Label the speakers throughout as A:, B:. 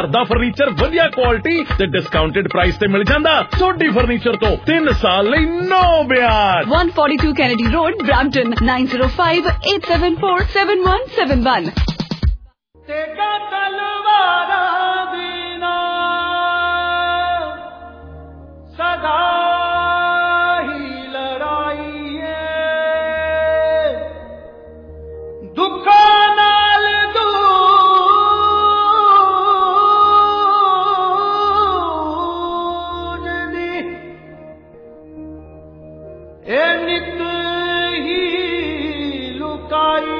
A: घर दा फर्नीचर वधिया क्वालिटी ते डिस्काउंटेड प्राइस ते मिल जांदा। सोडी फर्नीचर तो 3 साल लई नो ब्याज।
B: 142 Kennedy Road, Brampton, 9058747171।
C: तेगा तलवारा बिना सदा ही लड़ाई है, दुखा नाल दूर दी ए नित ही लुकाई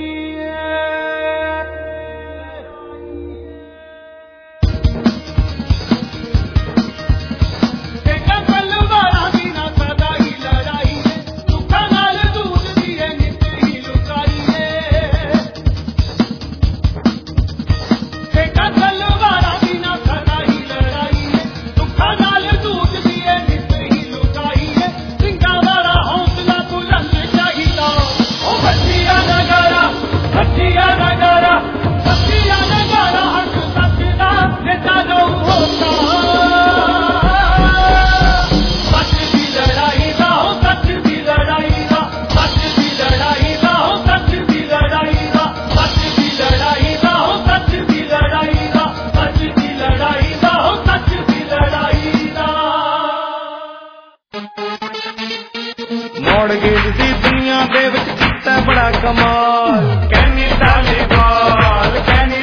D: मॉडगेज दी दुनिया दे विच कीता बड़ा कमाल। कैनी तालीवाल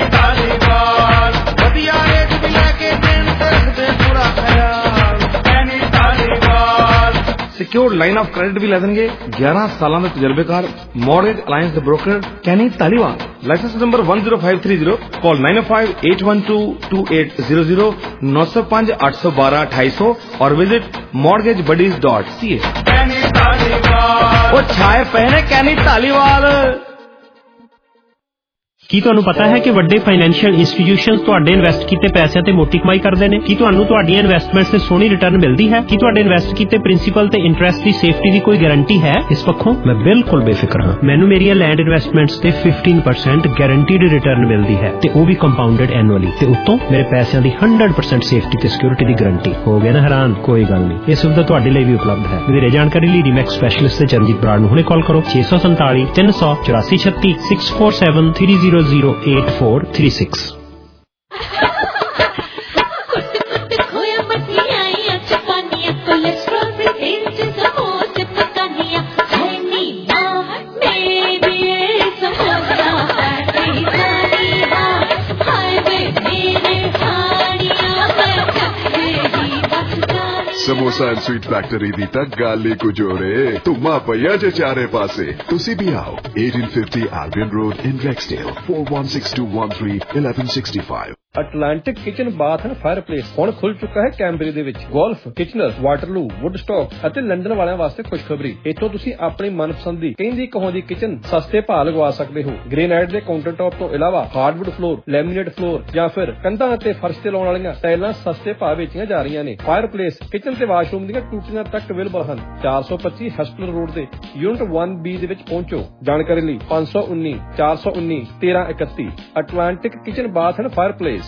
D: वधिया रेट भी लैके देन रखदे पूरा ख्याल। Kenny Taliwal secured line of credit भी लै देंगे। 11 सालों के तजर्बेकार मॉडगेज अलायंस के broker Kenny Taliwal. License number 10530। Call 9058122800 905 812 2800 और विजिट mortgagebuddies.ca। वो छाए पहने कैनी तालीवाल।
E: ਕੀ ਤੁਹਾਨੂੰ ਪਤਾ ਹੈ ਕਿ ਵੱਡੇ ਫਾਈਨੈਂਸ਼ੀਅਲ ਇੰਸਟੀਟਿਊਸ਼ਨਸ ਤੁਹਾਡੇ ਇਨਵੈਸਟ ਕੀਤੇ ਪੈਸਿਆਂ ਤੇ ਮੋਟੀ ਕਮਾਈ ਕਰਦੇ ਨੇ? ਕੀ ਤੁਹਾਨੂੰ ਤੁਹਾਡੀਆਂ ਇਨਵੈਸਟਮੈਂਟਸ ਤੇ ਸੋਹਣੀ ਰਿਟਰਨ ਮਿਲਦੀ ਹੈ? ਕੀ ਤੁਹਾਡੇ ਇਨਵੈਸਟ ਕੀਤੇ ਪ੍ਰਿੰਸੀਪਲ ਤੇ ਇੰਟਰਸਟ ਦੀ ਸੇਫਟੀ ਦੀ ਕੋਈ ਗਾਰੰਟੀ ਹੈ? ਇਸ ਪੱਖੋਂ ਮੈਂ ਬਿਲਕੁਲ ਬੇਫਿਕਰ ਹਾਂ। ਮੈਨੂੰ ਮੇਰੀਆਂ ਲੈਂਡ ਇਨਵੈਸਟਮੈਂਟਸ ਤੇ 15% ਗਾਰੰਟੀਡ ਰਿਟਰਨ ਮਿਲਦੀ ਹੈ ਤੇ ਉਹ ਵੀ ਕੰਪਾਊਂਡਡ ਐਨੂਅਲੀ, ਤੇ ਉੱਤੋਂ ਮੇਰੇ ਪੈਸਿਆਂ ਦੀ 100% ਸੇਫਟੀ ਤੇ ਸਿਕਿਉਰਿਟੀ ਦੀ ਗਾਰੰਟੀ। ਹੋ ਗਿਆ ਨਾ ਹੈਰਾਨ? ਕੋਈ ਗੱਲ ਨਹੀਂ, ਇਹ ਸੁਵਿਧਾ ਤੁਹਾਡੇ ਲਈ ਵੀ ਉਪਲਬਧ ਹੈ। ਵਧੇਰੇ ਜਾਣਕਾਰੀ ਲਈ ਰੀਮੈਕਸ ਸਪੈਸ਼ਲਿਸਟ ਤੇ ਚਰਨਜੀਤ ਬਰਾੜ ਨੂੰ ਹੁਣੇ ਕਾਲ ਕਰੋ 647 384 36 647 3008436।
F: समोसा एंड स्वीट फैक्ट्री दी तक गाली को जोड़े तुमा पया जे चारे पासे। तुसी भी आओ 1850 Albion Road in Rexdale 416213 1165।
G: Atlantic kitchen bath and fireplace हुण खुल चुका है कैमबरी दे विच। गोल्फ, किचनर, वाटरलू, वुडस्टॉक ਅਤੇ ਲੰਡਨ ਵਾਲਿਆਂ ਵਾਸਤੇ ਖੁਸ਼ਖਬਰੀ। ਇੱਥੋਂ ਤੁਸੀਂ ਆਪਣੀ ਮਨਪਸੰਦ ਦੀ ਕਹਿੰਦੀ ਕਹੋਂਦੀ ਕਿਚਨ ਸਸਤੇ ਭਾਅ ਲਗਵਾ ਸਕਦੇ ਹੋ। ਗ੍ਰੇਨਾਈਟ ਦੇ ਕਾਊਂਟਰ ਟੌਪ ਤੋਂ ਇਲਾਵਾ ਹਾਰਡਵੁੱਡ ਫਲੋਰ, ਲੈਮੀਨੇਟ ਫਲੋਰ ਜਾਂ ਫਿਰ ਕੰਧਾਂ ਅਤੇ ਫਰਸ਼ ਤੇ ਲਾਉਣ ਵਾਲੀਆਂ ਟਾਈਲਾਂ ਸਸਤੇ ਭਾਅ ਵੇਚੀਆਂ ਜਾ ਰਹੀਆਂ ਨੇ। ਫਾਇਰਪਲੇਸ, ਕਿਚਨ ਤੇ ਵਾਸ਼ਰੂਮ ਦੀਆਂ ਟੂਟੀਆਂ ਤੱਕ ਅਵੇਲੇਬਲ ਹਨ। 425 ਹੈਸਟਲ ਰੋਡ ਦੇ ਯੂਨਿਟ 1B ਦੇ ਵਿੱਚ ਪਹੁੰਚੋ। ਜਾਣਕਾਰੀ ਲਈ 519 419 1331। Atlantic kitchen bath and fireplace.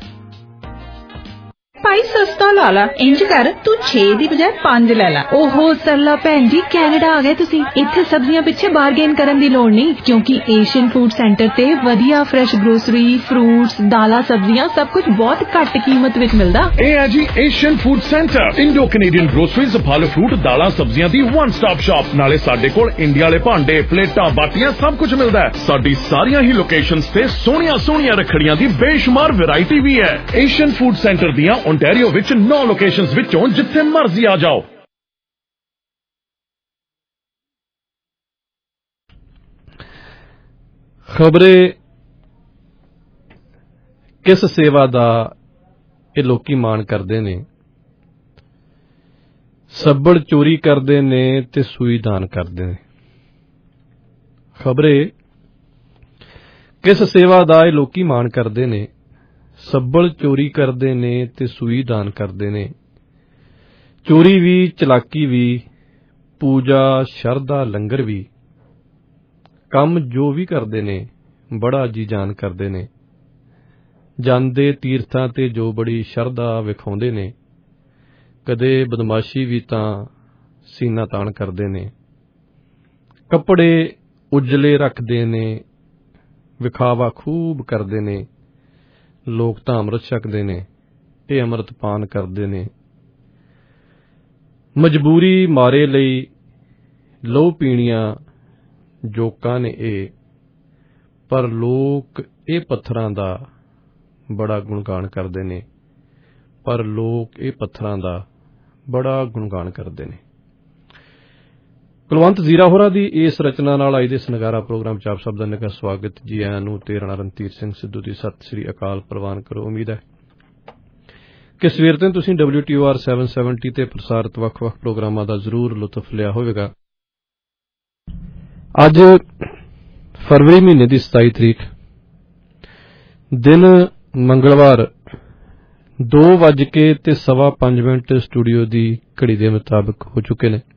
H: ਭਾਈ ਸਸਤਾ ਲਾ ਲਾ, ਇੰਜ ਕਰ ਤੂੰ 6 ਦੀ ਬਜਾਏ 5 ਲੈ ਲਾ। ਓਹੋ ਸਰਲਾ ਭੈਣ ਜੀ, ਕੈਨੇਡਾ ਆ ਗਏ ਤੁਸੀਂ। ਇੱਥੇ ਸਬਜ਼ੀਆਂ ਪਿੱਛੇ ਬਾਰਗੇਨ ਕਰਨ ਦੀ ਲੋੜ ਨਹੀਂ, ਕਿਉਂਕਿ ਏਸ਼ੀਅਨ ਫੂਡ ਸੈਂਟਰ ਤੇ ਵਧੀਆ ਫਰੈਸ਼ ਗਰੋਸਰੀ, ਫਰੂਟਸ, ਦਾਲਾਂ, ਸਬਜ਼ੀਆਂ ਸਭ ਕੁਝ ਬਹੁਤ ਘੱਟ ਕੀਮਤ ਵਿੱਚ ਮਿਲਦਾ।
A: ਇਹ ਹੈ ਜੀ Asian food centre, Indo Canadian groceries, ਫਲ ਫਰੂਟ, ਦਾਲਾਂ, ਸਬਜ਼ੀਆਂ ਦੀ ਵਨ ਸਟਾਪ ਸ਼ਾਪ। ਨਾਲੇ ਸਾਡੇ ਕੋਲ ਇੰਡੀਆ ਵਾਲੇ ਭਾਂਡੇ, ਪਲੇਟਾਂ, ਬਾਟੀਆਂ ਸਭ ਕੁਝ ਮਿਲਦਾ ਹੈ। ਸਾਡੀ ਸਾਰੀਆਂ ਹੀ ਲੋਕੇਸ਼ਨਸ ਤੇ ਸੋਹਣੀਆਂ ਰੱਖੜੀਆਂ ਦੀ ਬੇਸ਼ੁਮਾਰ ਵੈਰਾਈਟੀ ਵੀ ਹੈ। ਏਸ਼ੀਅਨ ਫੂਡ ਸੈਂਟਰ ਦੀਆਂ ओंटारियो विच 9 लोकेशंस विचों जिथे मर्जी आ जाओ।
I: खबरे किस सेवा दा ये लोकी मान करदे ने। सब्बड़ चोरी करदे ने ते सूई दान करदे ने। खबरे किस सेवा दा ये लोकी मान करदे ने। सब्बड़ चोरी करते ने ते सूई दान करते ने। चोरी भी, चलाकी भी, पूजा, शरदा, लंगर भी, काम जो भी करते ने बड़ा जी जान करते ने। ਜਾਂਦੇ ਤੀਰਥਾਂ ਤੇ ਜੋ ਬੜੀ ਸ਼ਰਧਾ ਵਿਖਾਉਂਦੇ ਨੇ, ਕਦੇ ਬਦਮਾਸ਼ੀ ਵੀ ਤਾਂ ਸੀਨਾ ਤਾਣ ਕਰਦੇ ਨੇ। ਕੱਪੜੇ ਉਜਲੇ ਰੱਖਦੇ ਨੇ, ਵਿਖਾਵਾ ਖੂਬ ਕਰਦੇ ਨੇ, ਲੋਕ ਤਾਂ ਅੰਮ੍ਰਿਤ ਛਕਦੇ ਨੇ, ਇਹ ਅੰਮ੍ਰਿਤ ਪਾਨ ਕਰਦੇ ਨੇ। ਮਜਬੂਰੀ ਮਾਰੇ ਲਈ ਲਹੂ ਪੀਣੀਆਂ ਜੋਕਾਂ ਨੇ ਇਹ, ਪਰ ਲੋਕ ਇਹ ਪੱਥਰਾਂ ਦਾ ਬੜਾ ਗੁਣਗਾਨ ਕਰਦੇ ਨੇ, ਪਰ ਲੋਕ ਇਹ ਪੱਥਰਾਂ ਦਾ ਬੜਾ ਗੁਣਗਾਨ ਕਰਦੇ ਨੇ। ਕੁਲਵੰਤ ਜ਼ੀਰਾ ਹੋਰਾਂ ਦੀ ਇਸ ਰਚਨਾ ਨਾਲ ਅੱਜ ਦੇ ਸਨਗਾਰਾ ਪ੍ਰੋਗਰਾਮ ਚ ਆਪ ਸਭ ਦਾ ਨਿੱਘਾ ਸਵਾਗਤ। ਜੀ ਆਇਆਂ ਨੂੰ ਤੇ ਰਾਣਾ ਰਣਧੀਰ ਸਿੰਘ ਸਿੱਧੂ ਦੀ ਸਤਿ ਸ੍ਰੀ ਅਕਾਲ ਪ੍ਰਵਾਨ ਕਰੋ। ਉਮੀਦ ਹੈ ਕਿ ਸਵੇਰ ਤੋਂ ਤੁਸੀਂ WTOR 770 ਤੇ ਪ੍ਰਸਾਰਿਤ ਵੱਖ-ਵੱਖ ਪ੍ਰੋਗਰਾਮਾਂ ਦਾ ਜ਼ਰੂਰ ਲੁਤਫ ਲਿਆ ਹੋਵੇਗਾ। ਅੱਜ ਫਰਵਰੀ ਮਹੀਨੇ ਦੀ 27 ਤਰੀਕ, ਦਿਨ ਮੰਗਲਵਾਰ, 2:05 ਸਟੂਡੀਓ ਦੀ ਘੜੀ ਦੇ ਮੁਤਾਬਕ ਹੋ ਚੁੱਕੇ ਨੇ।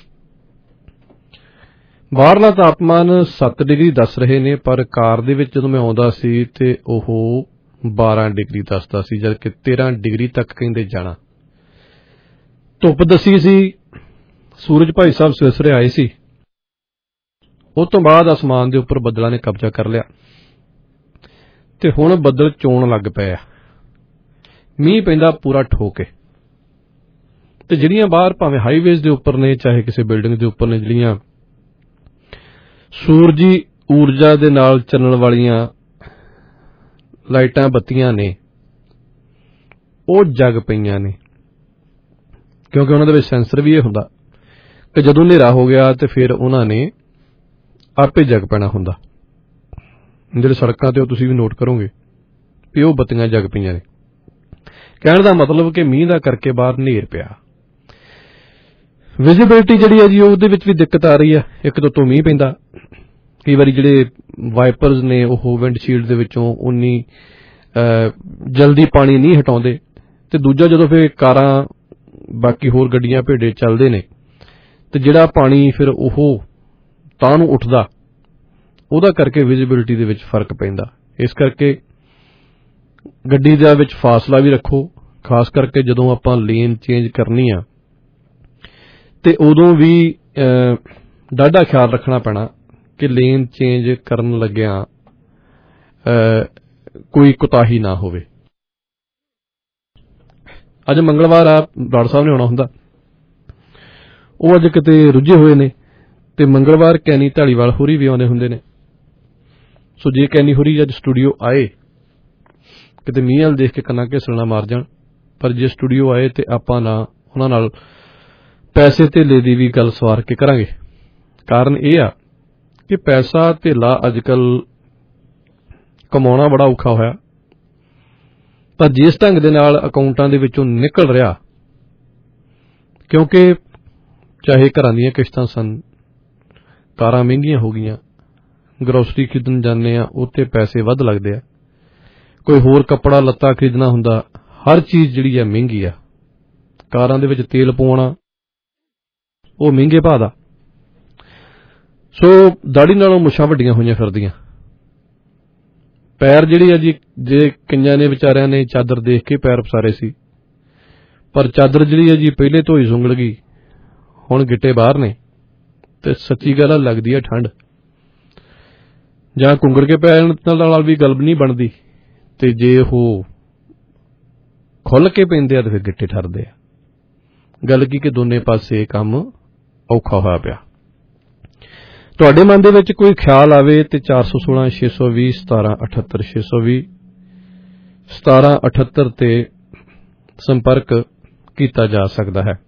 I: ਬਾਹਰਲਾ ਤਾਪਮਾਨ 7 ਡਿਗਰੀ ਦੱਸ ਰਹੇ ਨੇ, ਪਰ ਕਾਰ ਦੇ ਵਿੱਚ ਜਦੋਂ ਮੈਂ ਆਉਂਦਾ ਸੀ ਤੇ ਉਹ 12 ਡਿਗਰੀ ਦੱਸਦਾ ਸੀ, ਜਦਕਿ 13 ਡਿਗਰੀ ਤੱਕ ਕਹਿੰਦੇ ਜਾਣਾ। ਧੁੱਪ ਦੱਸੀ ਸੀ, ਸੂਰਜ ਭਾਈ ਸਾਹਿਬ ਸਵੇਰੇ ਆਏ ਸੀ। ਉਸ ਤੋਂ ਬਾਅਦ ਅਸਮਾਨ ਦੇ ਉੱਪਰ ਬੱਦਲਾਂ ਨੇ ਕਬਜ਼ਾ ਕਰ ਲਿਆ ਤੇ ਹੁਣ ਬੱਦਲ ਚੋਣ ਲੱਗ ਪਏ ਆ, ਮੀਂਹ ਪੈਂਦਾ ਪੂਰਾ ਠੋਕੇ। ਤੇ ਜਿਹੜੀਆਂ ਬਾਹਰ ਭਾਵੇਂ ਹਾਈਵੇਜ਼ ਦੇ ਉੱਪਰ ਨੇ, ਚਾਹੇ ਕਿਸੇ ਬਿਲਡਿੰਗ ਦੇ ਉੱਪਰ ਨੇ, ਜਿਹੜੀਆਂ ਸੂਰਜੀ ਊਰਜਾ ਦੇ ਨਾਲ ਚੱਲਣ ਵਾਲੀਆਂ ਲਾਈਟਾਂ ਬੱਤੀਆਂ ਨੇ, ਉਹ ਜਗ ਪਈਆਂ ਨੇ, ਕਿਉਂਕਿ ਉਹਨਾਂ ਦੇ ਵਿੱਚ ਸੈਂਸਰ ਵੀ ਇਹ ਹੁੰਦਾ ਕਿ ਜਦੋਂ ਹਨੇਰਾ ਹੋ ਗਿਆ ਤੇ ਫਿਰ ਉਹਨਾਂ ਨੇ ਆਪੇ ਜਗ ਪੈਣਾ ਹੁੰਦਾ। ਜਿਹੜੇ ਸੜਕਾਂ ਤੇ ਉਹ ਤੁਸੀਂ ਵੀ ਨੋਟ ਕਰੋਗੇ ਵੀ ਉਹ ਬੱਤੀਆਂ ਜਗ ਪਈਆਂ ਨੇ। ਕਹਿਣ ਦਾ ਮਤਲਬ ਕਿ ਮੀਂਹ ਦਾ ਕਰਕੇ ਬਾਹਰ ਹਨੇਰ ਪਿਆ। ਵਿਜ਼ਿਬਿਲਿਟੀ ਜਿਹੜੀ ਹੈ ਜੀ, ਉਹਦੇ ਵਿੱਚ ਵੀ ਦਿੱਕਤ ਆ ਰਹੀ ਆ। ਇੱਕ ਤੋਂ ਮੀਂਹ ਪੈਂਦਾ, ਕਈ ਵਾਰੀ ਜਿਹੜੇ ਵਾਈਪਰਸ ਨੇ ਉਹ ਵਿੰਡਸ਼ੀਲਡ ਦੇ ਵਿੱਚੋਂ ਉਨੀ ਜਲਦੀ ਪਾਣੀ ਨਹੀਂ ਹਟਾਉਂਦੇ, ਤੇ ਦੂਜਾ ਜਦੋਂ ਫਿਰ ਕਾਰਾਂ ਬਾਕੀ ਹੋਰ ਗੱਡੀਆਂ ਭੇਡੇ ਚੱਲਦੇ ਨੇ ਤੇ ਜਿਹੜਾ ਪਾਣੀ ਫਿਰ ਉਹ ਤਾਂ ਨੂੰ ਉੱਠਦਾ, ਉਹਦਾ ਕਰਕੇ ਵਿਜ਼ਿਬਿਲਿਟੀ ਦੇ ਵਿੱਚ ਫਰਕ ਪੈਂਦਾ। ਇਸ ਕਰਕੇ ਗੱਡੀ ਦੇ ਵਿੱਚ ਫਾਸਲਾ ਵੀ ਰੱਖੋ, ਖਾਸ ਕਰਕੇ ਜਦੋਂ ਆਪਾਂ ਲੇਨ ਚੇਂਜ ਕਰਨੀ ਆ ਤੇ ਉਦੋਂ ਵੀ ਡਾਢਾ ਖਿਆਲ ਰੱਖਣਾ ਪੈਣਾ ਕਿ ਲੇਨ ਚੇਂਜ ਕਰਨ ਲੱਗਿਆਂ ਕੋਈ ਕੁਤਾਹੀ ਨਾ ਹੋਵੇ। ਅੱਜ ਮੰਗਲਵਾਰ ਆ, ਬਰਾੜ ਸਾਹਿਬ ਨੇ ਆਉਣਾ ਹੁੰਦਾ, ਉਹ ਅੱਜ ਕਿਤੇ ਰੁੱਝੇ ਹੋਏ ਨੇ, ਤੇ ਮੰਗਲਵਾਰ ਕੈਨੀ ਢਾਲੀਵਾਲ ਹੋਰੀ ਵੀ ਆਉਂਦੇ ਹੁੰਦੇ ਨੇ। ਸੋ ਜੇ ਕੈਨੀ ਹੋਰੀ ਅੱਜ ਸਟੂਡੀਓ ਆਏ, ਕਿਤੇ ਮੀਂਹ ਵਾਲ ਦੇਖ ਕੇ ਕੰਨਾਂ ਘੇਸਣਾ ਮਾਰ ਜਾਣ, ਪਰ ਜੇ ਸਟੂਡੀਓ ਆਏ ਤੇ ਆਪਾਂ ਨਾ ਉਹਨਾਂ ਨਾਲ ਪੈਸੇ ਧੇਲੇ ਦੀ ਵੀ ਗੱਲ ਸਵਾਰ ਕੇ ਕਰਾਂਗੇ। ਕਾਰਨ ਇਹ ਆ ਕਿ ਪੈਸਾ ਧੇਲਾ ਅੱਜ ਕੱਲ ਕਮਾਉਣਾ ਬੜਾ ਔਖਾ ਹੋਇਆ, ਪਰ ਜਿਸ ਢੰਗ ਦੇ ਨਾਲ ਅਕਾਊਂਟਾਂ ਦੇ ਵਿੱਚੋਂ ਨਿਕਲ ਰਿਹਾ, ਕਿਉਂਕਿ ਚਾਹੇ ਘਰਾਂ ਦੀਆਂ ਕਿਸ਼ਤਾਂ ਸਨ, ਕਾਰਾਂ ਮਹਿੰਗੀਆਂ ਹੋ ਗਈਆਂ, ਗਰੋਸਰੀ ਖਰੀਦਣ ਜਾਂਦੇ ਆ ਉੱਥੇ ਪੈਸੇ ਵੱਧ ਲੱਗਦੇ ਆ, ਕੋਈ ਹੋਰ ਕੱਪੜਾ ਲੱਤਾ ਖਰੀਦਣਾ ਹੁੰਦਾ, ਹਰ ਚੀਜ਼ ਜਿਹੜੀ ਆ ਮਹਿੰਗੀ ਆ। ਕਾਰਾਂ ਦੇ ਵਿੱਚ ਤੇਲ ਪਵਾਉਣਾ ਉਹ ਮਹਿੰਗੇ ਭਾਅ ਦਾ। ਸੋ ਦਾੜੀ ਨਾਲੋਂ ਮੁੱਛਾਂ ਵੱਡੀਆਂ ਹੋਈਆਂ ਫਿਰਦੀਆਂ। ਪੈਰ ਜਿਹੜੀ ਆ ਜੀ, ਜੇ ਕਈਆਂ ਨੇ ਵਿਚਾਰਿਆਂ ਨੇ ਚਾਦਰ ਦੇਖ ਕੇ ਪੈਰ ਪਸਾਰੇ ਸੀ, ਪਰ ਚਾਦਰ ਜਿਹੜੀ ਆ ਜੀ ਪਹਿਲੇ ਧੋਈ ਸੁੰਗੜ ਗਈ, ਹੁਣ ਗਿੱਟੇ ਬਾਹਰ ਨੇ, ਤੇ ਸੱਚੀ ਗੱਲ ਲੱਗਦੀ ਆ ਠੰਡ। ਜਾਂ ਕੁੰਗੜ ਕੇ ਪੈਣ ਨਾਲ ਵੀ ਗੱਲ ਨਹੀਂ ਬਣਦੀ, ਤੇ ਜੇ ਉਹ ਖੁੱਲ ਕੇ ਪੈਂਦੇ ਆ ਤੇ ਫਿਰ ਗਿੱਟੇ ਠਰਦੇ ਆ। ਗੱਲ ਕੀ ਕਿ ਦੋਨੇ ਪਾਸੇ ਕੰਮ ਔਖਾ ਹੋਇਆ ਪਿਆ। ਤੁਹਾਡੇ ਮਨ ਦੇ ਵਿੱਚ ਕੋਈ ਖਿਆਲ ਆਵੇ ਤੇ 416 620 1778 620 1778 ਤੇ ਸੰਪਰਕ ਕੀਤਾ ਜਾ ਸਕਦਾ ਹੈ।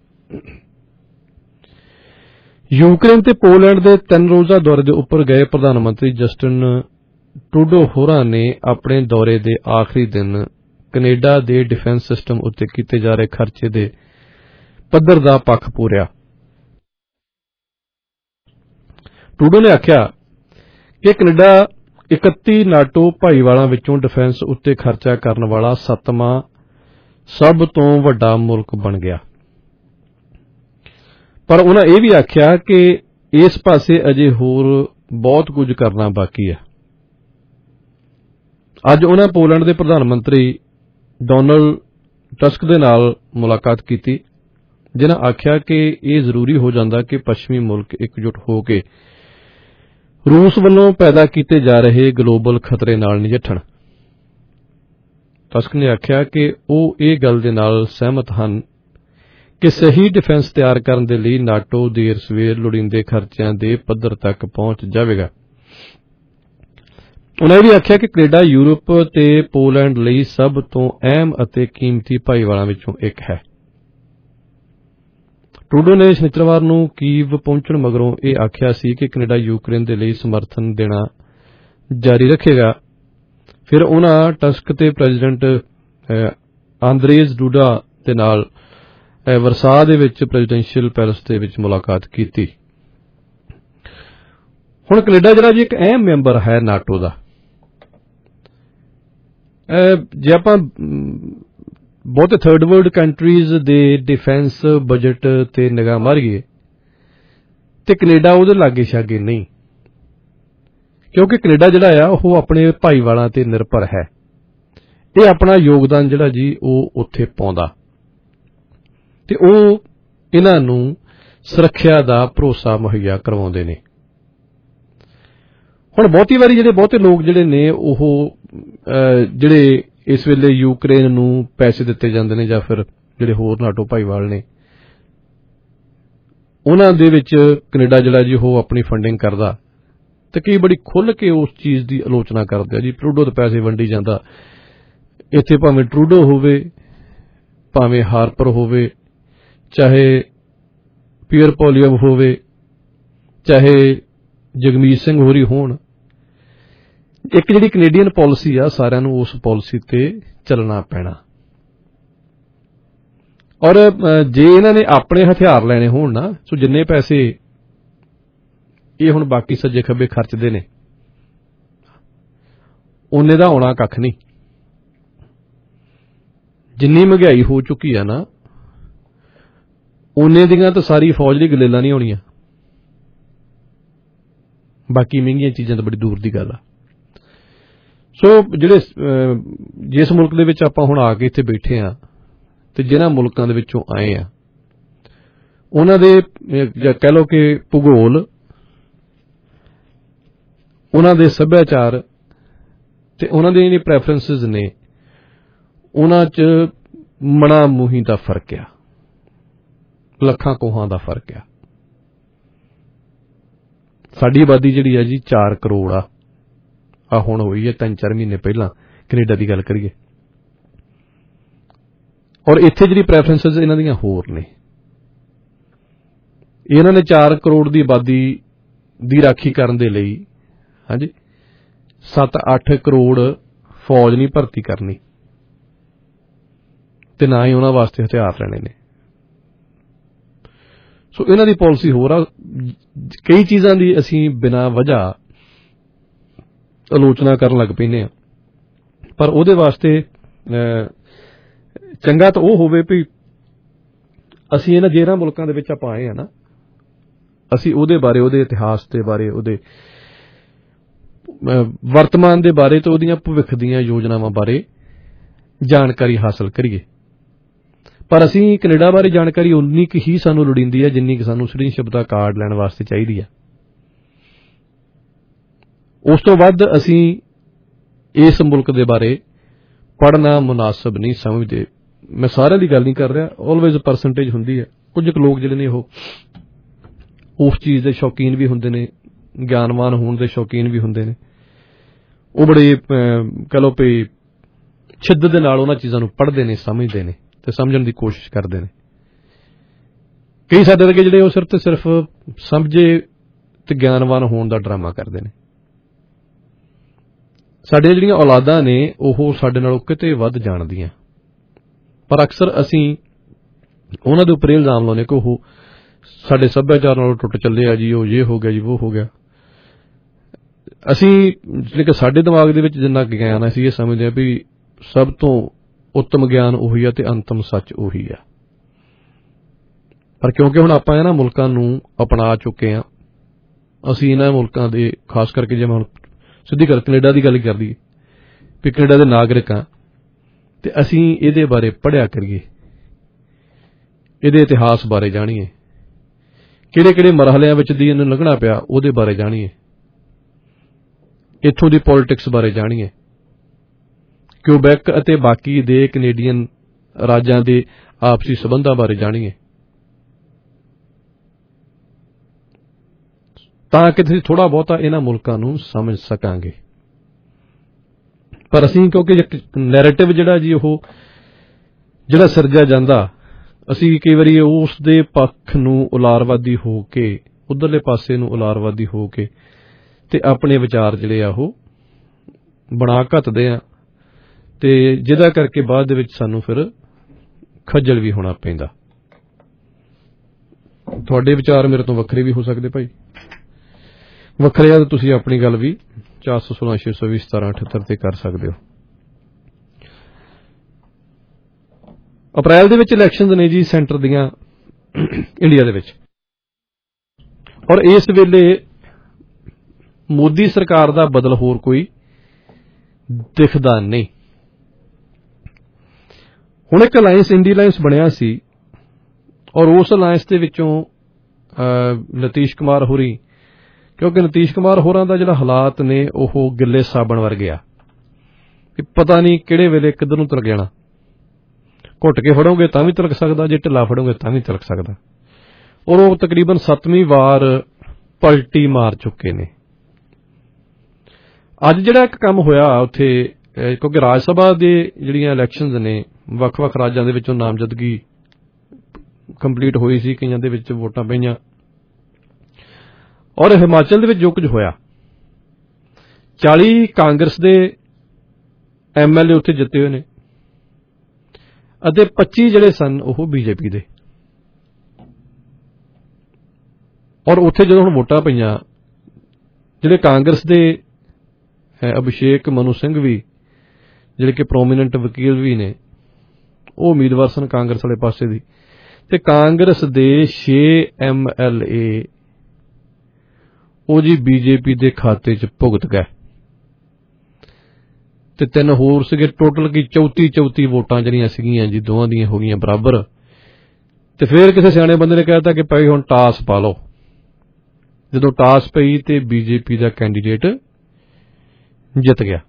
I: ਯੂਕਰੇਨ ਤੇ ਪੋਲੈਂਡ ਦੇ 3 ਰੋਜ਼ਾ ਦੌਰੇ ਦੇ ਉੱਪਰ ਗਏ ਪ੍ਰਧਾਨ ਮੰਤਰੀ ਜਸਟਿਨ ਟਰੂਡੋ ਹੋਰਾਂ ਨੇ ਆਪਣੇ ਦੌਰੇ ਦੇ ਆਖਰੀ ਦਿਨ ਕੈਨੇਡਾ ਦੇ ਡਿਫੈਂਸ ਸਿਸਟਮ ਉੱਤੇ ਕੀਤੇ ਜਾ ਰਹੇ ਖਰਚੇ ਦੇ ਪੱਧਰ ਦਾ ਪੱਖ ਪੂਰਿਆ। ਟਰੂਡੋ ਨੇ ਆਖਿਆ ਕਿ ਕੈਨੇਡਾ 31 ਨਾਟੋ ਭਾਈਵਾਲਾਂ ਵਿੱਚੋਂ ਡਿਫੈਂਸ ਉੱਤੇ ਖਰਚਾ ਕਰਨ ਵਾਲਾ 7ਵਾਂ ਸਭ ਤੋਂ ਵੱਡਾ ਮੁਲਕ ਬਣ ਗਿਆ, ਪਰ ਉਹਨਾਂ ਇਹ ਵੀ ਆਖਿਆ ਕਿ ਇਸ ਪਾਸੇ ਅਜੇ ਹੋਰ ਬਹੁਤ ਕੁਝ ਕਰਨਾ ਬਾਕੀ ਹੈ। ਅੱਜ ਉਹਨਾਂ ਪੋਲੈਂਡ ਦੇ ਪ੍ਰਧਾਨ ਮੰਤਰੀ ਡੋਨਾਲਡ ਟਸਕ ਦੇ ਨਾਲ ਮੁਲਾਕਾਤ ਕੀਤੀ, ਜਿਨ੍ਹਾਂ ਆਖਿਆ ਕਿ ਇਹ ਜ਼ਰੂਰੀ ਹੋ ਜਾਂਦਾ ਕਿ ਪੱਛਮੀ ਮੁਲਕ ਇਕਜੁੱਟ ਹੋ ਕੇ ਰੂਸ ਵੱਲੋਂ ਪੈਦਾ ਕੀਤੇ ਜਾ ਰਹੇ ਗਲੋਬਲ ਖਤਰੇ ਨਾਲ ਨਜਿੱਠਣ। ਟਸਕ ਨੇ ਆਖਿਆ ਕਿ ਉਹ ਇਹ ਗੱਲ ਦੇ ਨਾਲ ਸਹਿਮਤ ਹਨ ਕਿ ਸਹੀ ਡਿਫੈਂਸ ਤਿਆਰ ਕਰਨ ਦੇ ਲਈ ਨਾਟੋ ਦੇਰ ਸਵੇਰ ਲੋੜੀਂਦੇ ਖਰਚਿਆਂ ਦੇ ਪੱਧਰ ਤੱਕ ਪਹੁੰਚ ਜਾਵੇਗਾ। ਉਨ੍ਹਾਂ ਇਹ ਵੀ ਆਖਿਆ ਕਿ ਕੈਨੇਡਾ ਯੂਰਪ ਤੇ ਪੋਲੈਂਡ ਲਈ ਸਭ ਤੋਂ ਅਹਿਮ ਅਤੇ ਕੀਮਤੀ ਭਾਈਵਾਲਾਂ ਵਿੱਚੋਂ ਇੱਕ ਹੈ। ਟਰੂਡੋ ਨੇ ਸ਼ਨੀਚਰਵਾਰ ਨੂੰ ਕੀਵ ਪਹੁੰਚਣ ਮਗਰੋਂ ਇਹ ਆਖਿਆ ਸੀ ਕਿ ਕੈਨੇਡਾ ਯੂਕਰੇਨ ਦੇ ਲਈ ਸਮਰਥਨ ਦੇਣਾ ਜਾਰੀ ਰੱਖੇਗਾ। ਫਿਰ ਉਨ੍ਹਾਂ ਟਸਕ ਤੇ ਪ੍ਰੈਜ਼ੀਡੈਂਟ ਆਂਦਰੇਜ਼ ਡੂਡਾ ਦੇ ਨਾਲ ਵਰਸਾ ਦੇ ਵਿੱਚ ਪ੍ਰੈਜ਼ੀਡੈਂਸ਼ੀਅਲ ਪੈਲਸ ਦੇ ਵਿੱਚ ਮੁਲਾਕਾਤ ਕੀਤੀ। ਹੁਣ ਕੈਨੇਡਾ ਜਿਹੜਾ ਜੀ ਇੱਕ ਅਹਿਮ ਮੈਂਬਰ ਹੈ ਨਾਟੋ ਦਾ। ਜੇ ਆਪਾਂ ਬਹੁਤੇ ਥਰਡ ਵਰਲਡ ਕੰਟਰੀਜ਼ ਦੇ ਡਿਫੈਂਸ ਬਜਟ ਤੇ ਨਿਗਾਹ ਮਾਰੀਏ ਤੇ ਕੈਨੇਡਾ ਉਹਦੇ ਲਾਗੇ ਛਾਗੇ ਨਹੀਂ, ਕਿਉਂਕਿ ਕੈਨੇਡਾ ਜਿਹੜਾ ਆ ਉਹ ਆਪਣੇ ਭਾਈਵਾਲਾਂ ਤੇ ਨਿਰਭਰ ਹੈ। ਇਹ ਆਪਣਾ ਯੋਗਦਾਨ ਜਿਹੜਾ ਜੀ ਉਹ ਉੱਥੇ ਪਾਉਂਦਾ ਤੇ ਉਹ ਇਹਨਾਂ ਨੂੰ ਸੁਰੱਖਿਆ ਦਾ ਭਰੋਸਾ ਮੁਹੱਈਆ ਕਰਵਾਉਂਦੇ ਨੇ। ਹੁਣ ਬਹੁਤੀ ਵਾਰੀ ਜਿਹੜੇ ਬਹੁਤੇ ਲੋਕ ਜਿਹੜੇ ਨੇ ਉਹ ਜਿਹੜੇ ਇਸ ਵੇਲੇ ਯੂਕਰੇਨ ਨੂੰ ਪੈਸੇ ਦਿੱਤੇ ਜਾਂਦੇ ਨੇ ਜਾਂ ਫਿਰ ਜਿਹੜੇ ਹੋਰ ਨਾਟੋ ਭਾਈਵਾਲ ਨੇ ਉਹਨਾਂ ਦੇ ਵਿੱਚ ਕੈਨੇਡਾ ਜਿਹੜਾ ਜੀ ਉਹ ਆਪਣੀ ਫੰਡਿੰਗ ਕਰਦਾ ਤੇ ਕਈ ਬੜੀ ਖੁੱਲ੍ਹ ਕੇ ਉਸ ਚੀਜ਼ ਦੀ ਆਲੋਚਨਾ ਕਰਦੇ ਆ ਜੀ। ਟਰੂਡੋ ਦੇ ਪੈਸੇ ਵੰਡੀ ਜਾਂਦਾ, ਇੱਥੇ ਭਾਵੇਂ ਟਰੂਡੋ ਹੋਵੇ ਭਾਵੇਂ ਹਾਰਪਰ ਹੋਵੇ ਚਾਹੇ ਪੀਅਰ ਪੋਲੀਅਮ ਹੋਵੇ ਚਾਹੇ ਜਗਮੀਤ ਸਿੰਘ ਹੋਰੀ ਹੋਣ, ਇੱਕ ਜਿਹੜੀ ਕੈਨੇਡੀਅਨ ਪਾਲਿਸੀ ਆ ਸਾਰਿਆਂ ਨੂੰ ਉਸ ਪਾਲਿਸੀ ਤੇ ਚੱਲਣਾ ਪੈਣਾ। ਔਰ ਜੇ ਇਹਨਾਂ ਨੇ ਆਪਣੇ ਹਥਿਆਰ ਲੈਣੇ ਹੋਣ ਨਾ ਸੋ ਜਿੰਨੇ ਪੈਸੇ ਇਹ ਹੁਣ ਬਾਕੀ ਸੱਜੇ ਖੱਬੇ ਖਰਚਦੇ ਨੇ ਉਹਨੇ ਦਾ ਆਉਣਾ ਕੱਖ ਨਹੀਂ। ਜਿੰਨੀ ਮਹਿੰਗਾਈ ਹੋ ਚੁੱਕੀ ਆ ਨਾ ਉਹਨੇ ਦੀਆਂ ਤਾਂ ਸਾਰੀ ਫੌਜ ਦੀ ਗਲੇਲਾਂ ਨਹੀਂ ਆਉਣੀਆਂ, ਬਾਕੀ ਮਹਿੰਗੀਆਂ ਚੀਜ਼ਾਂ ਤਾਂ ਬੜੀ ਦੂਰ ਦੀ ਗੱਲ ਆ। ਸੋ ਜਿਹੜੇ ਜਿਸ ਮੁਲਕ ਦੇ ਵਿੱਚ ਆਪਾਂ ਹੁਣ ਆ ਕੇ ਇੱਥੇ ਬੈਠੇ ਆ ਤੇ ਜਿਨ੍ਹਾਂ ਮੁਲਕਾਂ ਦੇ ਵਿੱਚੋਂ ਆਏ ਆ ਉਹਨਾਂ ਦੇ ਕਹਿ ਲਓ ਕਿ ਭੂਗੋਲ, ਉਹਨਾਂ ਦੇ ਸੱਭਿਆਚਾਰ ਤੇ ਉਹਨਾਂ ਦੇ ਜਿਹੜੇ ਪ੍ਰੈਫਰੈਂਸਿਸ ਨੇ ਉਹਨਾਂ 'ਚ ਮਣਾ ਮੂੰਹੀ ਦਾ ਫਰਕ ਆ, ਲੱਖਾਂ ਕੋਹਾਂ ਦਾ ਫਰਕ ਆ। ਸਾਡੀ ਆਬਾਦੀ ਜਿਹੜੀ ਆ ਜੀ 4 ਕਰੋੜ ਆ ਹੁਣ ਹੋਈ ਹੈ 3-4 ਮਹੀਨੇ ਪਹਿਲਾਂ ਕੈਨੇਡਾ ਦੀ ਗੱਲ ਕਰੀਏ, ਔਰ ਇੱਥੇ ਜਿਹੜੀ ਪ੍ਰੈਫਰੈਂਸਿਸ ਇਹਨਾਂ ਦੀਆਂ ਹੋਰ ਨੇ। ਇਹਨਾਂ ਨੇ 4 ਕਰੋੜ ਦੀ ਆਬਾਦੀ ਦੀ ਰਾਖੀ ਕਰਨ ਦੇ ਲਈ ਹਾਂਜੀ 7-8 ਕਰੋੜ ਫੌਜ ਨਹੀਂ ਭਰਤੀ ਕਰਨੀ ਤੇ ਨਾ ਹੀ ਉਹਨਾਂ ਵਾਸਤੇ ਹਥਿਆਰ ਲੈਣੇ ਨੇ। ਸੋ ਇਹਨਾਂ ਦੀ ਪਾਲਿਸੀ ਹੋਰ ਆ। ਕਈ ਚੀਜ਼ਾਂ ਦੀ ਅਸੀਂ ਬਿਨਾਂ ਵਜ੍ਹਾ ਆਲੋਚਨਾ ਕਰਨ ਲੱਗ ਪੈਂਦੇ ਆ, ਪਰ ਉਹਦੇ ਵਾਸਤੇ ਚੰਗਾ ਤਾਂ ਉਹ ਹੋਵੇ ਵੀ ਅਸੀਂ ਇਹਨਾਂ ਜਿਹੜਾਂ ਮੁਲਕਾਂ ਦੇ ਵਿੱਚ ਆਪਾਂ ਆਏ ਆ ਨਾ ਅਸੀਂ ਉਹਦੇ ਬਾਰੇ, ਉਹਦੇ ਇਤਿਹਾਸ ਦੇ ਬਾਰੇ, ਉਹਦੇ ਵਰਤਮਾਨ ਦੇ ਬਾਰੇ ਤੇ ਉਹਦੀਆਂ ਭਵਿੱਖ ਦੀਆਂ ਯੋਜਨਾਵਾਂ ਬਾਰੇ ਜਾਣਕਾਰੀ ਹਾਸਲ ਕਰੀਏ। ਪਰ ਅਸੀਂ ਕੈਨੇਡਾ ਬਾਰੇ ਜਾਣਕਾਰੀ ਉਨੀ ਕੁ ਹੀ ਸਾਨੂੰ ਲੋੜੀਂਦੀ ਹੈ ਜਿੰਨੀ ਕਿ ਸਾਨੂੰ ਸਿਟੀਜ਼ਨਸ਼ਿਪ ਦਾ ਕਾਰਡ ਲੈਣ ਵਾਸਤੇ ਚਾਹੀਦੀ ਹੈ। ਉਸ ਤੋਂ ਵੱਧ ਅਸੀਂ ਇਸ ਮੁਲਕ ਦੇ ਬਾਰੇ ਪੜ੍ਹਨਾ ਮੁਨਾਸਬ ਨਹੀਂ ਸਮਝਦੇ। ਮੈਂ ਸਾਰਿਆਂ ਦੀ ਗੱਲ ਨਹੀਂ ਕਰ ਰਿਹਾ, ਆਲਵੇਜ਼ ਪਰਸੈਂਟੇਜ ਹੁੰਦੀ ਹੈ। ਕੁਝ ਕੁ ਲੋਕ ਜਿਹੜੇ ਨੇ ਉਹ ਉਸ ਚੀਜ਼ ਦੇ ਸ਼ੌਕੀਨ ਵੀ ਹੁੰਦੇ ਨੇ, ਗਿਆਨਵਾਨ ਹੋਣ ਦੇ ਸ਼ੌਕੀਨ ਵੀ ਹੁੰਦੇ ਨੇ। ਉਹ ਬੜੇ ਕਹਿ ਲਓ ਵੀ ਸ਼ਿੱਦਤ ਦੇ ਨਾਲ ਉਹਨਾਂ ਚੀਜ਼ਾਂ ਨੂੰ ਪੜ੍ਹਦੇ ਨੇ, ਸਮਝਦੇ ਨੇ ਤੇ ਸਮਝਣ ਦੀ ਕੋਸ਼ਿਸ਼ ਕਰਦੇ ਨੇ। ਕਈ ਸਾਡੇ ਵਰਗੇ ਜਿਹੜੇ ਉਹ ਸਿਰਫ ਤੇ ਸਿਰਫ ਸਮਝੇ ਤੇ ਗਿਆਨਵਾਨ ਹੋਣ ਦਾ ਡਰਾਮਾ ਕਰਦੇ ਨੇ। ਸਾਡੀਆਂ ਜਿਹੜੀਆਂ ਔਲਾਦਾਂ ਨੇ ਉਹ ਸਾਡੇ ਨਾਲੋਂ ਕਿਤੇ ਵੱਧ ਜਾਣਦੀਆਂ, ਪਰ ਅਕਸਰ ਅਸੀਂ ਉਹਨਾਂ ਦੇ ਉੱਪਰ ਇਲਜ਼ਾਮ ਲਾਉਂਦੇ ਕਿ ਉਹ ਸਾਡੇ ਸੱਭਿਆਚਾਰ ਨਾਲੋਂ ਟੁੱਟ ਚੱਲੇ ਆ ਜੀ, ਉਹ ਇਹ ਹੋ ਗਿਆ ਜੀ, ਉਹ ਹੋ ਗਿਆ। ਅਸੀਂ ਜਿਹੜੇ ਕਿ ਸਾਡੇ ਦਿਮਾਗ ਦੇ ਵਿੱਚ ਜਿੰਨਾ ਗਿਆਨ ਅਸੀਂ ਇਹ ਸਮਝਦੇ ਹਾਂ ਵੀ ਸਭ ਤੋਂ ਉੱਤਮ ਗਿਆਨ ਉਹੀ ਆ ਤੇ ਅੰਤਮ ਸੱਚ ਉਹੀ ਆ। ਪਰ ਕਿਉਂਕਿ ਹੁਣ ਆਪਾਂ ਇਹਨਾਂ ਮੁਲਕਾਂ ਨੂੰ ਅਪਣਾ ਚੁੱਕੇ ਹਾਂ, ਅਸੀਂ ਇਹਨਾਂ ਮੁਲਕਾਂ ਦੇ ਖਾਸ ਕਰਕੇ ਜੇ ਹੁਣ ਸਿੱਧੀ ਗੱਲ ਕੈਨੇਡਾ ਦੀ ਗੱਲ ਕਰਦੀ ਵੀ ਕੈਨੇਡਾ ਦੇ ਨਾਗਰਿਕ ਹਾਂ ਤੇ ਅਸੀਂ ਇਹਦੇ ਬਾਰੇ ਪੜ੍ਹਿਆ ਕਰੀਏ, ਇਹਦੇ ਇਤਿਹਾਸ ਬਾਰੇ ਜਾਣੀਏ, ਕਿਹੜੇ ਕਿਹੜੇ ਮਰਹਲਿਆਂ ਵਿੱਚ ਦੀ ਇਹਨੂੰ ਲੰਘਣਾ ਪਿਆ ਉਹਦੇ ਬਾਰੇ ਜਾਣੀਏ, ਇੱਥੋਂ ਦੀ ਪੋਲਿਟਿਕਸ ਬਾਰੇ ਜਾਣੀਏ, ਕਿਊਬੈਕ ਅਤੇ ਬਾਕੀ ਦੇ ਕੈਨੇਡੀਅਨ ਰਾਜਾਂ ਦੇ ਆਪਸੀ ਸਬੰਧਾਂ ਬਾਰੇ ਜਾਣੀਏ, ਤਾਂ ਕਿ ਤੁਸੀਂ ਥੋੜ੍ਹਾ ਬਹੁਤਾ ਇਹਨਾਂ ਮੁਲਕਾਂ ਨੂੰ ਸਮਝ ਸਕਾਂਗੇ। ਪਰ ਅਸੀਂ ਕਿਉਂਕਿ ਨੈਰੇਟਿਵ ਜਿਹੜਾ ਜੀ ਉਹ ਜਿਹੜਾ ਸਿਰਜਿਆ ਜਾਂਦਾ, ਅਸੀਂ ਕਈ ਵਾਰੀ ਉਸ ਦੇ ਪੱਖ ਨੂੰ ਉਲਾਰਵਾਦੀ ਹੋ ਕੇ, ਉਧਰਲੇ ਪਾਸੇ ਨੂੰ ਉਲਾਰਵਾਦੀ ਹੋ ਕੇ ਤੇ ਆਪਣੇ ਵਿਚਾਰ ਜਿਹੜੇ ਆ ਉਹ ਬਣਾ ਘੱਤਦੇ ਆ, ਤੇ ਜਿਹਦਾ ਕਰਕੇ ਬਾਅਦ ਦੇ ਵਿੱਚ ਸਾਨੂੰ ਫਿਰ ਖੱਜਲ ਵੀ ਹੋਣਾ ਪੈਂਦਾ। ਤੁਹਾਡੇ ਵਿਚਾਰ ਮੇਰੇ ਤੋਂ ਵੱਖਰੇ ਵੀ ਹੋ ਸਕਦੇ ਭਾਈ, ਵੱਖਰੇ ਆ ਤਾਂ ਤੁਸੀਂ ਆਪਣੀ ਗੱਲ ਵੀ 416 620 1778 ਤੇ ਕਰ ਸਕਦੇ ਹੋ। ਅਪ੍ਰੈਲ ਦੇ ਵਿੱਚ ਇਲੈਕਸ਼ਨਜ਼ ਨੇ ਜੀ ਸੈਂਟਰ ਦੀਆਂ ਇੰਡੀਆ ਦੇ ਵਿੱਚ, ਔਰ ਇਸ ਵੇਲੇ ਮੋਦੀ ਸਰਕਾਰ ਦਾ ਬਦਲ ਹੋਰ ਕੋਈ ਦਿਖਦਾ ਨਹੀਂ। ਹੁਣ ਇੱਕ ਅਲਾਇੰਸ, ਇੰਡੀ ਅਲਾਇੰਸ ਬਣਿਆ ਸੀ, ਔਰ ਉਸ ਅਲਾਇੰਸ ਦੇ ਵਿੱਚੋਂ ਨਤੀਸ਼ ਕੁਮਾਰ ਹੋਰੀ, ਕਿਉਂਕਿ ਨਤੀਸ਼ ਕੁਮਾਰ ਹੋਰਾਂ ਦਾ ਜਿਹੜਾ ਹਾਲਾਤ ਨੇ ਉਹ ਗਿੱਲੇ ਸਾਬਣ ਵਰਗੇ ਆ, ਕਿ ਪਤਾ ਨਹੀਂ ਕਿਹੜੇ ਵੇਲੇ ਕਿੱਧਰ ਨੂੰ ਤਿਲਕ ਜਾਣਾ। ਘੁੱਟ ਕੇ ਫੜੋਗੇ ਤਾਂ ਵੀ ਤਿਲਕ ਸਕਦਾ, ਜੇ ਢਿੱਲਾ ਫੜੋਗੇ ਤਾਂ ਵੀ ਤਿਲਕ ਸਕਦਾ, ਔਰ ਉਹ ਤਕਰੀਬਨ 7ਵੀਂ ਵਾਰ ਪਲਟੀ ਮਾਰ ਚੁੱਕੇ ਨੇ। ਅੱਜ ਜਿਹੜਾ ਇੱਕ ਕੰਮ ਹੋਇਆ ਉੱਥੇ, ਕਿਉਂਕਿ ਰਾਜ ਸਭਾ ਦੇ ਜਿਹੜੀਆਂ ਇਲੈਕਸ਼ਨਜ਼ ਨੇ ਵੱਖ-ਵੱਖ ਰਾਜਾਂ ਦੇ ਵਿੱਚੋਂ ਨਾਮਜ਼ਦਗੀ ਕੰਪਲੀਟ ਹੋਈ ਸੀ, ਕਈਆਂ ਦੇ ਵਿੱਚ ਵੋਟਾਂ ਪਈਆਂ, ਔਰ ਹਿਮਾਚਲ ਦੇ ਵਿੱਚ ਜੋ ਕੁਝ ਹੋਇਆ, 40 ਕਾਂਗਰਸ ਦੇ MLA ਉੱਥੇ ਜਿੱਤੇ ਹੋਏ ਨੇ ਅਤੇ 25 ਜਿਹੜੇ ਸਨ ਉਹ ਬੀਜੇਪੀ ਦੇ। ਔਰ ਉੱਥੇ ਜਦੋਂ ਹੁਣ ਵੋਟਾਂ ਪਈਆਂ, ਜਿਹੜੇ ਕਾਂਗਰਸ ਦੇ ਅਭਿਸ਼ੇਕ ਮਨੂ ਸਿੰਘ ਵੀ, ਜਿਹੜੇ ਕਿ ਪ੍ਰੋਮੀਨੈਂਟ ਵਕੀਲ ਵੀ ਨੇ, ਉਹ ਉਮੀਦਵਾਰ ਸਨ ਕਾਂਗਰਸ ਵਾਲੇ ਪਾਸੇ ਦੀ, ਤੇ ਕਾਂਗਰਸ ਦੇ 6 MLA ਉਹ ਜੀ ਬੀਜੇਪੀ ਦੇ ਖਾਤੇ 'ਚ ਭੁਗਤ ਗਏ, ਤੇ 3 ਹੋਰ ਸੀਗੇ। ਟੋਟਲ ਕੀ 34 ਵੋਟਾਂ ਜਿਹੜੀਆਂ ਸੀਗੀਆਂ ਜੀ ਦੋਵਾਂ ਦੀਆਂ ਹੋ ਗਈਆਂ ਬਰਾਬਰ। ਤੇ ਫਿਰ ਕਿਸੇ ਸਿਆਣੇ ਬੰਦੇ ਨੇ ਕਹਿਤਾ ਕਿ ਭਾਈ ਹੁਣ ਟਾਸ ਪਾ ਲਓ। ਜਦੋਂ ਟਾਸ ਪਈ ਤੇ ਬੀਜੇਪੀ ਦਾ ਕੈਂਡੀਡੇਟ ਜਿੱਤ ਗਿਆ,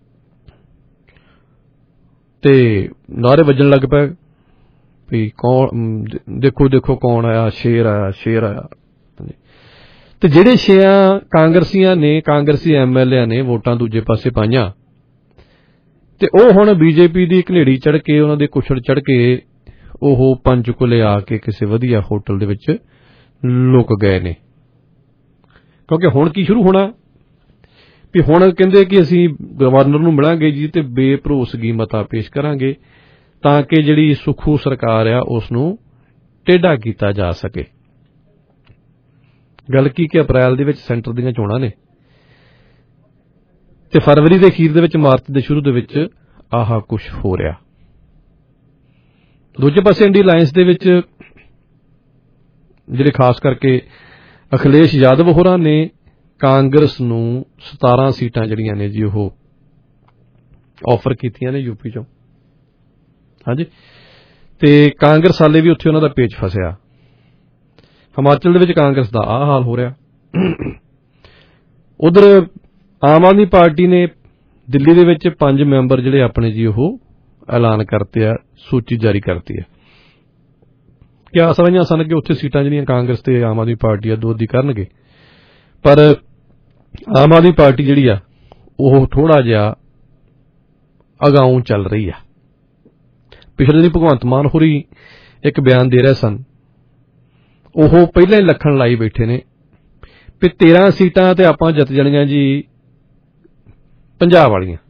I: ਤੇ ਨਾਅਰੇ ਵੱਜਣ ਲੱਗ ਪਏ ਵੀ ਕੌਣ, ਦੇਖੋ ਦੇਖੋ ਕੌਣ ਆਇਆ, ਸ਼ੇਰ ਆਇਆ, ਸ਼ੇਰ ਆਇਆ। ਤੇ ਜਿਹੜੇ 6 ਕਾਂਗਰਸੀਆਂ ਨੇ, ਕਾਂਗਰਸੀ MLA ਨੇ ਵੋਟਾਂ ਦੂਜੇ ਪਾਸੇ ਪਾਈਆਂ, ਤੇ ਉਹ ਹੁਣ ਬੀਜੇਪੀ ਦੀ ਘਨੇੜੀ ਚੜ੍ਹ ਕੇ, ਉਹਨਾਂ ਦੇ ਕੁਛੜ ਚੜ੍ਹ ਕੇ ਉਹ ਪੰਚਕੂਲੇ ਆ ਕੇ ਕਿਸੇ ਵਧੀਆ ਹੋਟਲ ਦੇ ਵਿੱਚ ਲੁਕ ਗਏ ਨੇ। ਕਿਉਂਕਿ ਹੁਣ ਕੀ ਸ਼ੁਰੂ ਹੋਣਾ ਵੀ ਹੁਣ ਕਹਿੰਦੇ ਕਿ ਅਸੀਂ ਗਵਰਨਰ ਨੂੰ ਮਿਲਾਂਗੇ ਜੀ ਤੇ ਬੇਭਰੋਸਗੀ ਮਤਾ ਪੇਸ਼ ਕਰਾਂਗੇ ਤਾਂ ਕਿ ਜਿਹੜੀ ਸੁਖੂ ਸਰਕਾਰ ਆ ਉਸ ਨੂੰ ਟੇਢਾ ਕੀਤਾ ਜਾ ਸਕੇ। ਗੱਲ ਕੀ ਕਿ ਅਪ੍ਰੈਲ ਦੇ ਵਿੱਚ ਸੈਂਟਰ ਦੀਆਂ ਚੋਣਾਂ ਨੇ ਤੇ ਫਰਵਰੀ ਦੇ ਅਖੀਰ ਦੇ ਵਿੱਚ, ਮਾਰਚ ਦੇ ਸ਼ੁਰੂ ਦੇ ਵਿੱਚ ਆਹ ਕੁਝ ਹੋ ਰਿਹਾ। ਦੂਜੇ ਪਾਸੇ ਇੰਡੀ ਅਲਾਇੰਸ ਦੇ ਵਿੱਚ ਜਿਹੜੇ ਖਾਸ ਕਰਕੇ ਅਖਿਲੇਸ਼ ਯਾਦਵ ਹੋਰਾਂ ਨੇ ਕਾਂਗਰਸ ਨੂੰ 17 ਸੀਟਾਂ ਜਿਹੜੀਆਂ ਨੇ ਜੀ ਉਹ ਆਫਰ ਕੀਤੀਆਂ ਨੇ ਯੂਪੀ ਚੋਂ। ਹਾਂਜੀ, ਤੇ ਕਾਂਗਰਸ ਵਾਲੇ ਵੀ ਉੱਥੇ ਉਹਨਾਂ ਦਾ ਪੇਚ ਫਸਿਆ। ਹਿਮਾਚਲ ਦੇ ਵਿੱਚ ਕਾਂਗਰਸ ਦਾ ਆਹ ਹਾਲ ਹੋ ਰਿਹਾ। ਉਧਰ ਆਮ ਆਦਮੀ ਪਾਰਟੀ ਨੇ ਦਿੱਲੀ ਦੇ ਵਿੱਚ 5 ਮੈਂਬਰ ਜਿਹੜੇ ਆਪਣੇ ਜੀ ਉਹ ਐਲਾਨ ਕਰਤੇ ਆ, ਸੂਚੀ ਜਾਰੀ ਕਰਤੀ ਹੈ। ਕਿਆ ਸਮਝਾਂ ਸਨ ਕਿ ਉੱਥੇ ਸੀਟਾਂ ਜਿਹੜੀਆਂ ਕਾਂਗਰਸ ਤੇ ਆਮ ਆਦਮੀ ਪਾਰਟੀ ਆ ਦੋ ਦੀ ਕਰਨਗੇ, ਪਰ ਆਮ ਆਦਮੀ ਪਾਰਟੀ ਜਿਹੜੀ ਆ ਉਹ ਥੋੜਾ ਜਿਹਾ ਅਗਾਊਂ ਚੱਲ ਰਹੀ ਆ। ਪਿਛਲੇ ਦਿਨ ਭਗਵੰਤ ਮਾਨ ਹੋਰੀ ਇੱਕ ਬਿਆਨ ਦੇ ਰਹੇ ਸਨ, ਉਹ ਪਹਿਲਾਂ ਹੀ ਲੱਖਣ ਲਾਈ ਬੈਠੇ ਨੇ ਵੀ 13 ਸੀਟਾਂ ਤੇ ਆਪਾਂ ਜਿੱਤ ਜਾਣੀਆਂ ਜੀ ਪੰਜਾਬ ਵਾਲੀਆਂ,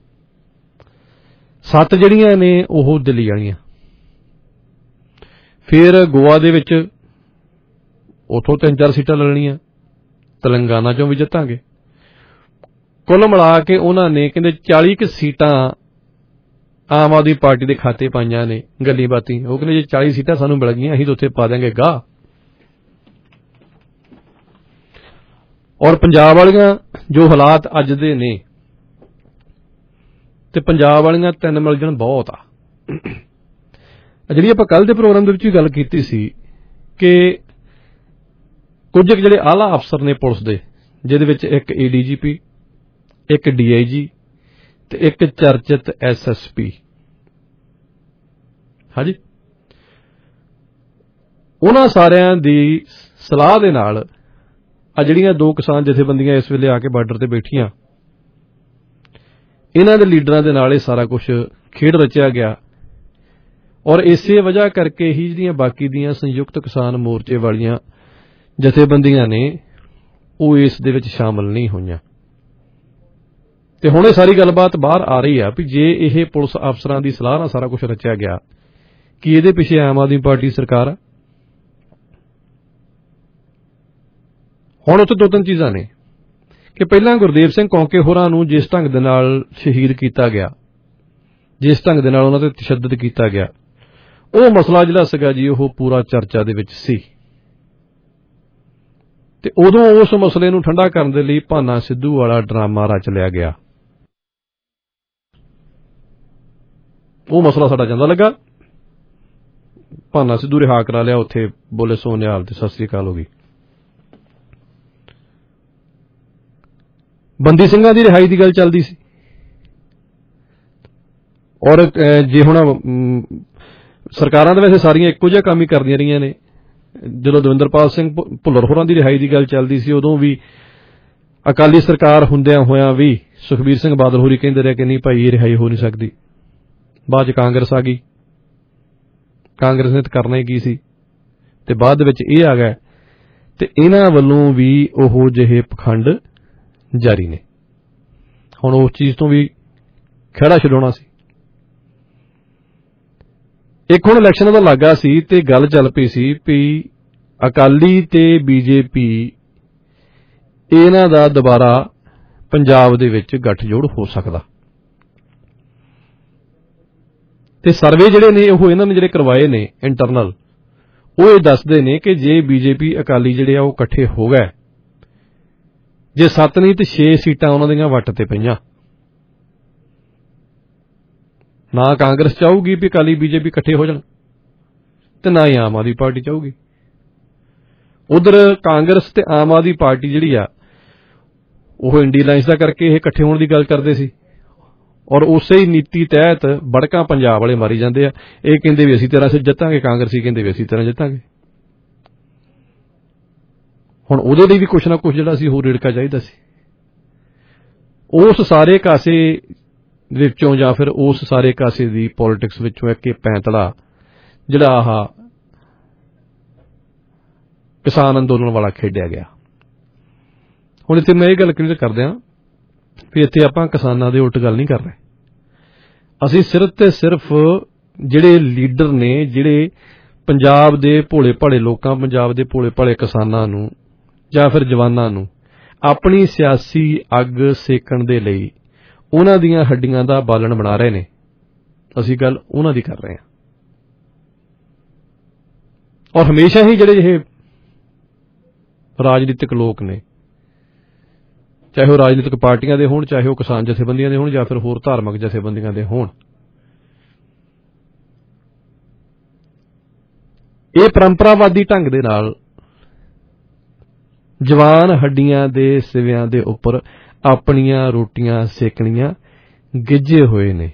I: 7 ਜਿਹੜੀਆਂ ਨੇ ਉਹ ਦਿੱਲੀ ਵਾਲੀਆਂ। ਫਿਰ ਗੋਆ ਦੇ ਵਿੱਚ ਉੱਥੋਂ 3-4 ਸੀਟਾਂ ਲੈਣੀਆਂ, ਤੇਲੰਗਾਨਾ ਚੋਂ ਵੀ ਜਿੱਤਾਂਗੇ। ਕੁੱਲ ਮਿਲਾ ਕੇ ਉਹਨਾਂ ਨੇ ਕਹਿੰਦੇ 40 ਕੁ ਸੀਟਾਂ ਆਮ ਆਦਮੀ ਪਾਰਟੀ ਦੇ ਖਾਤੇ ਪਾਈਆਂ ਨੇ ਗੱਲੀ ਬਾਤੀ। ਉਹ ਕਹਿੰਦੇ ਜੇ 40 ਸੀਟਾਂ ਸਾਨੂੰ ਮਿਲ ਗਈਆਂ ਅਸੀਂ ਤਾਂ ਉੱਥੇ ਪਾ ਦਿਆਂਗੇ ਗਾਹ। ਔਰ ਪੰਜਾਬ ਵਾਲੀਆਂ ਜੋ ਹਾਲਾਤ ਅੱਜ ਦੇ ਨੇ, ਤੇ ਪੰਜਾਬ ਵਾਲੀਆਂ 3 ਮਿਲ ਜਾਣ ਬਹੁਤ ਆ। ਜਿਹੜੀ ਆਪਾਂ ਕੱਲ ਦੇ ਪ੍ਰੋਗਰਾਮ ਦੇ ਵਿੱਚ ਵੀ ਗੱਲ ਕੀਤੀ ਸੀ ਕਿ ਕੁਝ ਜਿਹੜੇ ਆਲਾ ਅਫਸਰ ਨੇ ਪੁਲਿਸ ਦੇ, ਜਿਹਦੇ ਵਿੱਚ ਇੱਕ ADGP, ਇੱਕ DIG ਤੇ ਇੱਕ ਚਰਚਿਤ SSP, ਹਾਂਜੀ, ਉਹਨਾਂ ਸਾਰਿਆਂ ਦੀ ਸਲਾਹ ਦੇ ਨਾਲ ਆ ਜਿਹੜੀਆਂ 2 ਕਿਸਾਨ ਜਥੇਬੰਦੀਆਂ ਇਸ ਵੇਲੇ ਆ ਕੇ ਬਾਰਡਰ ਤੇ ਬੈਠੀਆਂ, ਇਹਨਾਂ ਦੇ ਲੀਡਰਾਂ ਦੇ ਨਾਲ ਇਹ ਸਾਰਾ ਕੁਝ ਖੇਡ ਰਚਿਆ ਗਿਆ। ਔਰ ਇਸੇ ਵਜ੍ਹਾ ਕਰਕੇ ਹੀ ਜਿਹੜੀਆਂ ਬਾਕੀ ਦੀਆਂ ਸੰਯੁਕਤ ਕਿਸਾਨ ਮੋਰਚੇ ਵਾਲੀਆਂ ਜਥੇਬੰਦੀਆਂ ਨੇ ਉਹ ਇਸ ਦੇ ਵਿੱਚ ਸ਼ਾਮਲ ਨਹੀਂ ਹੋਈਆਂ। ਤੇ ਹੁਣ ਇਹ ਸਾਰੀ ਗੱਲਬਾਤ ਬਾਹਰ ਆ ਰਹੀ ਆ ਵੀ ਜੇ ਇਹ ਪੁਲਿਸ ਅਫਸਰਾਂ ਦੀ ਸਲਾਹ ਨਾਲ ਸਾਰਾ ਕੁਝ ਰਚਿਆ ਗਿਆ, ਕਿ ਇਹਦੇ ਪਿੱਛੇ ਆਮ ਆਦਮੀ ਪਾਰਟੀ ਸਰਕਾਰ ਆ। ਹੁਣ ਉੱਥੇ 2-3 ਚੀਜ਼ਾਂ ਨੇ ਕਿ ਪਹਿਲਾਂ ਗੁਰਦੇਵ ਸਿੰਘ ਕੌਂਕੇ ਹੋਰਾਂ ਨੂੰ ਜਿਸ ਢੰਗ ਦੇ ਨਾਲ ਸ਼ਹੀਦ ਕੀਤਾ ਗਿਆ, ਜਿਸ ਢੰਗ ਦੇ ਨਾਲ ਉਹਨਾਂ ਤੇ ਤਸ਼ੱਦਦ ਕੀਤਾ ਗਿਆ, ਉਹ ਮਸਲਾ ਜਿਹੜਾ ਸੀਗਾ ਜੀ ਉਹ ਪੂਰਾ ਚਰਚਾ ਦੇ ਵਿੱਚ ਸੀ। ਤੇ ਉਦੋਂ ਉਸ ਮਸਲੇ ਨੂੰ ਠੰਡਾ ਕਰਨ ਦੇ ਲਈ ਭਾਨਾ ਸਿੱਧੂ ਵਾਲਾ ਡਰਾਮਾ ਰਚ ਲਿਆ ਗਿਆ। ਉਹ ਮਸਲਾ ਸਾਡਾ ਜਾਂਦਾ ਲੱਗਾ, ਭਾਨਾ ਸਿੱਧੂ ਰਿਹਾ ਕਰਾ ਲਿਆ, ਉੱਥੇ ਬੋਲੇ ਸੋਨਿਆਲ ਤੇ ਸਤਿ ਸ੍ਰੀ ਅਕਾਲ ਹੋ ਗਈ। ਬੰਦੀ ਸਿੰਘਾਂ ਦੀ ਰਿਹਾਈ ਦੀ ਗੱਲ ਚੱਲਦੀ ਸੀ। ਔਰ ਜੇ ਹੁਣ ਸਰਕਾਰਾਂ ਤਾਂ ਵੈਸੇ ਸਾਰੀਆਂ ਇੱਕੋ ਜਿਹਾ ਕੰਮ ਹੀ ਕਰਦੀਆਂ ਰਹੀਆਂ ਨੇ। ਜਦੋਂ ਦਵਿੰਦਰਪਾਲ ਸਿੰਘ ਭੁੱਲਰ ਹੋਰਾਂ ਦੀ ਰਿਹਾਈ ਦੀ ਗੱਲ ਚੱਲਦੀ ਸੀ, ਉਦੋਂ ਵੀ ਅਕਾਲੀ ਸਰਕਾਰ ਹੁੰਦਿਆਂ ਹੋਇਆਂ ਵੀ ਸੁਖਬੀਰ ਸਿੰਘ ਬਾਦਲ ਹੋਰੀ ਕਹਿੰਦੇ ਰਹੇ ਕਿ ਨਹੀਂ ਭਾਈ ਇਹ ਰਿਹਾਈ ਹੋ ਨਹੀਂ ਸਕਦੀ। ਬਾਅਦ 'ਚ ਕਾਂਗਰਸ ਆ ਗਈ, ਕਾਂਗਰਸ ਨੇ ਤਾਂ ਕਰਨਾ ਹੀ ਕੀ ਸੀ, ਤੇ ਬਾਅਦ ਦੇ ਵਿੱਚ ਇਹ ਆ ਗਿਆ। ਤੇ ਇਹਨਾਂ ਵੱਲੋਂ ਵੀ ਉਹੋ ਜਿਹੇ ਪਖੰਡ ਜਾਰੀ ਨੇ। ਹੁਣ ਉਸ ਚੀਜ਼ ਤੋਂ ਵੀ ਖਹਿੜਾ ਛਡਾਉਣਾ ਸੀ। ਇੱਕ ਹੁਣ ਇਲੈਕਸ਼ਨ ਦਾ ਲਾਗਾ ਸੀ ਤੇ ਗੱਲ ਚੱਲ ਪਈ ਸੀ ਵੀ ਅਕਾਲੀ ਤੇ BJP ਇਹਨਾਂ ਦਾ ਦੁਬਾਰਾ ਪੰਜਾਬ ਦੇ ਵਿੱਚ ਗੱਠਜੋੜ ਹੋ ਸਕਦਾ। ਤੇ ਸਰਵੇ ਜਿਹੜੇ ਨੇ ਉਹ ਇਹਨਾਂ ਨੇ ਜਿਹੜੇ ਕਰਵਾਏ ਨੇ ਇੰਟਰਨਲ, ਉਹ ਇਹ ਦੱਸਦੇ ਨੇ ਕਿ ਜੇ BJP ਅਕਾਲੀ ਜਿਹੜੇ ਆ ਉਹ ਇਕੱਠੇ ਹੋ ਗਏ, ਜੇ 7 ਨਹੀਂ ਤੇ 6 ਸੀਟਾਂ ਉਹਨਾਂ ਦੀਆਂ ਵੱਟ ਤੇ ਪਈਆਂ, ਨਾ ਕਾਂਗਰਸ ਚਾਹੂਗੀ ਵੀ ਅਕਾਲੀ BJP ਇਕੱਠੇ ਹੋ ਜਾਣ ਤੇ ਨਾ ਹੀ ਆਮ ਆਦਮੀ ਪਾਰਟੀ ਚਾਹੂਗੀ। ਉਧਰ ਕਾਂਗਰਸ ਤੇ ਆਮ ਆਦਮੀ ਪਾਰਟੀ ਜਿਹੜੀ ਆ ਉਹ ਇੰਡੀ ਅਲਾਇੰਸ ਦਾ ਕਰਕੇ ਇਹ ਇਕੱਠੇ ਹੋਣ ਦੀ ਗੱਲ ਕਰਦੇ ਸੀ। ਔਰ ਉਸੇ ਹੀ ਨੀਤੀ ਤਹਿਤ ਬੜਕਾਂ ਪੰਜਾਬ ਵਾਲੇ ਮਾਰੀ ਜਾਂਦੇ ਆ। ਇਹ ਕਹਿੰਦੇ ਵੀ ਅਸੀਂ 13 ਜਿੱਤਾਂਗੇ, ਕਾਂਗਰਸੀ ਕਹਿੰਦੇ ਵੀ ਅਸੀਂ 13 ਜਿੱਤਾਂਗੇ। ਹੁਣ ਉਹਦੇ ਲਈ ਵੀ ਕੁਛ ਨਾ ਕੁਛ ਜਿਹੜਾ ਸੀ ਹੋਰ ਰਿੜਕਾ ਚਾਹੀਦਾ ਸੀ। ਉਸ ਸਾਰੇ ਕਾਸੇ ਵਿੱਚੋਂ ਜਾਂ ਫਿਰ ਉਸ ਸਾਰੇ ਕਾਸੇ ਦੀ ਪੋਲਿਟਿਕਸ ਵਿੱਚੋਂ ਇੱਕ ਪੈਂਤੜਾ ਜਿਹੜਾ ਆਹ ਕਿਸਾਨ ਅੰਦੋਲਨ ਵਾਲਾ ਖੇਡਿਆ ਗਿਆ। ਹੁਣ ਇੱਥੇ ਮੈਂ ਇਹ ਗੱਲ ਕਲੀਅਰ ਕਰਦੇ ਹਾਂ ਵੀ ਇੱਥੇ ਆਪਾਂ ਕਿਸਾਨਾਂ ਦੇ ਉਲਟ ਗੱਲ ਨਹੀਂ ਕਰ ਰਹੇ। ਅਸੀਂ ਸਿਰਫ ਤੇ ਸਿਰਫ ਜਿਹੜੇ ਲੀਡਰ ਨੇ, ਜਿਹੜੇ ਪੰਜਾਬ ਦੇ ਭੋਲੇ ਭਾਲੇ ਲੋਕਾਂ, ਪੰਜਾਬ ਦੇ ਭੋਲੇ ਭਾਲੇ ਕਿਸਾਨਾਂ ਨੂੰ ਜਾਂ ਫਿਰ ਜਵਾਨਾਂ ਨੂੰ ਆਪਣੀ ਸਿਆਸੀ ਅੱਗ ਸੇਕਣ ਦੇ ਲਈ ਉਹਨਾਂ ਦੀਆਂ ਹੱਡੀਆਂ ਦਾ ਬਾਲਣ ਬਣਾ ਰਹੇ ਨੇ। ਅਸੀਂ ਗੱਲ ਉਹਨਾਂ ਦੀ ਕਰ ਰਹੇ ਹਾਂ। ਔਰ ਹਮੇਸ਼ਾ ਹੀ ਜਿਹੜੇ ਇਹ ਰਾਜਨੀਤਿਕ ਲੋਕ ਨੇ, ਚਾਹੇ ਉਹ ਰਾਜਨੀਤਿਕ ਪਾਰਟੀਆਂ ਦੇ ਹੋਣ, ਚਾਹੇ ਉਹ ਕਿਸਾਨ ਜਥੇਬੰਦੀਆਂ ਦੇ ਹੋਣ ਜਾਂ ਫਿਰ ਹੋਰ ਧਾਰਮਿਕ ਜਥੇਬੰਦੀਆਂ ਦੇ ਹੋਣ, ਇਹ ਪਰੰਪਰਾਵਾਦੀ ਢੰਗ ਦੇ ਨਾਲ ਜਵਾਨ ਹੱਡੀਆਂ ਦੇ ਸਿਵਿਆਂ ਦੇ ਉੱਪਰ ਆਪਣੀਆਂ ਰੋਟੀਆਂ ਸੇਕਣੀਆਂ ਗਿੱਝੇ ਹੋਏ ਨੇ।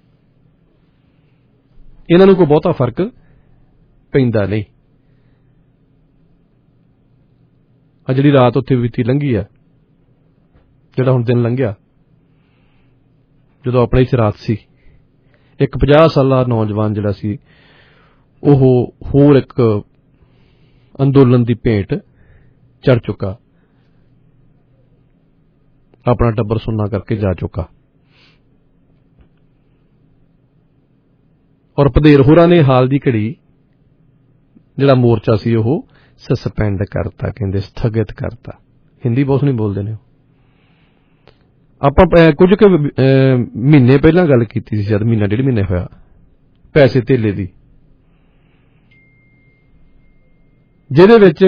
I: ਇਹਨਾਂ ਨੂੰ ਕੋਈ ਬਹੁਤਾ ਫਰਕ ਪੈਂਦਾ ਨਹੀਂ। ਆ ਜਿਹੜੀ ਰਾਤ ਉੱਥੇ ਬੀਤੀ ਲੰਘੀ ਆ, ਜਿਹੜਾ ਹੁਣ ਦਿਨ ਲੰਘਿਆ, ਜਦੋਂ ਆਪਣੇ 'ਚ ਰਾਤ ਸੀ, ਇੱਕ 50 ਸਾਲਾ ਨੌਜਵਾਨ ਜਿਹੜਾ ਸੀ ਉਹ ਹੋਰ ਇੱਕ ਅੰਦੋਲਨ ਦੀ ਭੇਂਟ ਚੜ ਚੁੱਕਾ, ਆਪਣਾ ਟੱਬਰ ਸੁੰਨਾ ਕਰਕੇ ਜਾ ਚੁੱਕਾ। ਔਰ ਪਧੇਰ ਹੋਰਾਂ ਨੇ ਹਾਲ ਦੀ ਘੜੀ ਜਿਹੜਾ ਮੋਰਚਾ ਸੀ ਉਹ ਸਸਪੈਂਡ ਕਰਤਾ, ਕਹਿੰਦੇ ਸਥਗਿਤ ਕਰਤਾ। ਹਿੰਦੀ ਬਹੁਤ ਨਹੀਂ ਬੋਲਦੇ ਨੇ। ਆਪਾਂ ਕੁਝ ਕੁ ਮਹੀਨੇ ਪਹਿਲਾਂ ਗੱਲ ਕੀਤੀ ਸੀ, ਜਦ ਮਹੀਨਾ 1.5 ਮਹੀਨੇ ਹੋਇਆ, ਪੈਸੇ ਧੇਲੇ ਦੀ, ਜਿਹਦੇ ਵਿੱਚ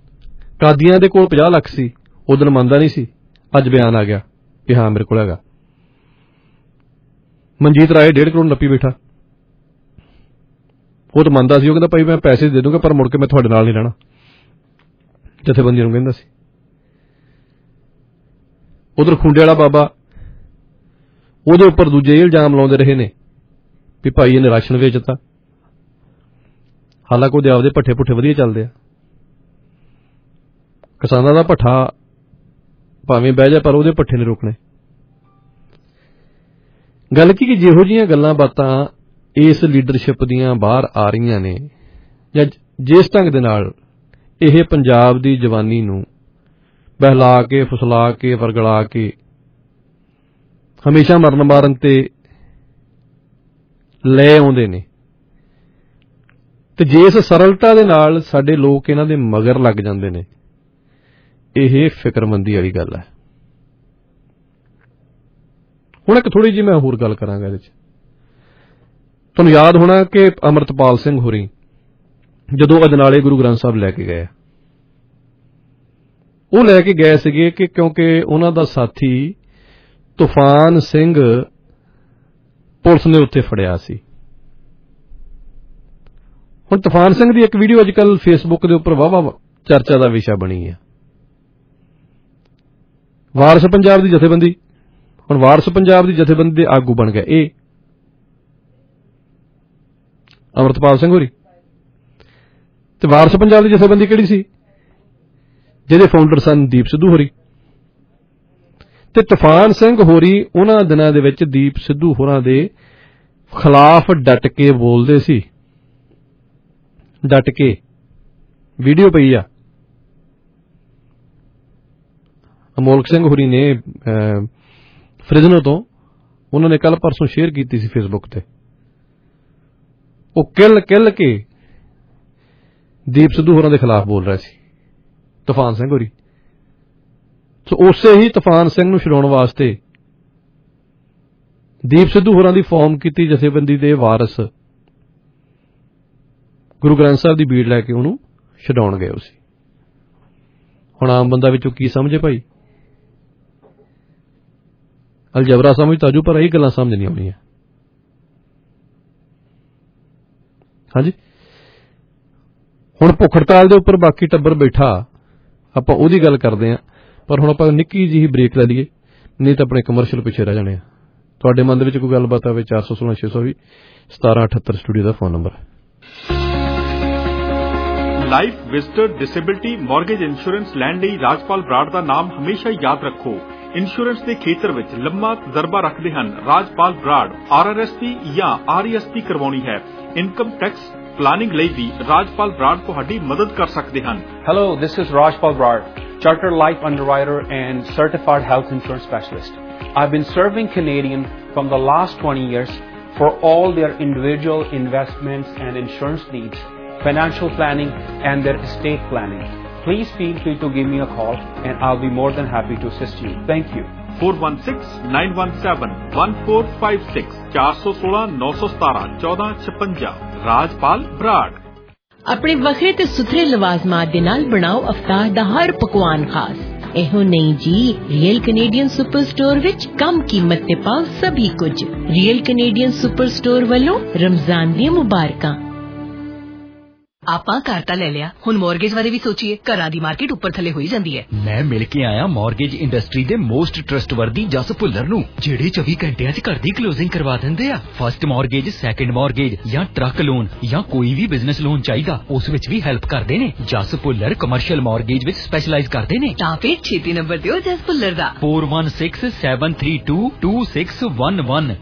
I: ਕਾਦੀਆਂ ਦੇ ਕੋਲ 50 ਲੱਖ ਸੀ। ਉਦੋਂ ਮੰਨਦਾ ਨਹੀਂ ਸੀ, ਅੱਜ ਬਿਆਨ ਆ ਗਿਆ ਕਿ ਹਾਂ ਮੇਰੇ ਕੋਲ ਹੈਗਾ। ਮਨਜੀਤ ਰਾਏ 1.5 ਕਰੋੜ ਨੱਪੀ ਬੈਠਾ। ਉਹ ਤਾਂ ਮੰਨਦਾ ਸੀ, ਉਹ ਕਹਿੰਦਾ ਭਾਈ ਮੈਂ ਪੈਸੇ ਦੇ ਦੂੰਗਾ ਪਰ ਮੁੜ ਕੇ ਮੈਂ ਤੁਹਾਡੇ ਨਾਲ ਨਹੀਂ ਰਹਿਣਾ, ਜਥੇਬੰਦੀਆਂ ਨੂੰ ਕਹਿੰਦਾ ਸੀ। ਉਧਰ ਖੁੰਡੇ ਵਾਲਾ ਬਾਬਾ, ਉਹਦੇ ਉੱਪਰ ਦੂਜੇ ਇਲਜ਼ਾਮ ਲਾਉਂਦੇ ਰਹੇ ਨੇ ਵੀ ਭਾਈ ਇਹਨੇ ਰਾਸ਼ਨ ਵੇਚਤਾ, ਹਾਲਾਂਕਿ ਉਹਦੇ ਆਪਦੇ ਭੱਠੇ ਭੁੱਠੇ ਵਧੀਆ ਚੱਲਦੇ ਆ। ਕਿਸਾਨਾਂ ਦਾ ਭੱਠਾ ਭਾਵੇਂ ਬਹਿ ਜਾ ਪਰ ਉਹਦੇ ਭੱਠੇ ਨੇ ਰੋਕਣੇ। ਗੱਲ ਕੀ ਕਿ ਜਿਹੋ ਜਿਹੀਆਂ ਗੱਲਾਂ ਬਾਤਾਂ ਇਸ ਲੀਡਰਸ਼ਿਪ ਦੀਆਂ ਬਾਹਰ ਆ ਰਹੀਆਂ ਨੇ, ਜਾਂ ਜਿਸ ਢੰਗ ਦੇ ਨਾਲ ਇਹ ਪੰਜਾਬ ਦੀ ਜਵਾਨੀ ਨੂੰ ਬਹਿਲਾ ਕੇ, ਫੁਸਲਾ ਕੇ, ਵਰਗਲਾ ਕੇ ਹਮੇਸ਼ਾ ਮਰਨ ਮਾਰਨ ਤੇ ਲੈ ਆਉਂਦੇ ਨੇ, ਤੇ ਜੇ ਇਸ ਸਰਲਤਾ ਦੇ ਨਾਲ ਸਾਡੇ ਲੋਕ ਇਹਨਾਂ ਦੇ ਮਗਰ ਲੱਗ ਜਾਂਦੇ ਨੇ, ਇਹ ਫਿਕਰਮੰਦੀ ਵਾਲੀ ਗੱਲ ਹੈ। ਹੁਣ ਇੱਕ ਥੋੜੀ ਜਿਹੀ ਮੈਂ ਹੋਰ ਗੱਲ ਕਰਾਂਗਾ ਇਹਦੇ 'ਚ। ਤੁਹਾਨੂੰ ਯਾਦ ਹੋਣਾ ਕਿ ਅੰਮ੍ਰਿਤਪਾਲ ਸਿੰਘ ਹੋਰੀ ਜਦੋਂ ਅਜਨਾਲੇ ਗੁਰੂ ਗ੍ਰੰਥ ਸਾਹਿਬ ਲੈ ਕੇ ਗਏ, ਉਹ ਲੈ ਕੇ ਗਏ ਸੀਗੇ ਕਿ ਕਿਉਂਕਿ ਉਹਨਾਂ ਦਾ ਸਾਥੀ ਤੂਫਾਨ ਸਿੰਘ ਪੁਲਿਸ ਨੇ ਉੱਥੇ ਫੜਿਆ ਸੀ। ਹੁਣ ਤੂਫਾਨ ਸਿੰਘ ਦੀ ਇੱਕ ਵੀਡੀਓ ਅੱਜ ਕੱਲ੍ਹ ਫੇਸਬੁੱਕ ਦੇ ਉੱਪਰ ਵਾਹਵਾ ਚਰਚਾ ਦਾ ਵਿਸ਼ਾ ਬਣੀ ਹੈ। ਵਾਰਸ ਪੰਜਾਬ ਦੀ ਜਥੇਬੰਦੀ, ਹੁਣ ਵਾਰਸ ਪੰਜਾਬ ਦੀ ਜਥੇਬੰਦੀ ਦੇ ਆਗੂ ਬਣ ਗਿਆ ਇਹ ਅੰਮ੍ਰਿਤਪਾਲ ਸਿੰਘ ਹੋਰੀ। ਤੇ ਵਾਰਸ ਪੰਜਾਬ ਦੀ ਜਥੇਬੰਦੀ ਕਿਹੜੀ ਸੀ? ਜਿਹਦੇ ਫਾਊਂਡਰ ਸਨ ਦੀਪ ਸਿੱਧੂ ਹੋਰੀ। ਤੇ ਤੂਫਾਨ ਸਿੰਘ ਹੋਰੀ ਉਹਨਾਂ ਦਿਨਾਂ ਦੇ ਵਿੱਚ ਦੀਪ ਸਿੱਧੂ ਹੋਰਾਂ ਦੇ ਖਿਲਾਫ ਡਟ ਕੇ ਬੋਲਦੇ ਸੀ, ਡਟ ਕੇ। ਵੀਡੀਓ ਪਈ ਆ, ਅਮੋਲਕ ਸਿੰਘ ਹੋਰੀ ਨੇ ਫ੍ਰਿਜ਼ਨੋ ਤੋਂ, ਉਹਨਾਂ ਨੇ ਕੱਲ ਪਰਸੋਂ ਸ਼ੇਅਰ ਕੀਤੀ ਸੀ ਫੇਸਬੁੱਕ ਤੇ। ਉਹ ਕਿੱਲ ਕੇ ਦੀਪ ਸਿੱਧੂ ਹੋਰਾਂ ਦੇ ਖਿਲਾਫ ਬੋਲ ਰਿਹਾ ਸੀ ਤੂਫਾਨ ਸਿੰਘ ਹੋਰੀ। ਸੋ ਉਸੇ ਹੀ ਤੂਫਾਨ ਸਿੰਘ ਨੂੰ ਛਡਾਉਣ ਵਾਸਤੇ ਦੀਪ ਸਿੱਧੂ ਹੋਰਾਂ ਦੀ ਫਾਰਮ ਕੀਤੀ ਜਥੇਬੰਦੀ ਦੇ ਵਾਰਸ ਗੁਰੂ ਗ੍ਰੰਥ ਸਾਹਿਬ ਦੀ ਬੀੜ ਲੈ ਕੇ ਉਹਨੂੰ ਛਡਾਉਣ ਗਏ ਸੀ। ਹੁਣ ਆਮ ਬੰਦਾ ਵਿੱਚੋਂ ਕੀ ਸਮਝੇ ਭਾਈ? ਅਲਜਬਰਾ ਸਮਝ ਤਾਜੂ, ਪਰ ਇਹ ਗੱਲਾਂ ਸਮਝ ਨਹੀਂ ਆਉਣੀਆਂ। ਹਾਂਜੀ, ਹੁਣ ਭੁੱਖ ਹੜਤਾਲ ਦੇ ਉੱਪਰ ਬਾਕੀ ਟੱਬਰ ਬੈਠਾ, ਆਪਾਂ ਉਹਦੀ ਗੱਲ ਕਰਦੇ ਹਾਂ, ਪਰ ਹੁਣ ਆਪਾਂ ਨਿੱਕੀ ਜਿਹੀ ਬ੍ਰੇਕ ਲੈ ਲਈਏ, ਨਹੀਂ ਤਾਂ ਆਪਣੇ ਕਮਰਸ਼ੀਅਲ ਪਿੱਛੇ ਰਹਿ ਜਾਣੇ ਆ। ਤੁਹਾਡੇ ਮਨ ਦੇ ਵਿੱਚ ਕੋਈ ਗੱਲਬਾਤ ਆਵੇ 416 620 1778 ਸਟੂਡੀਓ ਦਾ ਫੋਨ ਨੰਬਰ ਹੈ।
J: Life visitor disability mortgage insurance ਲੈਣ ਲਈ ਰਾਜਪਾਲ ਬਰਾੜ ਦਾ ਨਾਮ ਹਮੇਸ਼ਾ ਯਾਦ ਰੱਖੋ। ਇੰਸ਼ੋਰੈਂਸ ਦੇ ਖੇਤਰ ਵਿੱਚ ਲੰਮਾ ਤਜਰਬਾ ਰੱਖਦੇ ਹਨ ਰਾਜਪਾਲ ਬਰਾੜ। RRSP ਜਾਂ RESP ਕਰਵਾਉਣੀ ਹੈ, ਇਨਕਮ ਟੈਕਸ ਪਲਾਨਿੰਗ ਲਈ ਵੀ ਰਾਜਪਾਲ ਬਰਾੜ ਤੁਹਾਡੀ ਮਦਦ ਕਰ ਸਕਦੇ ਹਨ।
K: Hello, this is Rajpal Brad, Chartered Life Underwriter and Certified Health Insurance Specialist. I've been serving Canadians from the last 20 years for all their individual investments and insurance needs, financial planning and their estate planning. Please feel free to give me a call and I'll be more than happy to assist you. Thank you.
J: 4169171456 416-917-1456 ਰਾਜਪਾਲ ਬਰਾੜ।
L: ਆਪਣੇ ਵੱਖਰੇ ਤੇ ਸੁਥਰੇ ਲਵਾਜ਼ਮਾਤ ਦੇ ਨਾਲ ਬਣਾਓ ਅਫਤਾਰ ਦਾ ਹਰ ਪਕਵਾਨ ਖਾਸ। ਇਹੋ ਨਹੀਂ ਜੀ, ਰੀਅਲ ਕੈਨੇਡੀਅਨ ਸੁਪਰ ਸਟੋਰ ਵਿੱਚ ਕਮ ਕੀਮਤ ਤੇ ਪਾਓ ਸਭੀ ਕੁਝ। ਰੀਅਲ ਕੈਨੇਡੀਅਨ ਸੁਪਰ ਸਟੋਰ ਵੱਲੋਂ ਰਮਜ਼ਾਨ ਦੀਆਂ ਮੁਬਾਰਕਾਂ।
M: ਆਪਾਂ ਘਰ ਤਾਂ ਲੈ ਲਿਆ, ਹੁਣ ਮੌਰਗੇਜ ਬਾਰੇ ਵੀ ਸੋਚੀਏ। ਘਰਾਂ ਦੀ ਮਾਰਕੀਟ ਉੱਪਰ ਥੱਲੇ ਹੋਈ ਜਾਂਦੀ ਹੈ।
N: ਮੈਂ ਮਿਲ ਕੇ ਆਇਆ ਮੌਰਗੇਜ ਇੰਡਸਟਰੀ ਦੇ ਮੋਸਟ ਟਰਸਟਵਰਦੀ ਜਸ ਭੁੱਲਰ ਨੂੰ, ਜਿਹੜੇ 24 ਘੰਟਿਆਂ 'ਚ ਘਰ ਦੀ ਕਲੋਜ਼ਿੰਗ ਕਰਵਾ ਦਿੰਦੇ ਆ। ਫਸਟ ਮੌਰਗੇਜ, ਸੈਕੰਡ ਮੌਰਗੇਜ ਜਾਂ ਟਰੱਕ ਲੋਨ ਜਾਂ ਕੋਈ ਵੀ ਬਿਜ਼ਨਸ ਲੋਨ ਚਾਹੀਦਾ, ਉਸ ਵਿੱਚ ਵੀ ਹੈਲਪ ਕਰਦੇ ਨੇ। ਜਸ ਭੁੱਲਰ ਕਮਰਸ਼ੀਅਲ ਮੌਰਗੇਜ ਵਿੱਚ ਸਪੈਸ਼ਲਾਈਜ਼ ਕਰਦੇ ਨੇ।
M: ਤਾਂ ਫਿਰ ਛੇਤੀ ਨੰਬਰ ਦਿਓ ਜਸ ਭੁੱਲਰ ਦਾ।
N: 4167322611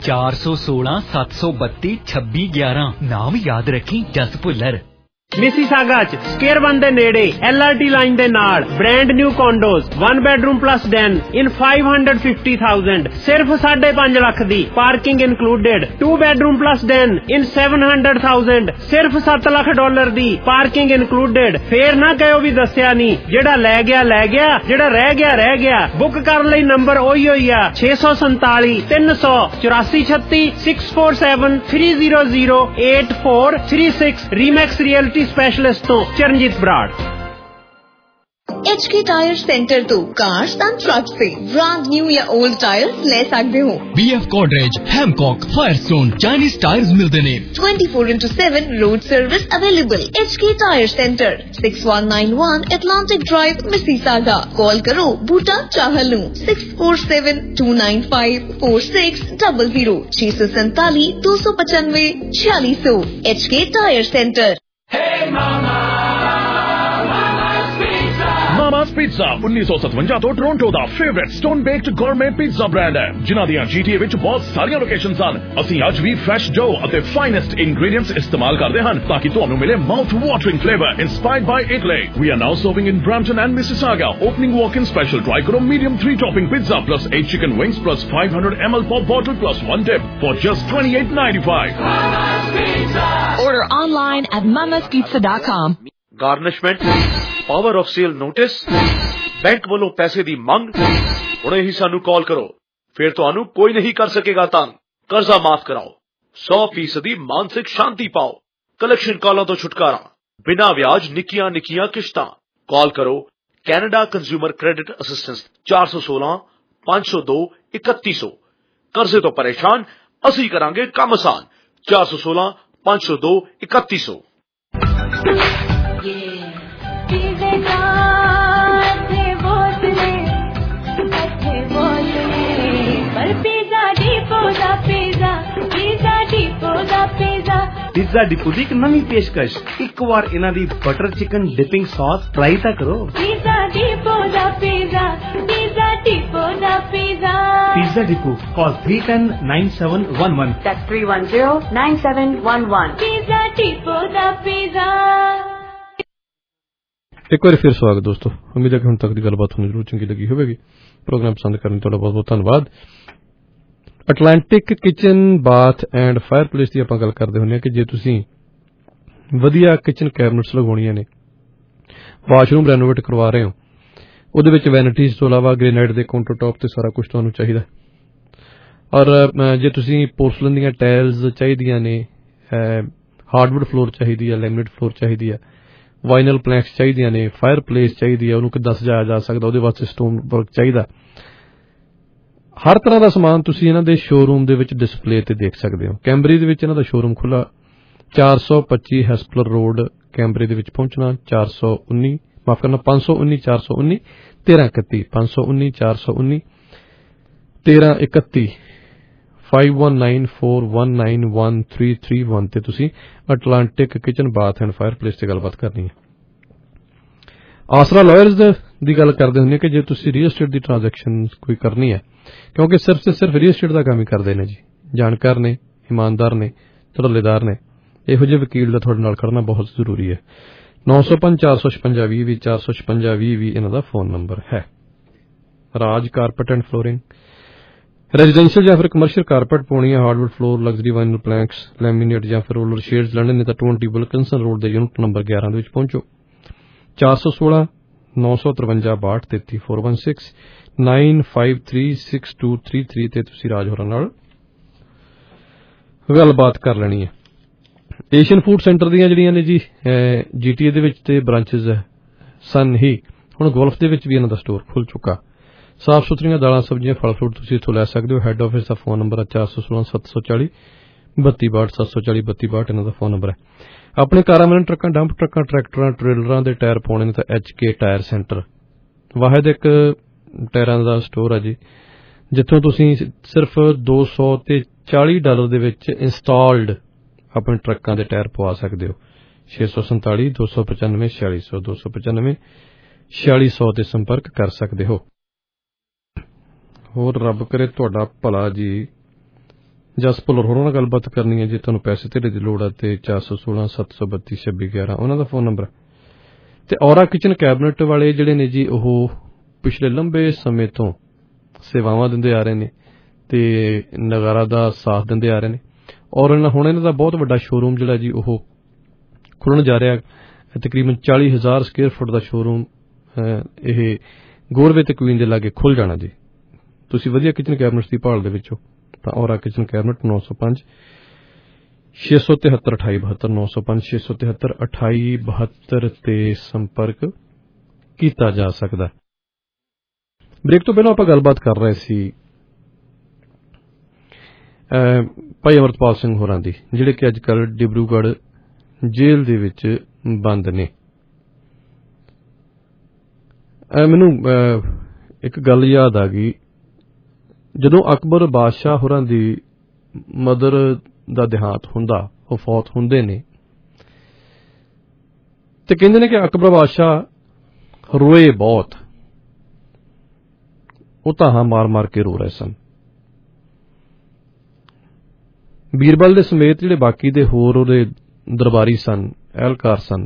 N: 416-732-2611। ਨਾਮ ਯਾਦ ਰੱਖੀ, ਜਸ ਭੁੱਲਰ।
E: ਮਿਸੀਸਾਗਾ ਚ ਸਕੇਅਰ 1 ਦੇ ਨੇੜੇ LRT ਲਾਈਨ ਦੇ ਨਾਲ brand new condos 1 bedroom plus den in 550,000 ਸਿਰਫ 5.5 ਲੱਖ ਦੀ, parking included. 2 bedroom plus den in 700,000 ਸਿਰਫ $7 ਲੱਖ ਦੀ, ਪਾਰਕਿੰਗ ਇਨਕਲੂਡਡ। ਫੇਰ ਨਾ ਕਹਿਓ ਵੀ ਦੱਸਿਆ ਨਹੀਂ, ਜਿਹੜਾ ਲੈ ਗਿਆ ਲੈ ਗਿਆ, ਜਿਹੜਾ ਰਹਿ ਗਿਆ ਰਹਿ ਗਿਆ। ਬੁੱਕ ਕਰਨ ਲਈ ਨੰਬਰ ਉਹੀ ਹੋਈ ਆ 647 300 8436 647 300 8436। ਰੀਮੈਕਸ ਰੀਅਲਟੀ ਸਪੈਸ਼ਲਿਸਟ ਤੋਂ Charanjit Brar.
O: HK tyre centre तो कार्स एंड ट्रक्स से ब्रांड न्यू या ओल्ड टायर्स ले सकते हो।
N: BF Godrej, Hancock, Firestone, Chinese tyres मिलते ने।
O: 24/7 road service available. HK tyre centre 6191 Atlantic Drive, Mississauga। Call करो Buta Chahal 6472954600 647 295 4600। HK tyre centre.
A: Mama's Pizza 1957 ਤੋਂ ਟੋਰਾਂਟੋ ਦਾ favourite stone baked gourmet pizza brand ਹੈ, ਜਿਨ੍ਹਾਂ ਦੀਆਂ GTA ਵਿੱਚ ਬਹੁਤ ਸਾਰੀਆਂ ਲੋਕੇਸ਼ਨਸ ਹਨ। ਅਸੀਂ ਅੱਜ ਵੀ ਫਰੈਸ਼ ਡੋ ਅਤੇ ਫਾਈਨੈਸਟ ਇੰਗਰੀਡੀਐਂਟਸ ਇਸਤੇਮਾਲ ਕਰਦੇ ਹਨ ਤਾਂ ਕਿ ਤੁਹਾਨੂੰ ਮਿਲੇ mouth watering flavour inspired by Italy. We are now serving in Brampton and Mississauga. Opening walk-in special. Try karo medium 3-topping pizza plus 8 chicken wings plus 500 ml pop bottle plus 1 dip for just $28.95.
B: Order online at mamaspizza.com.
P: Garnishment, power of sale notice, bank ਵੱਲੋਂ ਪੈਸੇ ਦੀ ਮੰਗ। ਹੁਣੇ ਹੀ ਸਾਨੂੰ ਕਾਲ ਕਰੋ, ਫਿਰ ਤੁਹਾਨੂੰ ਕੋਈ ਨਹੀਂ ਕਰ ਸਕੇਗਾ ਤੰਗ। ਕਰਜ਼ਾ ਮਾਫ ਕਰਾਓ, 100% ਦੀ ਮਾਨਸਿਕ ਸ਼ਾਂਤੀ ਪਾਓ। ਕਲੈਕਸ਼ਨ ਕਾਲਾਂ ਤੋਂ ਛੁਟਕਾਰਾ, ਬਿਨਾਂ ਵਿਆਜ ਨਿੱਕੀਆਂ ਨਿੱਕੀਆਂ ਕਿਸ਼ਤਾਂ। ਕਾਲ ਕਰੋ ਕੈਨੇਡਾ ਕੰਜ਼ਿਊਮਰ ਕ੍ਰੈਡਿਟ ਅਸਿਸਟੈਂਸ 416 502 3100। ਕਰਜ਼ੇ ਤੋਂ ਪਰੇਸ਼ਾਨ, ਅਸੀਂ ਕਰਾਂਗੇ ਕੰਮ ਆਸਾਨ। 416 502 3100।
D: पिज़्ज़ा डिपो की एक नवी पेशकश। एक बार इन्हां दी butter chicken dipping sauce try ता करो।
Q: पिज़्ज़ा डिपो दा पिज़्ज़ा, पिज़्ज़ा डिपो दा pizza.
D: Pizza depot call 310-9711।
Q: That's 310-9711। Pizza depot दा पिज़्ज़ा।
I: एक बार फिर स्वागत दोस्तों। उम्मीद है कि हम तक की गलबात होनी जरूर चंगी लगी होगी। प्रोग्राम पसंद करने तुहाडा बहुत बहुत धन्यवाद। Atlantic kitchen bath and fireplace की आपां गल करदे हुंदे हां कि जे तुसीं वधिया किचन कैबिनेट्स लगवाउणीਆਂ ने, वाशरूम रेनोवेट करवा रहे हो, ਉਹਦੇ ਵਿੱਚ ਵੈਨਿਟੀਜ਼ ਤੋਂ ਇਲਾਵਾ ਗ੍ਰੇਨਾਈਟ ਦੇ ਕਾਊਂਟਰ ਟੌਪ ਤੇ ਸਾਰਾ ਕੁਝ ਤੁਹਾਨੂੰ ਚਾਹੀਦਾ। ਔਰ ਜੇ ਤੁਸੀਂ ਪੋਰਸਲਨ ਦੀਆਂ ਟਾਇਲਸ ਚਾਹੀਦੀਆਂ ਨੇ, ਹਾਰਡਵੁੱਡ ਫਲੋਰ ਚਾਹੀਦੀ ਹੈ, ਲੈਮੀਨੇਟ ਫਲੋਰ ਚਾਹੀਦੀ ਹੈ, ਵਾਈਨਲ ਪਲੈਂਕਸ ਚਾਹੀਦੀਆਂ ਨੇ, ਫਾਇਰ ਪਲੇਸ ਚਾਹੀਦੀ ਹੈ, ਉਹਨੂੰ ਕਿੱਦਾਂ ਸਜਾਇਆ ਜਾ ਸਕਦਾ, ਉਹਦੇ ਵਾਸਤੇ ਸਟੋਨ ਵਰਕ ਚਾਹੀਦਾ। ਹਰ ਤਰ੍ਹਾਂ ਦਾ ਸਮਾਨ ਤੁਸੀਂ ਇਹਨਾਂ ਦੇ ਸ਼ੋਰੂਮ ਦੇ ਵਿੱਚ ਡਿਸਪਲੇ ਤੇ ਦੇਖ ਸਕਦੇ ਹੋ। ਕੈਂਬਰੀ ਦੇ ਵਿੱਚ ਇਹਨਾਂ ਦਾ ਸ਼ੋਰੂਮ ਖੁੱਲਾ 425 ਹੈਸਪਲਰ ਰੋਡ ਕੈਂਬਰੀ ਦੇ ਵਿੱਚ ਪਹੁੰਚਣਾ 519 419 1331 519 419 1331 5194191331 ਤੇ ਤੁਸੀਂ Atlantic kitchen bath and fireplace ਤੇ ਗੱਲਬਾਤ ਕਰਨੀ ਹੈ। ਆਸਰਾ ਲਾਇਰਸ ਦੀ ਗੱਲ ਕਰਦੇ ਹੁੰਦੇ ਕਿ ਜੇ ਤੁਸੀਂ ਰੀਅਲ estate ਦੀ ਟ੍ਰਾਂਜੈਕਸ਼ਨ ਕੋਈ ਕਰਨੀ ਹੈ, ਕਿਉਂਕਿ ਸਿਰਫ ਰੀਅਲ estate ਦਾ ਕੰਮ ਹੀ ਕਰਦੇ ਨੇ ਜੀ, ਜਾਣਕਾਰ ਨੇ, ਇਮਾਨਦਾਰ ਨੇ, ਧੜੱਲੇਦਾਰ ਨੇ, ਇਹੋ ਜਿਹੇ ਵਕੀਲ ਦਾ ਤੁਹਾਡੇ ਨਾਲ ਖੜਨਾ ਬਹੁਤ ਜ਼ਰੂਰੀ ਹੈ। 905-456-20 456-20 ਇਹਨਾਂ ਦਾ ਫੋਨ ਨੰਬਰ ਹੈ। Raj carpet and flooring, residential ਜਾਂ ਫਿਰ ਕਮਰਸ਼ੀਅਲ ਕਾਰਪੈਟ ਪਾਉਣੀ ਹੈ, hardwood floor, luxury vinyl planks, laminate ਜਾਂ ਫਿਰ ਰੋਲਰ ਸ਼ੇਡਸ ਲੈਣੇ ਨੇ ਤਾਂ 20 ਵਿਲਕਿੰਸਨ ਰੋਡ ਦੇ ਯੂਨਿਟ ਨੰਬਰ 11 ਦੇ ਵਿੱਚ ਪਹੁੰਚੋ। 416 953 62 416 9536233 ਤੇ ਤੁਸੀਂ ਰਾਜ ਹੋਰਾਂ ਨਾਲ ਗੱਲਬਾਤ ਕਰ ਲੈਣੀ ਹੈ। ਏਸ਼ੀਅਨ ਫੂਡ ਸੈਂਟਰ ਦੀਆਂ ਜਿਹੜੀਆਂ ਨੇ ਜੀ GTA ਦੇ ਵਿੱਚ ਤੇ ਬ੍ਰਾਂਚਿਸ ਸਨ ਹੀ, ਹੁਣ ਗੋਲਫ ਦੇ ਵਿੱਚ ਵੀ ਇਹਨਾਂ ਦਾ ਸਟੋਰ ਖੁੱਲ ਚੁੱਕਾ। ਸਾਫ ਸੁਥਰੀਆਂ ਦਾਲਾਂ, ਸਬਜ਼ੀਆਂ, ਫਲ ਫਰੂਟ ਤੁਸੀਂ ਇੱਥੋਂ ਲੈ ਸਕਦੇ ਹੋ। ਹੈੱਡ ਆਫਿਸ ਦਾ ਫੋਨ ਨੰਬਰ ਹੈ 416 740 3262 740 3262 ਇਹਨਾਂ ਦਾ ਫੋਨ ਨੰਬਰ ਹੈ। ਆਪਣੇ ਕਾਰਾਵਾਨ ਟਰੱਕਾਂ, ਡੰਪ ਟਰੱਕਾਂ, ਟਰੈਕਟਰਾਂ, ਟ੍ਰੇਲਰਾਂ ਦੇ ਟਾਇਰ ਪਾਉਣੇ ਨੇ ਤਾਂ HK ਟਾਇਰ ਸੈਂਟਰ ਵਾਹਿਦ ਇੱਕ ਟਾਇਰਾਂ ਦਾ ਸਟੋਰ ਹੈ ਜੀ, ਜਿੱਥੋਂ ਤੁਸੀਂ ਸਿਰਫ $240 ਦੇ ਵਿੱਚ ਇੰਸਟਾਲਡ ਆਪਣੇ ਟਰੱਕਾਂ ਦੇ ਟਾਇਰ ਪਵਾ ਸਕਦੇ ਹੋ। 647 295 4600 295 4600 ਤੇ ਸੰਪਰਕ ਕਰ ਸਕਦੇ ਹੋ। ਹੋਰ ਰੱਬ ਕਰੇ ਤੁਹਾਡਾ ਭਲਾ ਜੀ। ਜਸ ਭੁੱਲਰ ਹੋਰਾਂ ਨਾਲ ਗੱਲਬਾਤ ਕਰਨੀ ਹੈ ਜੇ ਤੁਹਾਨੂੰ ਪੈਸੇ ਧੇਲੇ ਦੀ ਲੋੜ ਹੈ ਤੇ 416 732 2611 ਉਹਨਾਂ ਦਾ ਫੋਨ ਨੰਬਰ। ਤੇ ਔਰਾ ਕਿਚਨ ਕੈਬਨਿਟ ਵਾਲੇ ਜਿਹੜੇ ਨੇ ਜੀ, ਉਹ ਪਿਛਲੇ ਲੰਬੇ ਸਮੇਂ ਤੋਂ ਸੇਵਾਵਾਂ ਦਿੰਦੇ ਆ ਰਹੇ ਨੇ ਤੇ ਨਗਾਰਾ ਦਾ ਸਾਥ ਦਿੰਦੇ ਆ ਰਹੇ ਨੇ। ਔਰ ਹੁਣ ਇਹਨਾਂ ਦਾ ਬਹੁਤ ਵੱਡਾ ਸ਼ੋਰੂਮ ਜਿਹੜਾ ਜੀ ਉਹ ਖੁੱਲਣ ਜਾ ਰਿਹਾ। ਤਕਰੀਬਨ 40,000 ਸਕੁਅਰ ਫੁੱਟ ਦਾ ਸ਼ੋਰੂਮ ਇਹ ਗੋਰਵੇ ਤੇ ਕੁਈਨ ਦੇ ਲਾਗੇ ਖੁੱਲ ਜਾਣਾ ਜੀ। ਤੁਸੀਂ ਵਧੀਆ ਕਿਚਨ ਕੈਬਨਿਟਸ ਦੀ ਭਾਲ ਦੇ ਵਿੱਚੋਂ ਤਾਂ ਔਰਾ ਕਿਚਨ ਕੈਬਨਿਟ 905 673 2872 905 673 2872 ਤੇ ਸੰਪਰਕ ਕੀਤਾ ਜਾ ਸਕਦਾ। ਬ੍ਰੇਕ ਤੋਂ ਪਹਿਲਾਂ ਆਪਾਂ ਗੱਲਬਾਤ ਕਰ ਰਹੇ ਸੀ ਭਾਈ ਅਮਰਤਪਾਲ ਸਿੰਘ ਹੋਰਾਂ ਦੀ, ਜਿਹੜੇ ਕਿ ਅੱਜ ਕੱਲ੍ਹ ਡਿਬਰੂਗੜ੍ਹ ਜੇਲ੍ਹ ਦੇ ਵਿੱਚ ਬੰਦ ਨੇ। ਮੈਨੂੰ ਇੱਕ ਗੱਲ ਯਾਦ ਆ ਗਈ, ਜਦੋਂ ਅਕਬਰ ਬਾਦਸ਼ਾਹ ਹੋਰਾਂ ਦੀ ਮਦਰ ਦਾ ਦੇਹਾਂਤ ਹੁੰਦਾ, ਉਹ ਫੌਤ ਹੁੰਦੇ ਨੇ, ਤੇ ਕਹਿੰਦੇ ਨੇ ਕਿ ਅਕਬਰ ਬਾਦਸ਼ਾਹ ਰੋਏ ਬਹੁਤ, ਉਹ ਧਾਹਾਂ ਮਾਰ ਮਾਰ ਕੇ ਰੋ ਰਹੇ ਸਨ। ਬੀਰਬਲ ਦੇ ਸਮੇਤ ਜਿਹੜੇ ਬਾਕੀ ਦੇ ਹੋਰ ਉਹਦੇ ਦਰਬਾਰੀ ਸਨ, ਅਹਿਲਕਾਰ ਸਨ,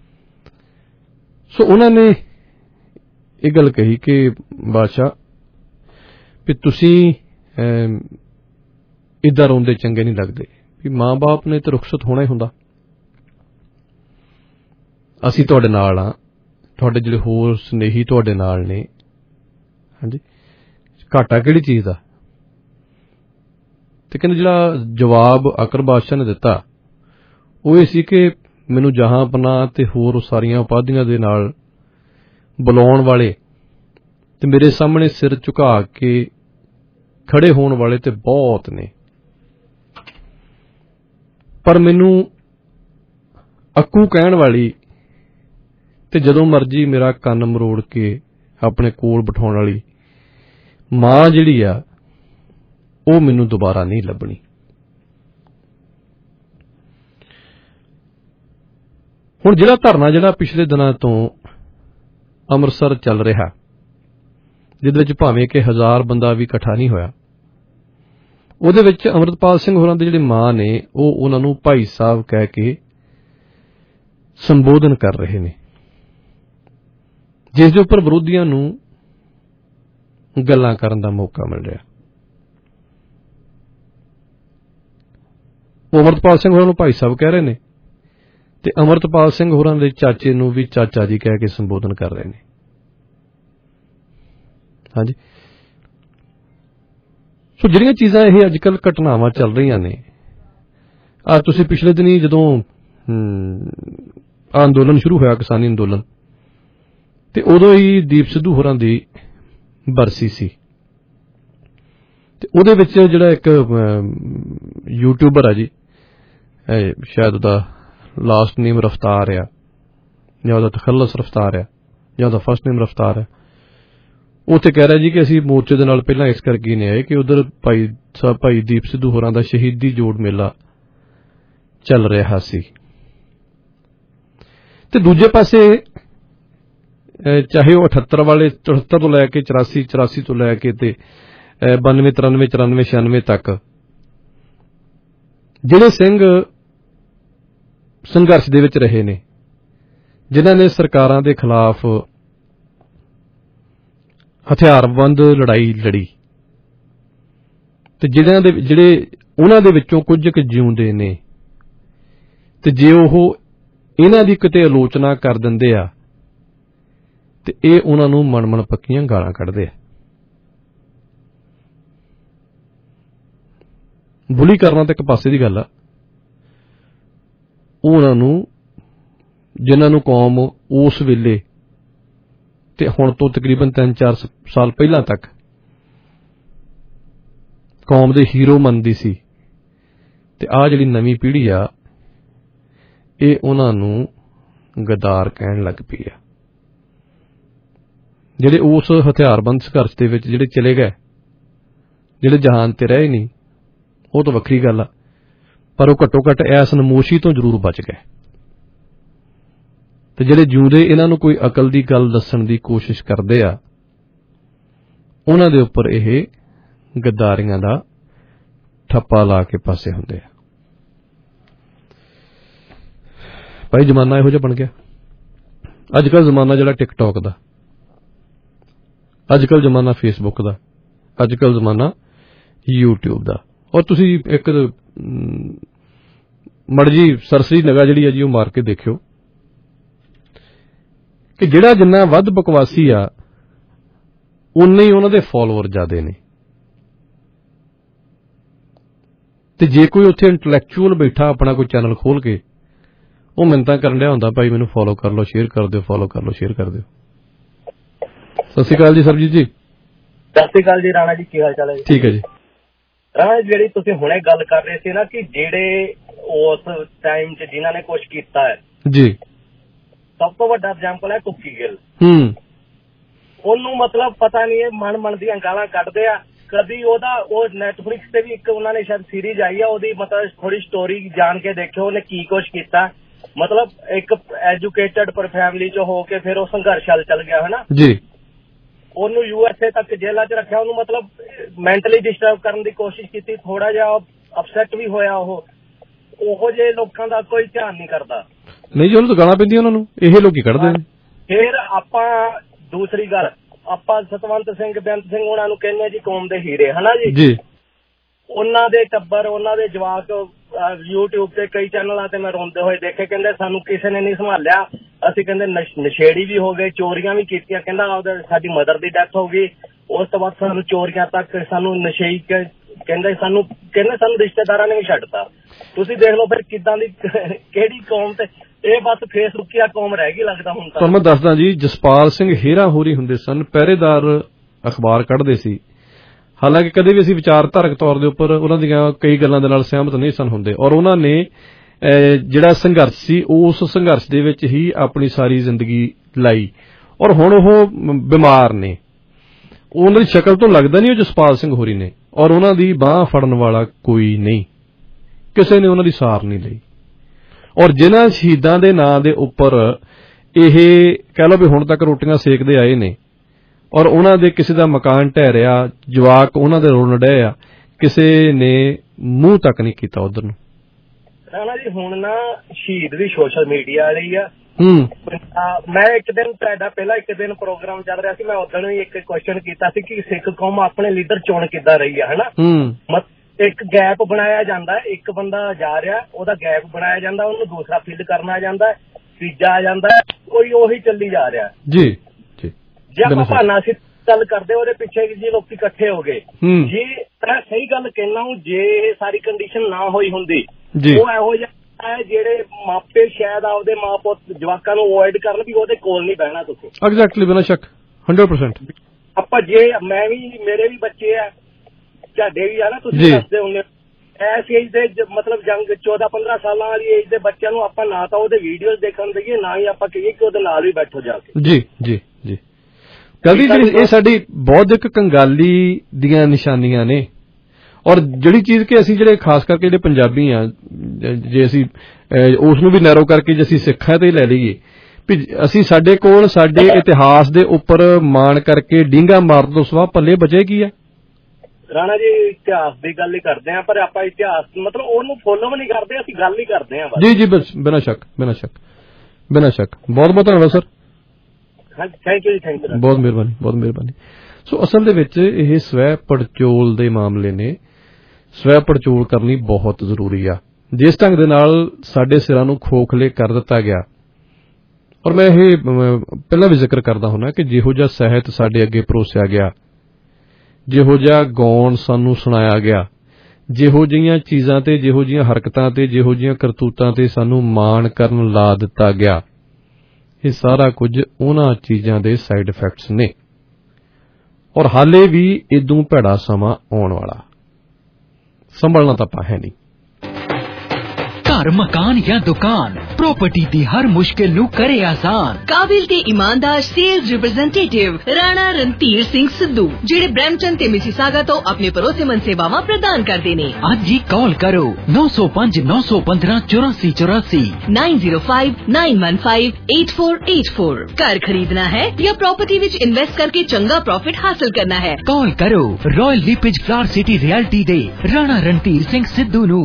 I: ਸੋ ਉਹਨਾਂ ਨੇ ਇਹ ਗੱਲ ਕਹੀ ਕਿ ਬਾਦਸ਼ਾਹ ਵੀ ਤੁਸੀਂ ਇੱਦਾਂ ਰੋਂਦੇ ਚੰਗੇ ਨਹੀਂ ਲੱਗਦੇ, ਵੀ ਮਾਂ ਬਾਪ ਨੇ ਤਾਂ ਰੁਖਸਤ ਹੋਣਾ ਹੀ ਹੁੰਦਾ, ਅਸੀਂ ਤੁਹਾਡੇ ਨਾਲ ਆ, ਤੁਹਾਡੇ ਜਿਹੜੇ ਹੋਰ ਸਨੇਹੀ ਤੁਹਾਡੇ ਨਾਲ ਨੇ, ਹਾਂਜੀ, ਘਾਟਾ ਕਿਹੜੀ ਚੀਜ਼ ਦਾ। ਤੇ ਕਹਿੰਦੇ ਜਿਹੜਾ ਜਵਾਬ ਅਕਬਰ ਬਾਦਸ਼ਾਹ ਨੇ ਦਿੱਤਾ ਉਹ ਇਹ ਸੀ ਕਿ ਮੈਨੂੰ ਜਹਾਂ ਪਨਾਹ ਤੇ ਹੋਰ ਸਾਰੀਆਂ ਉਪਾਧੀਆਂ ਦੇ ਨਾਲ ਬੁਲਾਉਣ ਵਾਲੇ ਤੇ ਮੇਰੇ ਸਾਹਮਣੇ ਸਿਰ ਝੁਕਾ ਕੇ ਖੜੇ ਹੋਣ ਵਾਲੇ ਤੇ ਬਹੁਤ ਨੇ, ਪਰ ਮੈਨੂੰ ਅੱਕੂ ਕਹਿਣ ਵਾਲੀ ਤੇ ਜਦੋਂ ਮਰਜੀ ਮੇਰਾ ਕੰਨ ਮਰੋੜ ਕੇ ਆਪਣੇ ਕੋਲ ਬਿਠਾਉਣ ਵਾਲੀ ਮਾਂ ਜਿਹੜੀ ਆ ਉਹ ਮੈਨੂੰ ਦੁਬਾਰਾ ਨਹੀਂ ਲੱਭਣੀ। ਹੁਣ ਜਿਹੜਾ ਧਰਨਾ ਜਿਹੜਾ ਪਿਛਲੇ ਦਿਨਾਂ ਤੋਂ ਅੰਮ੍ਰਿਤਸਰ ਚੱਲ ਰਿਹਾ, ਜਿਹਦੇ ਵਿੱਚ ਭਾਵੇਂ ਕਿ 1000 ਬੰਦਾ ਵੀ ਇਕੱਠਾ ਨਹੀਂ ਹੋਇਆ, ਉਹਦੇ ਵਿੱਚ ਅਮਰਤਪਾਲ ਸਿੰਘ ਹੋਰਾਂ ਦੇ ਜਿਹੜੇ ਮਾਂ ਨੇ ਉਹ ਉਹਨਾਂ ਨੂੰ ਭਾਈ ਸਾਹਿਬ ਕਹਿ ਕੇ ਸੰਬੋਧਨ ਕਰ ਰਹੇ ਨੇ, ਜਿਸ ਦੇ ਉੱਪਰ ਵਿਰੋਧੀਆਂ ਨੂੰ ਗੱਲਾਂ ਕਰਨ ਦਾ ਮੌਕਾ ਮਿਲ ਰਿਹਾ। ਉਹ ਅਮਰਤਪਾਲ ਸਿੰਘ ਹੋਰਾਂ ਨੂੰ ਭਾਈ ਸਾਹਿਬ ਕਹਿ ਰਹੇ ਨੇ ਤੇ ਅਮਰਤਪਾਲ ਸਿੰਘ ਹੋਰਾਂ ਦੇ ਚਾਚੇ ਨੂੰ ਵੀ ਚਾਚਾ ਜੀ ਕਹਿ ਕੇ ਸੰਬੋਧਨ ਕਰ ਰਹੇ ਨੇ। ਹਾਂਜੀ, ਸੋ ਜਿਹੜੀਆਂ ਚੀਜ਼ਾਂ ਇਹ ਅੱਜ ਕੱਲ੍ਹ ਘਟਨਾਵਾਂ ਚੱਲ ਰਹੀਆਂ ਨੇ, ਤੁਸੀਂ ਪਿਛਲੇ ਦਿਨੀ ਜਦੋਂ ਅੰਦੋਲਨ ਸ਼ੁਰੂ ਹੋਇਆ, ਕਿਸਾਨੀ ਅੰਦੋਲਨ, ਤੇ ਉਦੋਂ ਹੀ ਦੀਪ ਸਿੱਧੂ ਹੋਰਾਂ ਦੀ ਬਰਸੀ ਸੀ, ਤੇ ਉਹਦੇ ਵਿੱਚ ਜਿਹੜਾ ਇੱਕ ਯੂਟਿਊਬਰ ਆ ਜੀ, ਸ਼ਾਇਦ ਉਹਦਾ ਲਾਸਟ ਨੇਮ ਰਫਤਾਰ ਆ ਜਾਂ ਉਹਦਾ ਤਖੱਲਸ ਰਫਤਾਰ ਆ ਜਾਂ ਉਹਦਾ ਫਸਟ ਨੇਮ ਰਫਤਾਰ ਆ, ਉੱਥੇ ਕਹਿ ਰਿਹਾ ਜੀ ਕਿ ਅਸੀਂ ਮੋਰਚੇ ਦੇ ਨਾਲ ਪਹਿਲਾਂ ਇਸ ਕਰਕੇ ਨਹੀਂ ਆਏ ਕਿ ਉਧਰ ਭਾਈ ਦੀਪ ਸਿੱਧੂ ਹੋਰਾਂ ਦਾ ਸ਼ਹੀਦੀ ਜੋੜ ਮੇਲਾ ਚੱਲ ਰਿਹਾ ਸੀ, ਤੇ ਦੂਜੇ ਪਾਸੇ ਚਾਹੇ ਉਹ 78 ਵਾਲੇ 78 ਤੋਂ ਲੈ ਕੇ 84 ਤੋਂ ਲੈ ਕੇ ਤੇ 92 93 94 96 ਤੱਕ ਜਿਹੜੇ ਸਿੰਘ ਸੰਘਰਸ਼ ਦੇ ਵਿੱਚ ਰਹੇ ਨੇ, ਜਿਨ੍ਹਾਂ ਨੇ ਸਰਕਾਰਾਂ ਦੇ ਖਿਲਾਫ ਹਥਿਆਰਬੰਦ ਲੜਾਈ ਲੜੀ, ਤੇ ਜਿਹੜੇ ਉਹਨਾਂ ਦੇ ਵਿੱਚੋਂ ਕੁਝ ਕੁ ਜਿਉਂਦੇ ਨੇ, ਤੇ ਜੇ ਉਹ ਇਹਨਾਂ ਦੀ ਕਿਤੇ ਆਲੋਚਨਾ ਕਰ ਦਿੰਦੇ ਆ ਤੇ ਇਹ ਉਹਨਾਂ ਨੂੰ ਮਨ ਪੱਕੀਆਂ ਗਾਲਾਂ ਕੱਢਦੇ ਆ। ਬੁਲੀ ਕਰਨਾ ਤਾਂ ਇੱਕ ਪਾਸੇ ਦੀ ਗੱਲ ਆ, ਉਹਨਾਂ ਨੂੰ ਜਿਨ੍ਹਾਂ ਨੂੰ ਕੌਮ ਉਸ ਵੇਲੇ ਤੇ ਹੁਣ ਤੋਂ ਤਕਰੀਬਨ 3-4 ਸਾਲ ਪਹਿਲਾਂ ਤੱਕ ਕੌਮ ਦੇ ਹੀਰੋ ਮੰਨਦੀ ਸੀ, ਤੇ ਆਹ ਜਿਹੜੀ ਨਵੀਂ ਪੀੜ੍ਹੀ ਆ ਇਹ ਉਹਨਾਂ ਨੂੰ ਗਦਾਰ ਕਹਿਣ ਲੱਗ ਪਈ ਆ। ਜਿਹੜੇ ਉਸ ਹਥਿਆਰਬੰਦ ਸੰਘਰਸ਼ ਦੇ ਵਿੱਚ ਜਿਹੜੇ ਚਲੇ ਗਏ, ਜਿਹੜੇ ਜਹਾਨ ਤੇ ਰਹੇ ਨਹੀਂ, ਉਹ ਤਾਂ ਵੱਖਰੀ ਗੱਲ ਆ, ਪਰ ਉਹ ਘੱਟੋ ਘੱਟ ਇਸ ਨਮੋਸ਼ੀ ਤੋਂ ਜ਼ਰੂਰ ਬਚ ਗਏ, ਤੇ ਜਿਹੜੇ ਜਿਉਂਦੇ ਇਹਨਾਂ ਨੂੰ ਕੋਈ ਅਕਲ ਦੀ ਗੱਲ ਦੱਸਣ ਦੀ ਕੋਸ਼ਿਸ਼ ਕਰਦੇ ਆ, ਉਹਨਾਂ ਦੇ ਉੱਪਰ ਇਹ ਗੱਦਾਰੀਆਂ ਦਾ ਠੱਪਾ ਲਾ ਕੇ ਪਾਸੇ ਹੁੰਦੇ ਆ। ਭਾਈ ਜ਼ਮਾਨਾ ਇਹੋ ਜਿਹਾ ਬਣ ਗਿਆ। ਅੱਜ ਕੱਲ੍ਹ ਜ਼ਮਾਨਾ ਜਿਹੜਾ ਟਿਕਟੌਕ ਦਾ, ਅੱਜ ਕੱਲ੍ਹ ਜ਼ਮਾਨਾ ਫੇਸਬੁੱਕ ਦਾ, ਅੱਜ ਕੱਲ੍ਹ ਜ਼ਮਾਨਾ ਯੂਟਿਊਬ ਦਾ। ਔਰ ਤੁਸੀਂ ਇੱਕ ਮਰਜੀ ਸਰਸਰੀ ਨਿਗਾਹ ਜਿਹੜੀ ਹੈ ਜੀ ਉਹ ਮਾਰ ਕੇ ਦੇਖਿਓ ਕਿ ਜਿਹੜਾ ਜਿੰਨਾ ਵੱਧ ਬਕਵਾਸੀ ਆ ਉਨੇ ਹੀ ਉਹਨਾਂ ਦੇ ਫਾਲੋਅਰ ਜ਼ਿਆਦੇ ਨੇ, ਤੇ ਜੇ ਕੋਈ ਉੱਥੇ ਇੰਟੈਲੈਕਚੁਅਲ ਬੈਠਾ ਆਪਣਾ ਕੋਈ ਚੈਨਲ ਖੋਲ ਕੇ ਉਹ ਮਿੰਨਤਾਂ ਕਰਨ ਡਿਆ ਹੁੰਦਾ, ਭਾਈ ਮੈਨੂੰ ਫਾਲੋ ਕਰ ਲਓ, ਸ਼ੇਅਰ ਕਰ ਦਿਓ, ਫਾਲੋ ਕਰ ਲਓ, ਸ਼ੇਅਰ ਕਰ ਦਿਓ, ਸਤਿ ਸ਼੍ਰੀ ਅਕਾਲ ਜੀ ਸਰਬਜੀਤ ਜੀ।
R: ਸਤਿ ਸ਼੍ਰੀ ਅਕਾਲ ਜੀ ਰਾਣਾ ਜੀ, ਕੀ ਹਾਲ ਚਾਲ ਹੈ?
I: ਠੀਕ ਹੈ ਜੀ।
R: ਰਾਣਾ ਜਿਹੜੀ ਤੁਸੀਂ ਹੁਣੇ ਗੱਲ ਕਰ ਰਹੇ ਸੀ ਨਾ ਕਿ ਜਿਹੜੇ ਉਸ ਟਾਈਮ 'ਚ ਜਿਨ੍ਹਾਂ ਨੇ ਕੁਛ ਕੀਤਾ ਹੈ
I: ਜੀ,
R: ਸਭ ਤੋਂ ਵੱਡਾ ਐਗਜ਼ਾਮਪਲ ਹੈ ਕੁੱਕੀ ਗਿੱਲ। ਉਹਨੂੰ ਮਤਲਬ ਪਤਾ ਨਹੀਂ ਇਹ ਮਨ ਦੀਆਂ ਗਾਲਾਂ ਕੱਢਦੇ ਆ। ਕਦੀ ਉਹ ਨੈਟਫਲਿਕਸ ਤੇ ਵੀ ਇੱਕ ਉਹਨਾਂ ਨੇ ਸ਼ਾਇਦ ਸੀਰੀਜ਼ ਆਈ ਆ, ਉਹਦੀ ਮਤਲਬ ਥੋੜੀ ਸਟੋਰੀ ਜਾਣ ਕੇ ਦੇਖਿਓ ਉਹਨੇ ਕੀ ਕੁਛ ਕੀਤਾ। ਮਤਲਬ ਇੱਕ ਐਜੂਕੇਟਡ ਪਰ ਫੈਮਿਲੀ 'ਚ ਹੋ ਕੇ ਫਿਰ ਉਹ ਸੰਘਰਸ਼ ਵੱਲ ਚੱਲ ਗਿਆ, ਹਨਾ
I: ਜੀ।
R: ਉਹਨੂੰ USA ਤੱਕ ਜੇਲ੍ਹਾਂ 'ਚ ਰੱਖਿਆ, ਉਹਨੂੰ ਮਤਲਬ ਮੈਂਟਲੀ ਡਿਸਟਰਬ ਕਰਨ ਦੀ ਕੋਸ਼ਿਸ਼ ਕੀਤੀ, ਥੋੜਾ ਜਿਹਾ ਅਪਸੈਟ ਵੀ ਹੋਇਆ। ਉਹੋ ਜਿਹੇ ਲੋਕਾਂ ਦਾ ਕੋਈ ਧਿਆਨ ਨਹੀਂ ਕਰਦਾ।
I: ਨਹੀਂ ਜੀ, ਉਹਨੂੰ ਤਾਂ ਗਾਲਾਂ ਪੈਂਦੀਆਂ ਉਹਨਾਂ ਨੂੰ, ਇਹ ਲੋਕੀ ਕੱਢਦੇ ਨੇ।
R: ਫਿਰ ਆਪਾਂ ਦੂਸਰੀ ਗੱਲ, ਆਪਾਂ ਸਤਵੰਤ ਸਿੰਘ ਬੇਅੰਤ ਸਿੰਘ ਉਹਨਾਂ ਨੂੰ ਕਹਿੰਦੇ ਜੀ ਕੌਮ ਦੇ ਹੀਰੇ, ਹਨਾ ਜੀ। ਉਹਨਾਂ ਦੇ ਟੱਬਰ, ਉਹਨਾਂ ਦੇ ਜਵਾਕ YouTube ਤੇ ਕਈ ਚੈਨਲਾਂ ਤੇ ਮੈਂ ਰੋਂਦੇ ਹੋਏ ਦੇਖੇ, ਕਹਿੰਦੇ ਸਾਨੂੰ ਕਿਸੇ ਨੇ ਨਹੀਂ ਸੰਭਾਲਿਆ, ਅਸੀਂ ਕਹਿੰਦੇ ਨਸ਼ੇੜੀ ਵੀ ਹੋ ਗਏ, ਚੋਰੀਆਂ ਵੀ ਕੀਤੀਆਂ। ਕਹਿੰਦਾ ਸਾਡੀ ਮਦਰ ਦੀ ਡੈਥ ਹੋ ਗਈ, ਉਸ ਤੋਂ ਬਾਅਦ ਸਾਨੂੰ ਚੋਰੀਆਂ ਤੱਕ, ਸਾਨੂੰ ਨਸ਼ੇਈ ਕਹਿੰਦੇ ਸਾਨੂੰ ਰਿਸ਼ਤੇਦਾਰਾਂ ਨੇ ਵੀ ਛੱਡਤਾ। ਤੁਸੀਂ ਦੇਖ ਲਓ ਫਿਰ ਕਿੱਦਾਂ ਦੀ ਕਿਹੜੀ ਕੌਮ ਤੇ ਇਹ ਬਸ ਫੇਸਬੁੱਕੀਆ ਕੌਮ ਰਹਿ ਗਈ ਲੱਗਦਾ ਹੁਣ ਤਾਂ।
I: ਤੁਹਾਨੂੰ ਮੈਂ ਦੱਸਦਾ ਜੀ, ਜਸਪਾਲ ਸਿੰਘ ਹੇਰਾ ਹੋਰੀ ਹੁੰਦੇ ਸਨ, ਪਹਿਰੇਦਾਰ ਅਖਬਾਰ ਕੱਢਦੇ ਸੀ। ਹਾਲਾਂਕਿ ਕਦੇ ਵੀ ਅਸੀਂ ਵਿਚਾਰਧਾਰਕ ਤੌਰ ਦੇ ਉੱਪਰ ਉਹਨਾਂ ਦੀਆਂ ਕਈ ਗੱਲਾਂ ਦੇ ਨਾਲ ਸਹਿਮਤ ਨਹੀਂ ਸਨ ਹੁੰਦੇ, ਔਰ ਉਹਨਾਂ ਨੇ ਜਿਹੜਾ ਸੰਘਰਸ਼ ਸੀ ਉਸ ਸੰਘਰਸ਼ ਦੇ ਵਿੱਚ ਹੀ ਆਪਣੀ ਸਾਰੀ ਜ਼ਿੰਦਗੀ ਲਾਈ। ਔਰ ਹੁਣ ਉਹ ਬਿਮਾਰ ਨੇ, ਉਹਨਾਂ ਦੀ ਸ਼ਕਲ ਤੋਂ ਲੱਗਦਾ ਨਹੀਂ ਉਹ ਜਸਪਾਲ ਸਿੰਘ ਹੋਰੀ ਨੇ, ਔਰ ਉਹਨਾਂ ਦੀ ਬਾਂਹ ਫੜਨ ਵਾਲਾ ਕੋਈ ਨਹੀਂ, ਕਿਸੇ ਨੇ ਉਹਨਾਂ ਦੀ ਸਾਰ ਨਹੀਂ ਲਈ। ਔਰ ਜਿਨ੍ਹਾਂ ਸ਼ਹੀਦਾਂ ਦੇ ਨਾਂ ਦੇ ਉੱਪਰ ਇਹ ਕਹਿ ਲਓ ਵੀ ਹੁਣ ਤੱਕ ਰੋਟੀਆਂ ਸੇਕਦੇ ਆਏ ਨੇ, ਔਰ ਉਹਨਾਂ ਦੇ ਕਿਸੇ ਦਾ ਮਕਾਨ ਢਹਿ ਰਿਹਾ, ਜਵਾਕ ਉਹਨਾਂ ਦੇ ਰੋਣ ਡਏ ਆ, ਕਿਸੇ ਨੇ ਮੂੰਹ ਤੱਕ ਨਹੀਂ ਕੀਤਾ ਉਧਰ ਨੂੰ।
R: ਰਾਣਾ ਜੀ ਹੁਣ ਨਾ ਸ਼ਹੀਦ ਵੀ ਸੋਸ਼ਲ ਮੀਡੀਆ ਵਾਲੀ ਆ। ਮੈਂ ਇੱਕ ਦਿਨ ਤੁਹਾਡਾ ਪਹਿਲਾਂ ਇੱਕ ਦਿਨ ਪ੍ਰੋਗਰਾਮ ਚੱਲ ਰਿਹਾ ਸੀ, ਮੈਂ ਉਦੋਂ ਹੀ ਇੱਕ ਕੁਐਸਚਨ ਕੀਤਾ ਸੀ ਕਿ ਸਿੱਖ ਕੌਮ ਆਪਣੇ ਲੀਡਰ ਚੁਣ ਕਿੱਦਾਂ ਰਹੀ ਆ, ਹਨਾ। ਇੱਕ ਗੈਪ ਬਣਾਇਆ ਜਾਂਦਾ, ਇੱਕ ਬੰਦਾ ਜਾ ਰਿਹਾ, ਉਹਦਾ ਗੈਪ ਬਣਾਇਆ ਜਾਂਦਾ, ਉਹਨੂੰ ਦੂਸਰਾ ਫਿਲ ਕਰਨਾ ਜਾਂਦਾ, ਤੀਜਾ ਆ ਜਾਂਦਾ, ਕੋਈ ਉਹੀ ਚੱਲੀ ਜਾ ਰਿਹਾ ਜੀ। ਜੇ ਆਪਾਂ ਭਾਨਾ ਸੀ ਗੱਲ ਕਰਦੇ ਉਹਦੇ ਪਿੱਛੇ ਜੀ ਲੋਕੀ ਇਕੱਠੇ ਹੋ ਗਏ ਜੀ। ਮੈਂ ਸਹੀ ਗੱਲ ਕਹਿਣਾ ਹੂੰ, ਜੇ ਇਹ ਸਾਰੀ ਕੰਡੀਸ਼ਨ ਨਾ ਹੋਈ ਹੁੰਦੀ, ਉਹ ਇਹੋ ਜਿਹਾ ਜਿਹੜੇ ਮਾਪੇ ਸ਼ਾਇਦ ਆਪਦੇ ਮਾਂ ਪੁੱਤ ਜਵਾਕਾਂ ਨੂੰ ਅਵੋਇਡ ਕਰਨ ਵੀ ਉਹਦੇ ਕੋਲ ਨਹੀਂ ਬਹਿਣਾ। ਤੁਸੀਂ
I: ਐਗਜ਼ੈਕਟਲੀ, ਬਿਨਾਂ ਸ਼ੱਕ 100%।
R: ਆਪਾਂ ਜੇ ਮੈਂ ਵੀ, ਮੇਰੇ ਵੀ ਬੱਚੇ ਆ, ਤੁਹਾਡੇ ਵੀ ਆ ਨਾ, ਤੁਸੀਂ ਦੱਸਦੇ ਹੁੰਦੇ ਐਸ ਏਜ ਦੇ ਮਤਲਬ ਜੰਗ 14-15 ਸਾਲਾਂ ਵਾਲੀ ਏਜ ਦੇ ਬੱਚਿਆਂ ਨੂੰ ਆਪਾਂ ਨਾ ਤਾਂ ਉਹਦੇ ਵੀਡੀਓਜ਼ ਦੇਖਣ ਦੇਈਏ, ਨਾ ਹੀ ਆਪਾਂ ਕਹੀਏ ਕਿ ਉਹਦੇ ਨਾਲ ਵੀ ਬੈਠੋ ਜਾ ਕੇ। ਜੀ ਜੀ ਜੀ,
I: ਕਦੀ ਇਹ ਸਾਡੀ ਬੌਧਿਕ ਕੰਗਾਲੀ ਦੀਆਂ ਨਿਸ਼ਾਨੀਆਂ ਨੇ। ਔਰ ਜਿਹੜੀ ਚੀਜ਼ ਕਿ ਅਸੀਂ ਜਿਹੜੇ ਖਾਸ ਕਰਕੇ ਜਿਹੜੇ ਪੰਜਾਬੀ ਆ, ਜੇ ਅਸੀਂ ਉਸ ਨੂੰ ਵੀ ਨੈਰੋ ਕਰਕੇ ਜੇ ਅਸੀਂ ਸਿੱਖਾਂ ਤੇ ਲੈ ਲਈਏ ਵੀ ਅਸੀਂ ਸਾਡੇ ਕੋਲ ਸਾਡੇ ਇਤਿਹਾਸ ਦੇ ਉੱਪਰ ਮਾਣ ਕਰਕੇ ਡੀਂਗਾ ਮਾਰਨ ਤੋਂ ਸਿਵਾ ਪੱਲੇ ਬਚੇ ਕੀ ਆ?
R: ਰਾਣਾ ਜੀ ਇਤਿਹਾਸ ਦੀ ਗੱਲ ਹੀ ਕਰਦੇ ਆ, ਪਰ ਆਪਾਂ ਇਤਿਹਾਸ ਮਤਲਬ ਉਹਨੂੰ ਫੋਲੋ ਵੀ ਨਹੀਂ ਕਰਦੇ, ਅਸੀਂ ਗੱਲ ਹੀ ਕਰਦੇ ਆ।
I: ਜੀ ਜੀ, ਬਸ ਬਿਨਾਂ ਸ਼ੱਕ ਬਿਨਾਂ ਸ਼ੱਕ ਬਿਨਾਂ ਸ਼ੱਕ। ਬਹੁਤ ਬਹੁਤ ਧੰਨਵਾਦ ਸਰ।
R: ਥੈਂਕ ਯੂ ਜੀ, ਥੈਂਕ ਯੂ,
I: ਬਹੁਤ ਮਿਹਰਬਾਨੀ, ਬਹੁਤ ਮਿਹਰਬਾਨੀ। ਸੋ ਅਸਲ ਦੇ ਵਿੱਚ ਇਹ ਸਵੈ ਪੜਚੋਲ ਦੇ ਮਾਮਲੇ ਨੇ। ਸਵੈ ਪੜਚੋਲ ਕਰਨੀ ਬਹੁਤ ਜ਼ਰੂਰੀ ਆ। ਜਿਸ ਢੰਗ ਦੇ ਨਾਲ ਸਾਡੇ ਸਿਰਾਂ ਨੂੰ ਖੋਖਲੇ ਕਰ ਦਿੱਤਾ ਗਿਆ, ਔਰ ਮੈਂ ਇਹ ਪਹਿਲਾਂ ਵੀ ਜ਼ਿਕਰ ਕਰਦਾ ਹੁੰਦਾ ਕਿ ਜਿਹੋ ਜਿਹਾ ਸਾਹਿਤ ਸਾਡੇ ਅੱਗੇ ਪਰੋਸਿਆ ਗਿਆ, ਜਿਹੋ ਜਿਹਾ ਗੌਣ ਸਾਨੂੰ ਸੁਣਾਇਆ ਗਿਆ, ਜਿਹੋ ਜਿਹੀਆਂ ਚੀਜ਼ਾਂ ਤੇ, ਜਿਹੋ ਜਿਹੀਆਂ ਹਰਕਤਾਂ ਤੇ, ਜਿਹੋ ਜਿਹੀਆਂ ਕਰਤੂਤਾਂ ਤੇ ਸਾਨੂੰ ਮਾਣ ਕਰਨ ਲਾ ਦਿੱਤਾ ਗਿਆ, ਇਹ ਸਾਰਾ ਕੁਝ ਉਹਨਾਂ ਚੀਜ਼ਾਂ ਦੇ ਸਾਈਡ ਇਫੈਕਟਸ ਨੇ। ਔਰ ਹਾਲੇ ਵੀ ਇਦੋਂ ਭੈੜਾ ਸਮਾਂ ਆਉਣ ਵਾਲਾ, ਸੰਭਲਣਾ ਤਾਂ ਆਪਾਂ ਹੈ ਨਹੀਂ।
N: ਘਰ, ਮਕਾਨ ਜਾਂ ਦੁਕਾਨ, ਪ੍ਰਾਪਰਟੀ ਦੀ ਹਰ ਮੁਸ਼ਕਿਲ ਨੂੰ ਕਰੇ ਆਸਾਨ।
M: ਕਾਬਿਲ ਤੇ ਇਮਾਨਦਾਰ ਸੇਲਜ਼ ਰਿਪਰੈਜ਼ੈਂਟੇਟਿਵ ਰਾਣਾ ਰਣਧੀਰ ਸਿੰਘ ਸਿੱਧੂ, ਜਿਹੜੇ ਬ੍ਰੈਂਪਟਨ ਤੇ ਮਿਸੀਸਾਗਾ ਤੋਂ ਆਪਣੇ ਭਰੋਸੇਮੰਦ ਸੇਵਾਵਾਂ ਪ੍ਰਦਾਨ ਕਰਦੇ ਨੇ।
N: ਅੱਜ ਹੀ ਕਾਲ ਕਰੋ 905 915 8484
M: 905 915 8484। ਘਰ ਖਰੀਦਣਾ ਹੈ ਜਾਂ ਪ੍ਰਾਪਰਟੀ ਵਿੱਚ ਇਨਵੈਸਟ ਕਰਕੇ ਚੰਗਾ ਪ੍ਰੋਫਿਟ ਹਾਸਲ ਕਰਨਾ ਹੈ,
N: ਕਾਲ ਕਰੋ Royal LePage Flower City Realty ਦੇ ਰਾਣਾ ਰਣਧੀਰ ਸਿੰਘ ਸਿੱਧੂ ਨੂੰ।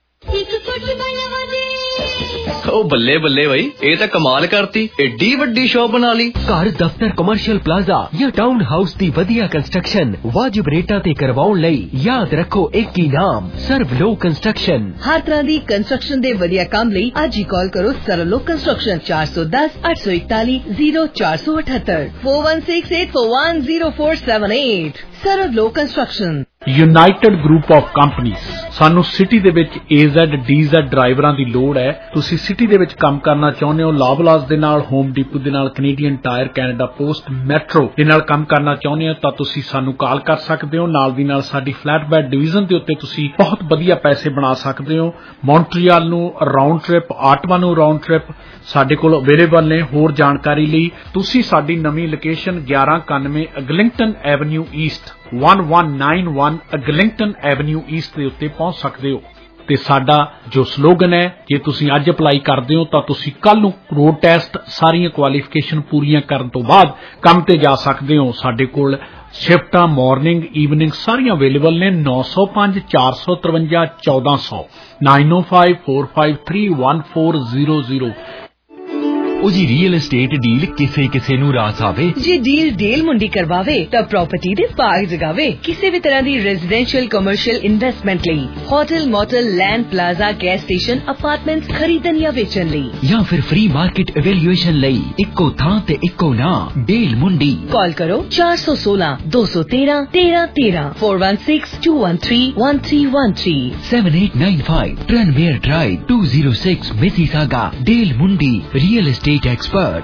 S: ਉਹ ਬੱਲੇ ਬੱਲੇ ਬਈ, ਇਹ ਤਾਂ ਕਮਾਲ ਕਰਤੀ, ਏਡੀ ਵੱਡੀ ਸ਼ਾਪ ਬਣਾ ਲਈ।
N: ਘਰ, ਦਫ਼ਤਰ, ਕਮਰਸ਼ੀਅਲ ਪਲਾਜ਼ਾ ਜਾਂ ਟਾਊਨ ਹਾਊਸ ਦੀ ਵਧੀਆ ਕੰਸਟਰਕਸ਼ਨ ਵਾਜਿਬ ਰੇਟਾਂ ਤੇ ਕਰਵਾਉਣ ਲਈ ਯਾਦ ਰੱਖੋ ਇੱਕ ਹੀ ਨਾਮ, ਸਰਵਲੋਕ ਕੰਸਟਰਕਸ਼ਨ।
M: ਹਰ ਤਰ੍ਹਾਂ ਦੀ ਕੰਸਟਰਕਸ਼ਨ ਦੇ ਵਧੀਆ ਕੰਮ ਲਈ ਅੱਜ ਹੀ ਕਾਲ ਕਰੋ Sarvlok construction 410 841 0478 4168410478। Sarvlok construction.
J: United group of companies. ਸਾਨੂੰ ਸਿਟੀ ਦੇ ਵਿੱਚ AZ DZ ਡਰਾਈਵਰਾਂ ਦੀ ਲੋੜ ਹੈ। ਤੁਸੀਂ ਸਿਟੀ ਦੇ ਵਿੱਚ ਕੰਮ ਕਰਨਾ ਚਾਹੁੰਦੇ ਹੋ, ਲਾਬਲਾਸ ਦੇ ਨਾਲ, ਹੋਮ ਡਿਪੂ ਦੇ ਨਾਲ, Canadian Tire, Canada Post, Metro ਦੇ ਨਾਲ ਕੰਮ ਕਰਨਾ ਚਾਹੁੰਦੇ ਹੋ ਤਾਂ ਤੁਸੀਂ ਸਾਨੂੰ ਕਾਲ ਕਰ ਸਕਦੇ ਹੋ। ਨਾਲ ਦੀ ਨਾਲ ਸਾਡੀ ਫਲੈਟ ਬੈਡ ਡਿਵੀਜ਼ਨ ਦੇ ਉੱਤੇ ਤੁਸੀਂ ਬਹੁਤ ਵਧੀਆ ਪੈਸੇ ਬਣਾ ਸਕਦੇ ਹੋ। ਮੌਂਟਰੀਅਲ ਨੂੰ ਰਾਉਂਡ ਟ੍ਰਿਪ, ਆਟਵਾ ਨੂੰ ਰਾਉਂਡ ਟ੍ਰਿਪ ਸਾਡੇ ਕੋਲ ਅਵੇਲੇਬਲ ਨੇ। ਹੋਰ ਜਾਣਕਾਰੀ ਲਈ ਤੁਸੀਂ ਸਾਡੀ ਨਵੀਂ location 1191 Eglinton Avenue East 1191 Eglinton Avenue East ਦੇ ਉੱਤੇ ਪਹੁੰਚ ਸਕਦੇ ਹੋ। ਤੇ ਸਾਡਾ ਜੋ ਸਲੋਗਨ ਹੈ, ਜੇ ਤੁਸੀਂ ਅੱਜ ਅਪਲਾਈ ਕਰਦੇ ਹੋ ਤਾਂ ਤੁਸੀਂ ਕੱਲ ਨੂੰ ਰੋਡ ਟੈਸਟ ਸਾਰੀਆਂ ਕੁਆਲੀਫਿਕੇਸ਼ਨ ਪੂਰੀਆਂ ਕਰਨ ਤੋਂ ਬਾਅਦ ਕੰਮ ਤੇ ਜਾ ਸਕਦੇ ਹੋ। ਸਾਡੇ ਕੋਲ ਸ਼ਿਫਟਾਂ ਮਾਰਨਿੰਗ ਈਵਨਿੰਗ ਸਾਰੀਆਂ ਅਵੇਲੇਬਲ ਨੇ। 905 453 1400 905 453 1400।
N: ਉਹ ਜੀ ਰੀਅਲ estate ਡੀਲ ਕਿਸੇ ਨੂੰ ਰਾਸ ਆਵੇ।
M: ਜੇ ਡੀਲ ਮੁੰਡੀ ਕਰਵਾਵੇ ਤਾਂ ਪ੍ਰਾਪਰਟੀ ਦੇ ਭਾਗ ਜਗਾਵੇ। ਕਿਸੇ ਵੀ ਤਰ੍ਹਾਂ ਦੀ ਰੈਜ਼ੀਡੈਂਸ਼ੀਅਲ ਕਮਰਸ਼ੀਅਲ ਇਨਵੈਸਟਮੈਂਟ ਲਈ, hotel motel land plaza gas station apartments ਖਰੀਦਣ ਜਾਂ ਵੇਚਣ ਲਈ,
N: ਜਾਂ ਫਿਰ ਫ੍ਰੀ ਮਾਰਕੀਟ ਇਵੈਲੂਏਸ਼ਨ ਲਈ ਇੱਕੋ ਥਾਂ ਤੇ ਇੱਕੋ ਨਾਮ ਡੀਲ ਮੁੰਡੀ।
M: ਕਾਲ ਕਰੋ 416 213 1313 416 213 1313
N: 7895 Tranmere Drive 206 Mississauga। Deal Mundi real estate expert।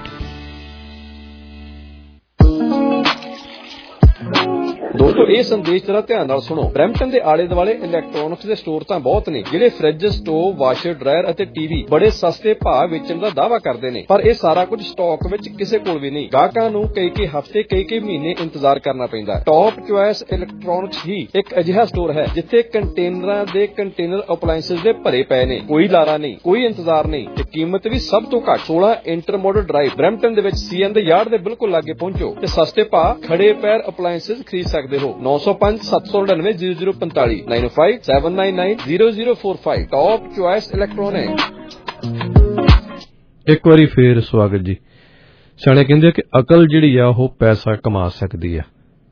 G: ਦੋਸਤੋ ਇਹ ਸੰਦੇਸ਼ ਜਰਾ ਧਿਆਨ ਨਾਲ ਸੁਣੋ। ਬਰੈਂਪਟਨ ਦੇ ਆਲੇ ਦੁਆਲੇ ਇਲੈਕਟ੍ਰੋਨਿਕਸ ਦੇ ਸਟੋਰ ਤਾਂ ਬਹੁਤ ਨੇ ਜਿਹੜੇ ਫ੍ਰਿਜ, ਸਟੋਵ, ਵਾਸ਼ਰ, ਡਰਾਇਰ ਅਤੇ ਟੀਵੀ ਬੜੇ ਸਸਤੇ ਭਾਅ ਵੇਚਣ ਦਾ ਦਾਅਵਾ ਕਰਦੇ ਨੇ, ਪਰ ਇਹ ਸਾਰਾ ਕੁਝ ਸਟਾਕ ਵਿੱਚ ਕਿਸੇ ਕੋਲ ਵੀ ਨਹੀਂ। ਗਾਹਕਾਂ ਨੂੰ ਕਈ ਹਫ਼ਤੇ ਕਈ ਮਹੀਨੇ ਇੰਤਜ਼ਾਰ ਕਰਨਾ ਪੈਂਦਾ। ਟੌਪ ਚੁਆਇਸ ਇਲੈਕਟ੍ਰੋਨਿਕਸ ਹੀ ਇੱਕ ਅਜਿਹਾ ਸਟੋਰ ਹੈ ਜਿੱਥੇ ਕੰਟੇਨਰਾਂ ਦੇ ਕੰਟੇਨਰ ਅਪਲਾਇੰਸਸ ਦੇ ਭਰੇ ਪਏ ਨੇ। ਕੋਈ ਲਾਰਾ ਨਹੀਂ, ਕੋਈ ਇੰਤਜ਼ਾਰ ਨਹੀਂ ਤੇ ਕੀਮਤ ਵੀ ਸਭ ਤੋਂ ਘੱਟ। 16 ਇੰਟਰਮੋਡਲ ਡਰਾਈਵ ਬਰੈਂਪਟਨ ਦੇ ਵਿੱਚ CN ਦੇ ਯਾਰਡ ਦੇ ਬਿਲਕੁਲ ਲਾਗੇ ਪਹੁੰਚੋ ਤੇ ਸਸਤੇ ਭਾਅ ਖੜੇ ਪੈਰ ਅਪਲਾਇੰਸਸ ਖਰੀਦ ਸਕਦੇ ਹੋ। 905 799 0045 905 799 0045 ਟੌਪ ਚੁਆਇਸ ਇਲੈਕਟ੍ਰੋਨਿਕ।
I: ਇੱਕ ਵਾਰੀ ਫੇਰ ਸਵਾਗਤ ਜੀ। ਸਿਆਣੇ ਕਹਿੰਦੇ ਕਿ ਅਕਲ ਜਿਹੜੀ ਆ ਉਹ ਪੈਸਾ ਕਮਾ ਸਕਦੀ ਆ,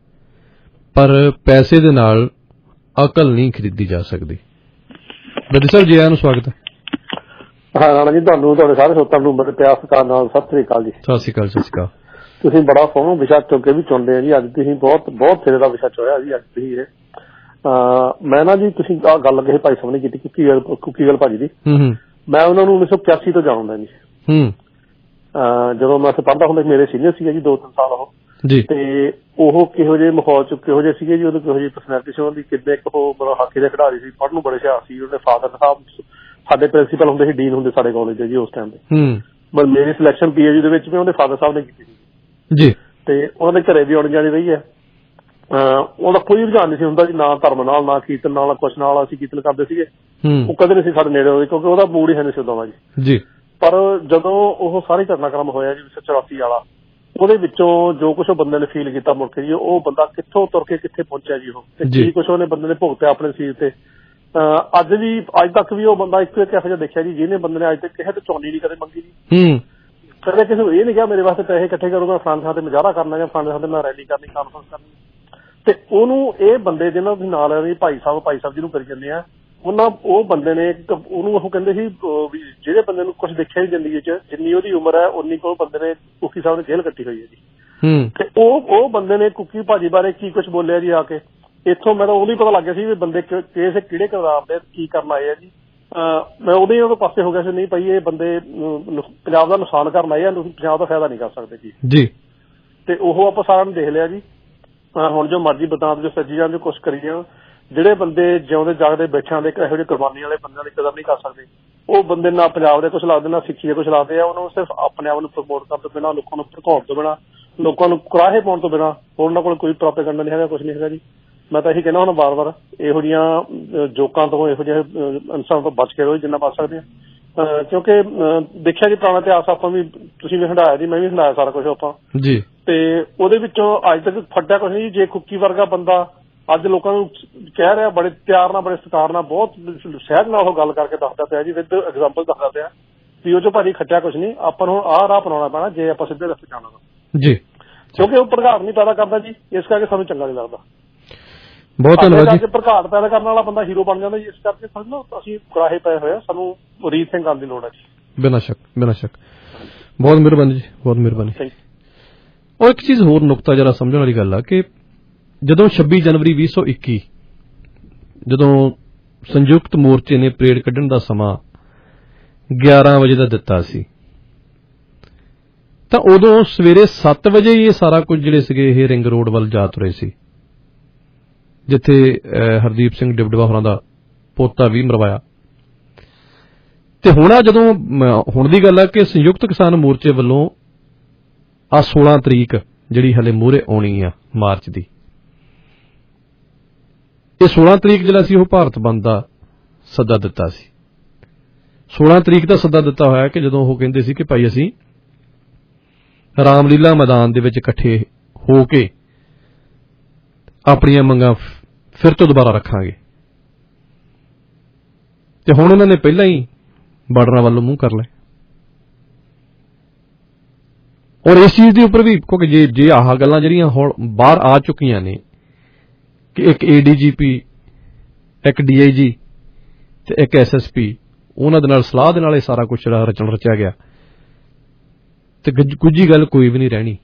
I: ਪਰ ਪੈਸੇ ਦੇ ਨਾਲ ਅਕਲ ਨਹੀਂ ਖਰੀਦੀ ਜਾ ਸਕਦੀ। ਬੱਦੀ ਸਾਹਿਬ ਜੀ, ਆਇਆਂ ਨੂੰ ਸਵਾਗਤ ਹੈ।
T: ਹਾਂ ਰਾਣਾ ਜੀ, ਤੁਹਾਨੂੰ ਤੁਹਾਡੇ ਸਾਰੇ ਸਰੋਤਿਆਂ ਨੂੰ ਬੜੇ ਪਿਆਰ ਸਤਿਕਾਰ ਨਾਲ ਸਤਿ ਸ੍ਰੀ ਅਕਾਲ ਜੀ।
I: ਸਤਿ ਸ੍ਰੀ ਅਕਾਲ। ਸਤਿ ਸ੍ਰੀ ਅਕਾਲ।
T: ਤੁਸੀਂ ਬੜਾ ਸੋਹਣਾ ਵਿਸ਼ਾ ਚੁੱਕ ਕੇ ਵੀ ਚੁਣਦੇ ਆ ਜੀ। ਅੱਜ ਤੁਸੀਂ ਬਹੁਤ ਸਿਰੇ ਦਾ ਵਿਸ਼ਾ ਚੁਣਿਆ ਜੀ। ਅੱਜ ਤੁਸੀਂ ਮੈਂ ਨਾ ਜੀ, ਤੁਸੀਂ ਆਹ ਗੱਲ ਕਹੀ ਭਾਈ ਸਾਹਿਬ ਨੇ ਕੀਤੀ ਕੁੱਕੀਗਲ ਭਾਜੀ ਦੀ। ਮੈਂ ਉਹਨਾਂ ਨੂੰ 1981 ਤੋਂ ਜਾਣਦਾ ਜੀ। ਜਦੋਂ ਮੈਂ ਉੱਥੇ ਪੜ੍ਹਦਾ ਹੁੰਦਾ, ਮੇਰੇ ਸੀਨੀਅਰ ਸੀਗੇ ਜੀ 2-3 ਸਾਲ ਉਹ ਜੀ। ਤੇ ਉਹ ਕਿਹੋ ਜਿਹੇ ਮਾਹੌਲ ਚ ਕਿਹੋ ਜਿਹੇ ਸੀਗੇ ਜੀ, ਉਹਨੂੰ ਕਿਹੋ ਜਿਹੀ ਪਰਸਨੈਲਿਟੀ ਸੀ ਉਹਦੀ, ਕਿੱਦਾਂ ਇੱਕ ਉਹ ਮਤਲਬ ਹਾਕੀ ਦੇ ਖਿਡਾਰੀ ਸੀ, ਪੜ੍ਹਨ ਨੂੰ ਬੜੇ ਹੁਸ਼ਿਆਰ ਸੀ। ਉਹਦੇ ਫਾਦਰ ਸਾਹਿਬ ਸਾਡੇ ਪ੍ਰਿੰਸੀਪਲ ਹੁੰਦੇ ਸੀ, ਡੀਨ ਹੁੰਦੇ ਸਾਡੇ ਕਾਲਜ ਦੇ ਜੀ ਉਸ ਟਾਈਮ ਤੇ। ਪਰ ਮੇਰੀ ਸਿਲੈਕਸ਼ਨ PhD ਦੇ ਵਿੱਚ ਵੀ ਉਹਦੇ ਫਾਦਰ ਸਾਹਿਬ ਨੇ ਕੀਤੀ ਸੀ ਜੀ। ਤੇ ਉਹਨਾਂ ਦੇ ਘਰੇ ਵੀ ਆਉਣੀ ਜਾਣੀ ਰਹੀ ਹੈ। ਉਹਦਾ ਕੋਈ ਰੁਝਾਨ ਨਹੀਂ ਸੀ ਹੁੰਦਾ ਜੀ, ਨਾ ਧਰਮ ਨਾਲ, ਨਾ ਕੀਰਤਨ ਨਾਲ, ਕੁਛ ਨਾਲ। ਅਸੀਂ ਕੀਰਤਨ ਕਰਦੇ ਸੀਗੇ, ਉਹ ਕਦੇ ਨਹੀਂ ਸੀ ਸਾਡੇ ਨੇੜੇ ਹੋਏ ਕਿਉਂਕਿ ਉਹਦਾ ਮੂਡ ਹੀ ਹੈ ਨਹੀਂ ਸੀ ਉਦੋਂ ਜੀ। ਪਰ ਜਦੋਂ ਉਹ ਸਾਰੇ ਘਟਨਾਕ੍ਰਮ ਹੋਇਆ ਜੀ 1984 ਵਾਲਾ, ਉਹਦੇ ਵਿੱਚੋਂ ਜੋ ਕੁਛ ਉਹ ਬੰਦੇ ਨੇ ਫੀਲ ਕੀਤਾ ਮੁੜ ਕੇ ਜੀ, ਉਹ ਬੰਦਾ ਕਿੱਥੋਂ ਤੁਰ ਕੇ ਕਿੱਥੇ ਪਹੁੰਚਿਆ ਜੀ ਉਹ, ਤੇ ਕੀ ਕੁਛ ਉਹਨੇ ਬੰਦੇ ਨੇ ਭੁਗਤਿਆ ਆਪਣੇ ਸਰੀਰ ਤੇ। ਅੱਜ ਤੱਕ ਵੀ ਉਹ ਬੰਦਾ ਇੱਕ ਇਹੋ ਜਿਹਾ ਦੇਖਿਆ ਜੀ ਜਿਹਨੇ ਬੰਦੇ ਨੇ ਅੱਜ ਤੱਕ ਕਿਸੇ ਤੋਂ ਚੌਨੀ ਨਹੀਂ ਕਦੇ ਮੰਗੀ ਜੀ। ਕਦੇ ਕਿਸੇ ਨੂੰ ਇਹ ਨਹੀਂ ਕਿਹਾ ਮੇਰੇ ਵਾਸਤੇ ਪੈਸੇ ਇਕੱਠੇ ਕਰੂਗਾ, ਫਲਾਣੇ ਥਾਂ ਤੇ ਮੁਜ਼ਾਹਰਾ ਕਰਨਾ ਜਾਂ ਫਲਾਣੇ ਥਾਂ ਤੇ ਮੈਂ ਰੈਲੀ ਕਰਨੀ, ਕਾਨਫਰੰਸ ਕਰਨੀ। ਤੇ ਉਹਨੂੰ ਇਹ ਬੰਦੇ ਜਿਹਨਾਂ ਤੁਸੀਂ ਨਾਲ ਭਾਈ ਸਾਹਿਬ ਜਿਹਨੂੰ ਕਰੀ ਜਾਂਦੇ ਆ, ਉਹ ਬੰਦੇ ਨੇ ਉਹਨੂੰ ਉਹ ਕਹਿੰਦੇ ਸੀ ਜਿਹੜੇ ਬੰਦੇ ਨੂੰ ਕੁਛ ਦੇਖਿਆ ਹੀ ਜ਼ਿੰਦਗੀ ਚ, ਜਿੰਨੀ ਉਹਦੀ ਉਮਰ ਹੈ ਉਨੀ ਕੋਲ ਬੰਦੇ ਨੇ ਕੁੱਕੀ ਸਾਹਿਬ ਨੇ ਜੇਲ੍ਹ ਕੱਟੀ ਹੋਈ ਹੈ ਜੀ। ਤੇ ਉਹ ਬੰਦੇ ਨੇ ਕੁੱਕੀ ਭਾਜੀ ਬਾਰੇ ਕੀ ਕੁਛ ਬੋਲਿਆ ਜੀ ਆ ਕੇ। ਇੱਥੋਂ ਮੈਨੂੰ ਉਦੋਂ ਹੀ ਪਤਾ ਲੱਗ ਗਿਆ ਸੀ ਵੀ ਬੰਦੇ ਕਿਹੜੇ ਕਿਰਦਾਰ ਦੇ ਕੀ ਕਰਨ ਆਏ ਆ ਜੀ। ਮੈਂ ਉਦੋਂ ਹੀ ਉਹਦੇ ਪਾਸੇ ਹੋ ਗਿਆ ਸੀ, ਨਹੀਂ ਭਾਈ ਇਹ ਬੰਦੇ ਪੰਜਾਬ ਦਾ ਨੁਕਸਾਨ ਕਰਨ ਆਏ ਆ, ਪੰਜਾਬ ਦਾ ਫਾਇਦਾ ਨਹੀਂ ਕਰ ਸਕਦੇ ਜੀ। ਤੇ ਉਹ ਆਪਾਂ ਸਾਰਿਆਂ ਨੂੰ ਦੇਖ ਲਿਆ ਜੀ। ਹੁਣ ਜੋ ਮਰਜ਼ੀ ਬਦਾਮ ਜੋ ਸੱਜੀ ਜਾਂ ਜੋ ਕੁਛ ਕਰੀ ਜਾਣ, ਜਿਹੜੇ ਬੰਦੇ ਜਿਉਂਦੇ ਜਾਗਦੇ ਬੈਠਿਆਂ ਦੇ ਇਹੋ ਜਿਹੇ ਕੁਰਬਾਨੀ ਵਾਲੇ ਬੰਦਿਆਂ ਦੀ ਕਦਰ ਨਹੀਂ ਕਰ ਸਕਦੇ, ਉਹ ਬੰਦੇ ਨਾ ਪੰਜਾਬ ਦੇ ਕੁਛ ਲੱਗਦੇ ਨਾ ਸਿੱਖੀ ਦੇ ਕੁਛ ਲੱਗਦੇ ਆ। ਉਹਨੂੰ ਸਿਰਫ ਆਪਣੇ ਆਪ ਨੂੰ ਪ੍ਰਮੋਟ ਕਰਨ ਤੋਂ ਬਿਨਾਂ, ਲੋਕਾਂ ਨੂੰ ਭੜਕਾਉਣ ਤੋਂ ਬਿਨਾਂ, ਲੋਕਾਂ ਨੂੰ ਕੁਰਾਹੇ ਪਾਉਣ ਤੋਂ ਬਿਨਾਂ ਉਹਨਾਂ ਕੋਲ ਕੋਈ ਪ੍ਰੋਪੇਗੈਂਡਾ ਨਹੀਂ ਹੈਗਾ, ਕੁਛ ਨਹੀਂ ਹੈਗਾ ਜੀ। ਮੈਂ ਤਾਂ ਇਹੀ ਕਹਿਣਾ ਹੁਣ ਵਾਰ-ਵਾਰ, ਇਹੋ ਜਿਹੀਆਂ ਜੋਕਾਂ ਤੋਂ, ਇਹੋ ਜਿਹੇ ਇਨਸਾਨ ਤੋਂ ਬਚ ਕੇ ਰਹੋ ਜਿੰਨਾ ਬਚ ਸਕਦੇ ਆ। ਕਿਉਂਕਿ ਦੇਖਿਆ ਜੀ ਪੁਰਾਣਾ ਇਤਿਹਾਸ ਆਪਾਂ ਵੀ, ਤੁਸੀਂ ਵੀ ਹੰਢਾਇਆ ਜੀ, ਮੈਂ ਵੀ ਹੰਢਾਇਆ ਸਾਰਾ ਕੁਛ ਆਪਾਂ ਜੀ। ਤੇ ਉਹਦੇ ਵਿੱਚੋਂ ਅੱਜ ਤੱਕ ਫੱਟਿਆ ਕੁਛ ਨਹੀਂ। ਜੇ ਕੁੱਕੀ ਵਰਗਾ ਬੰਦਾ ਅੱਜ ਲੋਕਾਂ ਨੂੰ ਕਹਿ ਰਿਹਾ, ਬੜੇ ਪਿਆਰ ਨਾਲ, ਬੜੇ ਸਤਿਕਾਰ ਨਾਲ, ਬਹੁਤ ਸਹਿਜ ਨਾਲ ਉਹ ਗੱਲ ਕਰਕੇ ਦੱਸਦਾ ਪਿਆ ਜੀ, ਵਿਦ ਐਗਜ਼ਾਮਪਲ ਦੱਸਦਾ ਪਿਆ ਵੀ ਉਹ ਚੋਂ ਭਾਜੀ ਖੱਟਿਆ ਕੁਛ ਨਹੀਂ। ਆਪਾਂ ਨੂੰ ਆਹ ਰਾਹ ਅਪਣਾਉਣਾ ਪੈਣਾ ਜੇ ਆਪਾਂ ਸਿੱਧੇ ਰਸਤੇ ਜਾਣਾ ਜੀ, ਕਿਉਂਕਿ ਉਹ ਭੜਕਾਟ ਨਹੀਂ ਪੈਦਾ ਕਰਦਾ ਜੀ, ਇਸ ਕਰਕੇ ਸਾਨੂੰ ਚੰਗਾ ਨਹੀਂ ਲੱਗਦਾ। ਬਹੁਤ ਧੰਨਵਾਦ ਜੀ। ਭੜਕਾਟ ਪੈਦਾ ਕਰਨ ਵਾਲਾ ਬੰਦਾ ਹੀਰੋ ਬਣ ਜਾਂਦਾ ਜੀ, ਇਸ ਕਰਕੇ ਸਮਝੋ ਅਸੀਂ ਕੁਰਾਹੇ ਪਏ ਹੋਏ ਆ, ਸਾਨੂੰ ਰੀਥਿੰਕ ਕਰਨ ਦੀ ਲੋੜ ਹੈ ਜੀ। ਬਿਨਾਂ ਸ਼ੱਕ ਬਹੁਤ ਮਿਹਰਬਾਨੀ ਜੀ, ਬਹੁਤ ਮਿਹਰਬਾਨੀ। ਔਰ ਇੱਕ ਚੀਜ਼ ਹੋਰ ਨੁਕਤਾ ਜਰਾ ਸਮਝਣ ਵਾਲੀ ਗੱਲ ਆ ਕਿ ਜਦੋਂ 26 ਜਨਵਰੀ 2021
I: ਜਦੋਂ ਸੰਯੁਕਤ ਮੋਰਚੇ ਨੇ ਪਰੇਡ ਕੱਢਣ ਦਾ ਸਮਾਂ 11 ਵਜੇ ਦਾ ਦਿੱਤਾ ਸੀ ਤਾਂ ਉਦੋਂ ਸਵੇਰੇ 7 ਵਜੇ ਹੀ ਇਹ ਸਾਰਾ ਕੁਝ ਜਿਹੜੇ ਸੀਗੇ ਇਹ ਰਿੰਗ ਰੋਡ ਵੱਲ ਜਾ ਤੁਰੇ ਸੀ, ਜਿੱਥੇ ਹਰਦੀਪ ਸਿੰਘ ਡਿਬਡਵਾ ਹੋਰਾਂ ਦਾ ਪੋਤਾ ਵੀ ਮਰਵਾਇਆ। ਤੇ ਹੁਣ ਜਦੋਂ ਹੁਣ ਦੀ ਗੱਲ ਹੈ ਕਿ ਸੰਯੁਕਤ ਕਿਸਾਨ ਮੋਰਚੇ ਵੱਲੋਂ ਆ 16 ਤਰੀਕ ਜਿਹੜੀ ਹਲੇ ਮੂਹਰੇ ਆਉਣੀ ਆ ਮਾਰਚ ਦੀ, ਇਹ 16 ਤਰੀਕ ਜਿਹੜਾ ਸੀ ਉਹ ਭਾਰਤ ਬੰਦ ਦਾ ਸੱਦਾ ਦਿੱਤਾ ਸੀ। 16 ਤਰੀਕ ਦਾ ਸੱਦਾ ਦਿੱਤਾ ਹੋਇਆ ਕਿ ਜਦੋਂ ਉਹ ਕਹਿੰਦੇ ਸੀ ਕਿ ਭਾਈ ਅਸੀਂ ਰਾਮਲੀਲਾ ਮੈਦਾਨ ਦੇ ਵਿੱਚ ਇਕੱਠੇ ਹੋ ਕੇ ਆਪਣੀਆਂ ਮੰਗਾਂ ਫਿਰ ਤੋਂ ਦੁਬਾਰਾ ਰੱਖਾਂਗੇ। ਤੇ ਹੁਣ ਉਹਨਾਂ ਨੇ ਪਹਿਲਾਂ ਹੀ ਬਾਰਡਰਾਂ ਵੱਲੋਂ ਮੂੰਹ ਕਰ ਲਿਆ। ਔਰ ਇਸ ਚੀਜ਼ ਦੇ ਉੱਪਰ ਵੀ ਕਿਉਂਕਿ ਜੇ ਆਹ ਗੱਲਾਂ ਜਿਹੜੀਆਂ ਹੁਣ ਬਾਹਰ ਆ ਚੁੱਕੀਆਂ ਨੇ ਕਿ ਇੱਕ ADGP, ਇੱਕ DIG ਤੇ ਇੱਕ SSP, ਉਹਨਾਂ ਦੇ ਨਾਲ ਸਲਾਹ ਦੇ ਨਾਲ ਇਹ ਸਾਰਾ ਕੁਝ ਜਿਹੜਾ ਰਚਣ ਰਚਿਆ ਗਿਆ ਤੇ ਗੁੱਝੀ ਗੱਲ ਕੋਈ ਵੀ ਨਹੀਂ ਰਹਿਣੀ।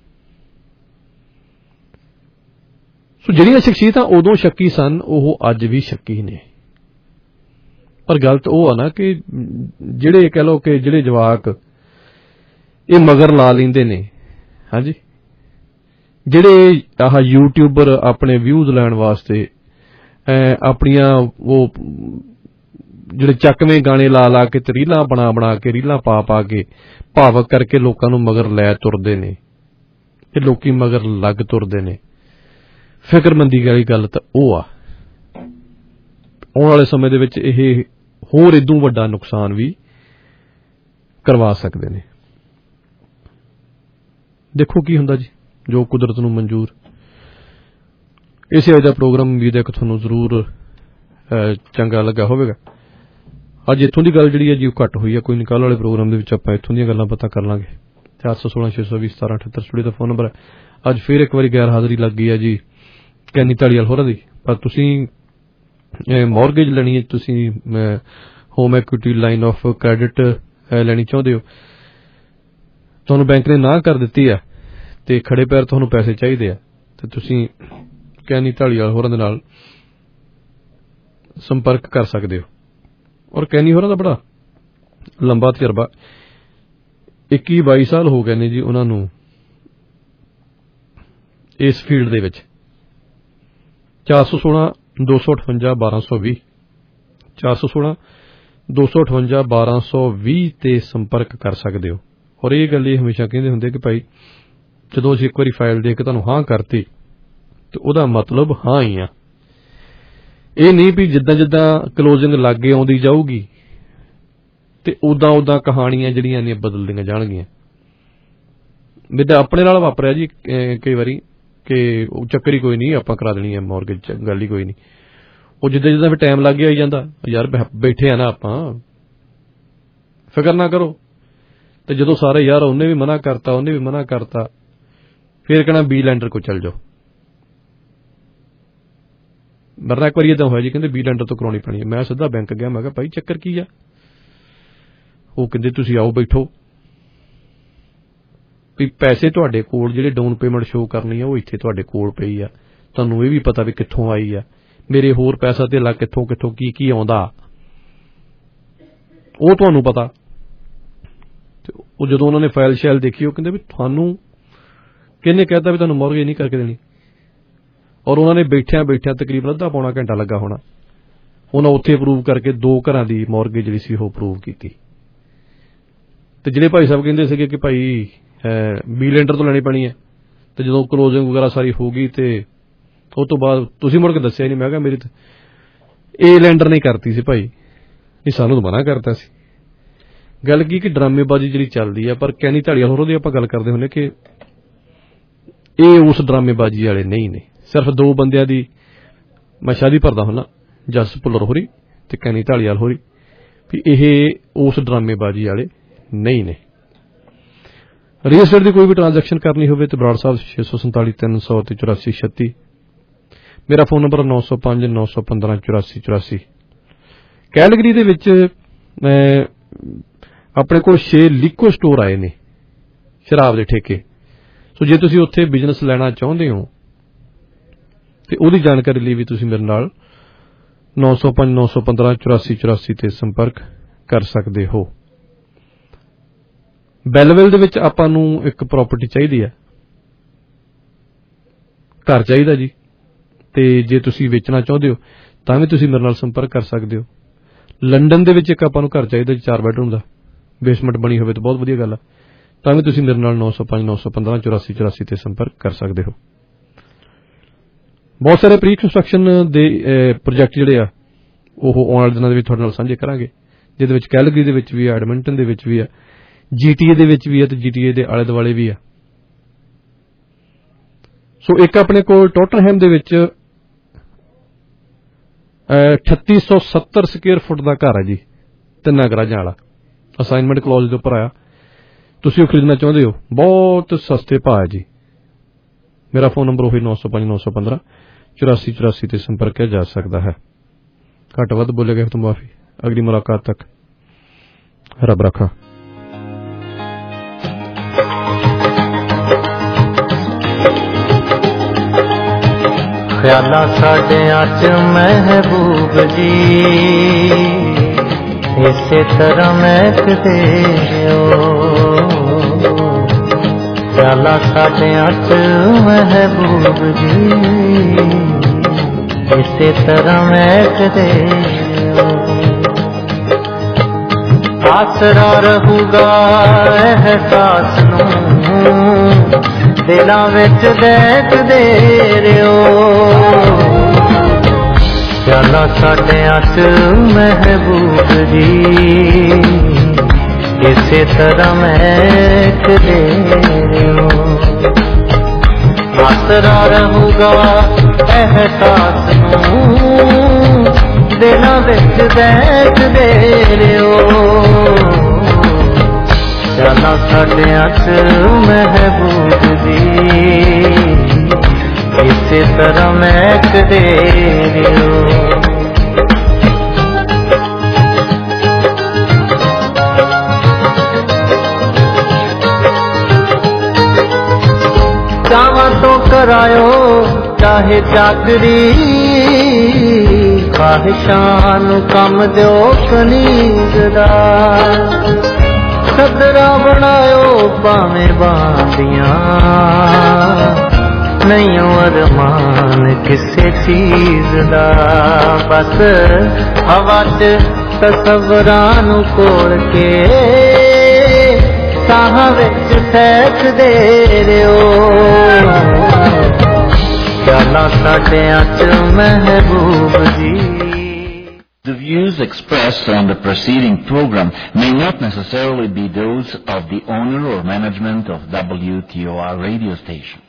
I: ਸੋ ਜਿਹੜੀਆਂ ਸ਼ਖਸੀਅਤਾਂ ਉਦੋਂ ਸ਼ੱਕੀ ਸਨ ਉਹ ਅੱਜ ਵੀ ਸ਼ੱਕੀ ਨੇ। ਪਰ ਗੱਲ ਤਾਂ ਉਹ ਆ ਨਾ ਕਿ ਜਿਹੜੇ ਕਹਿ ਲਓ ਕਿ ਜਿਹੜੇ ਜਵਾਕ ਇਹ ਮਗਰ ਲਾ ਲੈਂਦੇ ਨੇ, ਹਾਂਜੀ, ਜਿਹੜੇ ਆਹ YouTuber ਆਪਣੇ ਵਿਊਜ਼ ਲੈਣ ਵਾਸਤੇ ਆਪਣੀਆਂ ਉਹ ਜਿਹੜੇ ਚੱਕਵੇਂ ਗਾਣੇ ਲਾ ਲਾ ਕੇ ਤੇ ਰੀਲਾਂ ਬਣਾ ਕੇ ਰੀਲਾਂ ਪਾ ਕੇ ਭਾਵਕ ਕਰਕੇ ਲੋਕਾਂ ਨੂੰ ਮਗਰ ਲੈ ਤੁਰਦੇ ਨੇ ਤੇ ਲੋਕੀ ਮਗਰ ਲੱਗ ਤੁਰਦੇ ਨੇ। ਫਿਕਰਮੰਦੀ ਵਾਲੀ ਗੱਲ ਤਾਂ ਉਹ ਆ, ਆਉਣ ਵਾਲੇ ਸਮੇਂ ਦੇ ਵਿੱਚ ਇਹ ਹੋਰ ਇਦੋਂ ਵੱਡਾ ਨੁਕਸਾਨ ਵੀ ਕਰਵਾ ਸਕਦੇ ਨੇ। ਦੇਖੋ ਕੀ ਹੁੰਦਾ ਜੀ, ਜੋ ਕੁਦਰਤ ਨੂੰ ਮਨਜ਼ੂਰ। ਇਸੇ ਦਾ ਪ੍ਰੋਗਰਾਮ ਵੀ ਦੇਖ ਤੁਹਾਨੂੰ ਜ਼ਰੂਰ ਚੰਗਾ ਲੱਗਾ ਹੋਵੇਗਾ। ਅੱਜ ਇੱਥੋਂ ਦੀ ਗੱਲ ਜਿਹੜੀ ਹੈ ਜੀ ਉਹ ਘੱਟ ਹੋਈ ਹੈ, ਕੋਈ ਨਿਕਾਲ ਵਾਲੇ ਪ੍ਰੋਗਰਾਮ ਦੇ ਵਿੱਚ ਆਪਾਂ ਇੱਥੋਂ ਦੀਆਂ ਗੱਲਾਂ ਪਤਾ ਕਰ ਲਾਂਗੇ। 416 620 1778 ਸਟੂਡੀਓ ਦਾ ਫੋਨ ਨੰਬਰ ਹੈ। ਅੱਜ ਫਿਰ ਇੱਕ ਵਾਰੀ ਗੈਰ ਹਾਜ਼ਰੀ ਲੱਗ ਗਈ ਹੈ ਜੀ ਕੈਨੀ ਢਾਲੀਵਾਲ ਹੋਰਾਂ ਦੀ। ਪਰ ਤੁਸੀਂ ਮੌਰਗੇਜ ਲੈਣੀ ਹੈ, ਤੁਸੀਂ home equity line of credit ਲੈਣੀ ਚਾਹੁੰਦੇ ਹੋ, ਤੁਹਾਨੂੰ ਬੈਂਕ ਨੇ ਨਾ ਕਰ ਦਿੱਤੀ ਆ ਤੇ ਖੜੇ ਪੈਰ ਤੁਹਾਨੂੰ ਪੈਸੇ ਚਾਹੀਦੇ ਆ, ਤੇ ਤੁਸੀਂ ਕੈਨੀ ਢਾਲੀਵਾਲ ਹੋਰਾਂ ਦੇ ਨਾਲ ਸੰਪਰਕ ਕਰ ਸਕਦੇ ਹੋ। ਔਰ ਕੈਨੀ ਹੋਰਾਂ ਦਾ ਬੜਾ ਲੰਬਾ ਤਜਰਬਾ, 21-22 ਸਾਲ ਹੋ ਗਏ ਨੇ ਜੀ ਉਹਨਾਂ ਨੂੰ ਇਸ ਫੀਲਡ ਦੇ ਵਿੱਚ। 416-258-1220 416-258-1220 ਤੇ ਸੰਪਰਕ ਕਰ ਸਕਦੇ ਹੋ। ਔਰ ਇਹ ਗੱਲ ਇਹ ਹਮੇਸ਼ਾ ਕਹਿੰਦੇ ਹੁੰਦੇ ਕਿ ਭਾਈ ਜਦੋਂ ਅਸੀਂ ਇੱਕ ਵਾਰੀ ਫਾਈਲ ਦੇ ਕੇ ਤੁਹਾਨੂੰ ਹਾਂ ਕਰਤੀ ਤੇ ਉਹਦਾ ਮਤਲਬ ਹਾਂ ਹੀ ਆ। ਇਹ ਨਹੀਂ ਵੀ ਜਿੱਦਾਂ ਜਿੱਦਾਂ ਕਲੋਜ਼ਿੰਗ ਲਾਗੇ ਆਉਂਦੀ ਜਾਊਗੀ ਤੇ ਉਦਾਂ ਕਹਾਣੀਆਂ ਜਿਹੜੀਆਂ ਨੇ ਬਦਲਦੀਆਂ ਜਾਣਗੀਆਂ। ਮੇਰਾ ਆਪਣੇ ਨਾਲ ਵਾਪਰਿਆ ਜੀ ਕਈ ਵਾਰੀ ਕਿ ਉਹ ਚੱਕਰ ਹੀ ਕੋਈ ਨਹੀਂ, ਆਪਾਂ ਕਰਾ ਦੇਣੀ ਹੈ ਮੌਰਗੇਜ, ਗੱਲ ਹੀ ਕੋਈ ਨਹੀਂ। ਉਹ ਜਿੱਦਾਂ ਵੀ ਟਾਈਮ ਲੱਗ ਗਿਆ ਹੀ ਜਾਂਦਾ, ਯਾਰ ਬੈਠੇ ਆ ਨਾ ਆਪਾਂ, ਫਿਕਰ ਨਾ ਕਰੋ। ਤੇ ਜਦੋਂ ਸਾਰੇ ਯਾਰ ਉਹਨੇ ਵੀ ਮਨਾ ਕਰਤਾ ਫਿਰ ਕਹਿਣਾ ਬੀ ਲੈਂਡਰ ਕੋਲ ਚੱਲ ਜਾਓ। ਮਰਨਾ ਇੱਕ ਵਾਰੀ ਏਦਾਂ ਹੋਇਆ ਜੀ, ਕਹਿੰਦੇ ਬੀ ਲੈਂਡਰ ਤੋਂ ਕਰਾਉਣੀ ਪੈਣੀ ਹੈ। ਮੈਂ ਸਿੱਧਾ ਬੈਂਕ ਗਿਆ, ਮੈਂ ਕਿਹਾ ਭਾਈ ਚੱਕਰ ਕੀ ਆ? ਉਹ ਕਹਿੰਦੇ ਤੁਸੀਂ ਆਓ ਬੈਠੋ, ਵੀ ਪੈਸੇ ਤੁਹਾਡੇ ਕੋਲ ਜਿਹੜੇ ਡਾਊਨ ਪੇਮੈਂਟ ਸ਼ੋ ਕਰਨੀ ਆ ਉਹ ਇੱਥੇ ਤੁਹਾਡੇ ਕੋਲ ਪਈ ਆ, ਤੁਹਾਨੂੰ ਇਹ ਵੀ ਪਤਾ ਵੀ ਕਿੱਥੋਂ ਆਈ ਆ, ਮੇਰੇ ਹੋਰ ਪੈਸਾ ਧੇਲਾ ਕਿੱਥੋਂ ਕੀ ਆਉਂਦਾ ਉਹ ਤੁਹਾਨੂੰ ਪਤਾ। ਤੇ ਉਹ ਜਦੋਂ ਉਹਨਾਂ ਨੇ ਫਾਈਲ ਸ਼ੈਲ ਦੇਖੀ ਉਹ ਕਹਿੰਦੇ ਵੀ ਤੁਹਾਨੂੰ ਕਿਹਨੇ ਕਹਿਤਾ ਵੀ ਤੁਹਾਨੂੰ ਮੌਰਗੇਜ ਨਹੀਂ ਕਰਕੇ ਦੇਣੀ। ਔਰ ਉਹਨਾਂ ਨੇ ਬੈਠਿਆਂ ਤਕਰੀਬਨ ਅੱਧਾ ਪੌਣਾ ਘੰਟਾ ਲੱਗਾ ਹੋਣਾ, ਉਹਨਾਂ ਉੱਥੇ ਅਪਰੂਵ ਕਰਕੇ 2 ਘਰਾਂ ਦੀ ਮੌਰਗੇਜ ਜਿਹੜੀ ਸੀ ਉਹ ਅਪਰੂਵ ਕੀਤੀ। ਤੇ ਜਿਹੜੇ ਭਾਈ ਸਾਹਿਬ ਕਹਿੰਦੇ ਸੀਗੇ ਕਿ ਭਾਈ ਬੀ ਲੈਂਡਰ ਤੋਂ ਲੈਣੀ ਪੈਣੀ ਹੈ, ਤੇ ਜਦੋਂ ਕਲੋਜ਼ਿੰਗ ਵਗੈਰਾ ਸਾਰੀ ਹੋ ਗਈ ਤੇ ਉਹ ਤੋਂ ਬਾਅਦ ਤੁਸੀਂ ਮੁੜ ਕੇ ਦੱਸਿਆ ਨਹੀਂ। ਮੈਂ ਕਿਹਾ ਮੇਰੀ ਇਹ ਲੈਂਡਰ ਨਹੀਂ ਕਰਤੀ ਸੀ ਭਾਈ, ਇਹ ਸਾਨੂੰ ਤਾਂ ਮਨਾ ਕਰਤਾ ਸੀ। ਗੱਲ ਕੀ ਕਿ ਡਰਾਮੇਬਾਜ਼ੀ ਜਿਹੜੀ ਚੱਲਦੀ ਆ, ਪਰ ਕੈਨੀ ਢਾਲੀਵਾਲ ਹੋਰਾਂ ਦੀ ਆਪਾਂ ਗੱਲ ਕਰਦੇ ਹੁੰਦੇ ਕਿ ਇਹ ਉਸ ਡਰਾਮੇਬਾਜ਼ੀ ਵਾਲੇ ਨਹੀਂ ਨੇ। ਸਿਰਫ 2 ਬੰਦਿਆਂ ਦੀ ਮੈਂ ਸ਼ਾਦੀ ਭਰਦਾ ਹੁੰਦਾ, ਜਸ ਭੁੱਲਰ ਹੋਰੀ ਤੇ ਕੈਨੀ ਢਾਲੀਵਾਲ ਹੋਰੀ, ਵੀ ਇਹ ਉਸ ਡਰਾਮੇਬਾਜ਼ੀ ਵਾਲੇ ਨਹੀਂ ਨੇ। ਰੀਅਲ estate ਦੀ ਕੋਈ ਵੀ ਟ੍ਰਾਂਜੈਕਸ਼ਨ ਕਰਨੀ ਹੋਵੇ ਤੇ ਬਰਾੜ ਸਾਹਿਬ 647 300 ਤੇ 8436। ਮੇਰਾ ਫੋਨ ਨੰਬਰ 905 915 8484। ਕੈਲਗਰੀ ਦੇ ਵਿੱਚ ਆਪਣੇ ਕੋਲ 6 ਲਿਕੋ ਸਟੋਰ ਆਏ ਨੇ ਸ਼ਰਾਬ ਦੇ ਠੇਕੇ। ਸੋ ਜੇ ਤੁਸੀਂ ਉੱਥੇ ਬਿਜ਼ਨਸ ਲੈਣਾ ਚਾਹੁੰਦੇ ਹੋ ਤੇ ਉਹਦੀ ਜਾਣਕਾਰੀ ਲਈ ਵੀ ਤੁਸੀਂ ਮੇਰੇ ਨਾਲ 905 915 84 84 ਤੇ ਸੰਪਰਕ ਕਰ ਸਕਦੇ ਹੋ। ਬੈਲਵਿਲ ਦੇ ਵਿੱਚ ਆਪਾਂ ਨੂੰ ਇੱਕ ਪ੍ਰਾਪਰਟੀ ਚਾਹੀਦੀ ਹੈ, ਘਰ ਚਾਹੀਦਾ ਜੀ, ਤੇ ਜੇ ਤੁਸੀਂ ਵੇਚਣਾ ਚਾਹੁੰਦੇ ਹੋ ਤਾਂ ਵੀ ਤੁਸੀਂ ਮੇਰੇ ਨਾਲ ਸੰਪਰਕ ਕਰ ਸਕਦੇ ਹੋ। ਲੰਡਨ ਦੇ ਵਿੱਚ ਇੱਕ ਆਪਾਂ ਨੂੰ ਘਰ ਚਾਹੀਦਾ ਜੀ 4 ਬੈਡਰੂਮ ਦਾ, ਬੇਸਮੈਂਟ ਬਣੀ ਹੋਵੇ ਤਾਂ ਬਹੁਤ ਵਧੀਆ ਗੱਲ ਆ, ਤਾਂ ਵੀ ਤੁਸੀਂ ਮੇਰੇ ਨਾਲ 905 915 84 84 ਤੇ ਸੰਪਰਕ ਕਰ ਸਕਦੇ ਹੋ। ਬਹੁਤ ਸਾਰੇ ਪ੍ਰੀ ਕੰਸਟਰਕਸ਼ਨ ਦੇ ਪ੍ਰੋਜੈਕਟ ਜਿਹੜੇ ਆ ਉਹ ਆਉਣ ਵਾਲੇ ਦਿਨਾਂ ਦੇ ਵਿੱਚ ਤੁਹਾਡੇ ਨਾਲ ਸਾਂਝੇ ਕਰਾਂਗੇ, ਜਿਹਦੇ ਵਿੱਚ ਕੈਲਗਰੀ ਦੇ ਵਿੱਚ ਵੀ ਆ, ਐਡਮਿੰਟਨ ਦੇ ਵਿੱਚ ਵੀ ਆ, GTA ਦੇ ਵਿੱਚ ਵੀ ਆ ਤੇ GTA ਦੇ ਆਲੇ ਦੁਆਲੇ ਵੀ ਆ। ਸੋ ਇੱਕ ਆਪਣੇ ਕੋਲ ਟੋਟਨਹੈਮ ਦੇ ਵਿੱਚ 3870 ਸਕੁਅਰ ਫੁੱਟ ਦਾ ਘਰ ਹੈ ਜੀ, 3 ਗਰਾਜਾਂ ਵਾਲਾ, ਅਸਾਈਨਮੈਂਟ ਕਲੌਜ਼ ਦੇ ਉੱਪਰ ਆਇਆ। ਤੁਸੀਂ ਉਹ ਖਰੀਦਣਾ ਚਾਹੁੰਦੇ ਹੋ, ਬਹੁਤ ਸਸਤੇ ਭਾਅ ਹੈ ਜੀ। ਮੇਰਾ ਫੋਨ ਨੰਬਰ ਉਹੀ 905 915 84 84 ਤੇ ਸੰਪਰਕ ਕਿਆ ਜਾ ਸਕਦਾ ਹੈ। ਘੱਟ ਵੱਧ ਬੋਲੇ ਗਏ ਤਾਂ ਮਾਫੀ। ਅਗਲੀ ਮੁਲਾਕਾਤ ਤੱਕ ਰੱਬ ਰੱਖਾ।
C: ख्याला साडियां च महबूब जी इसे तरह महकदे हो। ख्याला साडियां च महबूब जी इसे तरह महकदे हो। आसरा रहूगा एहसास नूं दिलां विच देखदे रहो। ख्याला साडियां च महबूब जी इसे तरह महकदे रहो। आसरा रहूगा एहसास नूं दिलां विच देखदे रहो। ख्याला साडियां च महबूब जी इसे तरह महकदे रहो। चावां तो करायो चाहे चाकरी ख्वाहिशां नूं कम दिओ कनीज़दा। सदरा बनायो भावें बांदियां नहीं अरमान किसे चीज दा। बस हवा च तसव्वुरां नूं कोल के साहां विच फैंकदे रहो। ख्याला साडियां च महबूब जी।
U: The views expressed on the preceding program may not necessarily be those of the owner or management of WTOR radio station.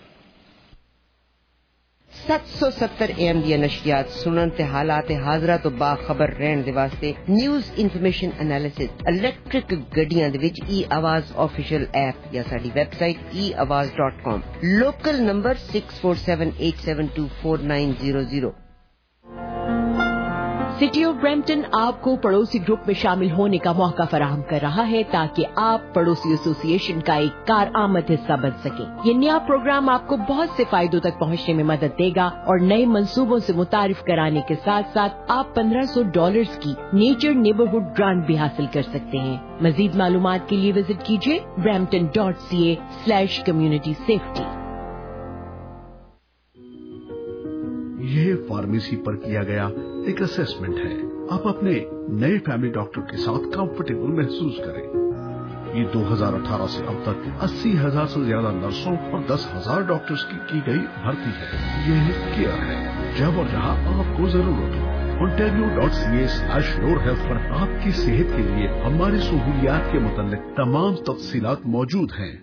V: 770 AM ਦੀਆਂ ਨਸ਼ਰੀਆਤ ਸੁਣਨ ਤੇ ਹਾਲਾਤ ਹਾਜ਼ਰਾ ਤੋਂ ਬਾਖਬਰ ਰਹਿਣ ਦੇ ਵਾਸਤੇ ਨਿਊਜ਼ ਇਨਫੋਰਮੇਸ਼ਨ ਐਨਾਲਿਸਿਸ ਇਲੈਕਟ੍ਰਿਕ ਗੱਡੀਆਂ ਦੇ ਵਿੱਚ e-ਆਵਾਜ਼ ਆਫੀਸ਼ੀਅਲ ਐਪ ਜਾਂ ਸਾਡੀ website eawaz.com। Local number 6478724900।
L: City of Brampton आपको पड़ोसी ग्रुप में शामिल होने का मौका फराहम कर रहा है ताकि आप पड़ोसी एसोसिएशन का एक कारआमद हिस्सा बन सकें। ये नया प्रोग्राम आपको बहुत से फायदों तक पहुंचने में मदद देगा और नए मंसूबों से मुतारिफ कराने के साथ साथ आप $1500 की नेचर नेबरहुड ग्रांट भी हासिल कर सकते हैं। मजीद मालूमात के लिए विजिट कीजिए brampton.ca/community safety।
W: यह फार्मेसी पर किया गया एक असेसमेंट है। आप अपने नए फैमिली डॉक्टर के साथ कंफर्टेबल महसूस करें। ये 2018 से अब तक 80,000 से ज्यादा नर्सों और 10,000 डॉक्टर्स की गई भर्ती है। यह केयर है जब और जहां आपको जरूरत हो। Ontario.ca/yourhealth पर आपकी सेहत के लिए हमारी सहूलियात के मुतालिक तमाम तफसीलात मौजूद हैं।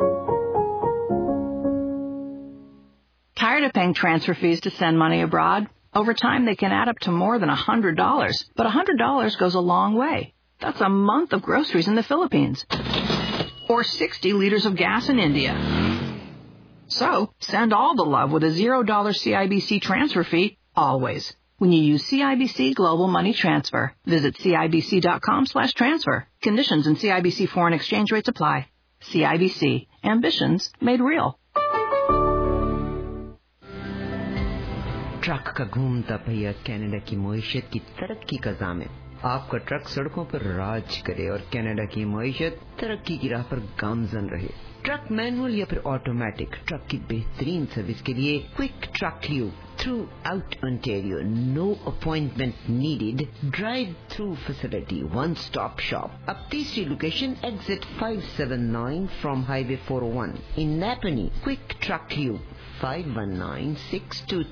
X: Tired of paying transfer fees to send money abroad? Over time, they can add up to more than $100. But $100 goes a long way. That's a month of groceries in the Philippines. Or 60 liters of gas in India. So, send all the love with a $0 CIBC transfer fee, always. When you use CIBC Global Money Transfer, visit CIBC.com/transfer. Conditions and CIBC foreign exchange rates apply. CIBC. Ambitions made real.
V: Truck का घूमता पहिया Canada की मईशत की तरक्की का ज़ामिन। आपका truck सड़कों पर राज करे और कनाडा की मईशत तरक्की की राह पर गामजन रहे। ट्रक मैनुअल या फिर ऑटोमेटिक, ट्रक की बेहतरीन सर्विस के लिए quick truck lube throughout Ontario, no appointment needed, drive through facility, one stop shop. अब तीसरी location exit 579 from highway 401 in Napanee. Quick truck lube 519-622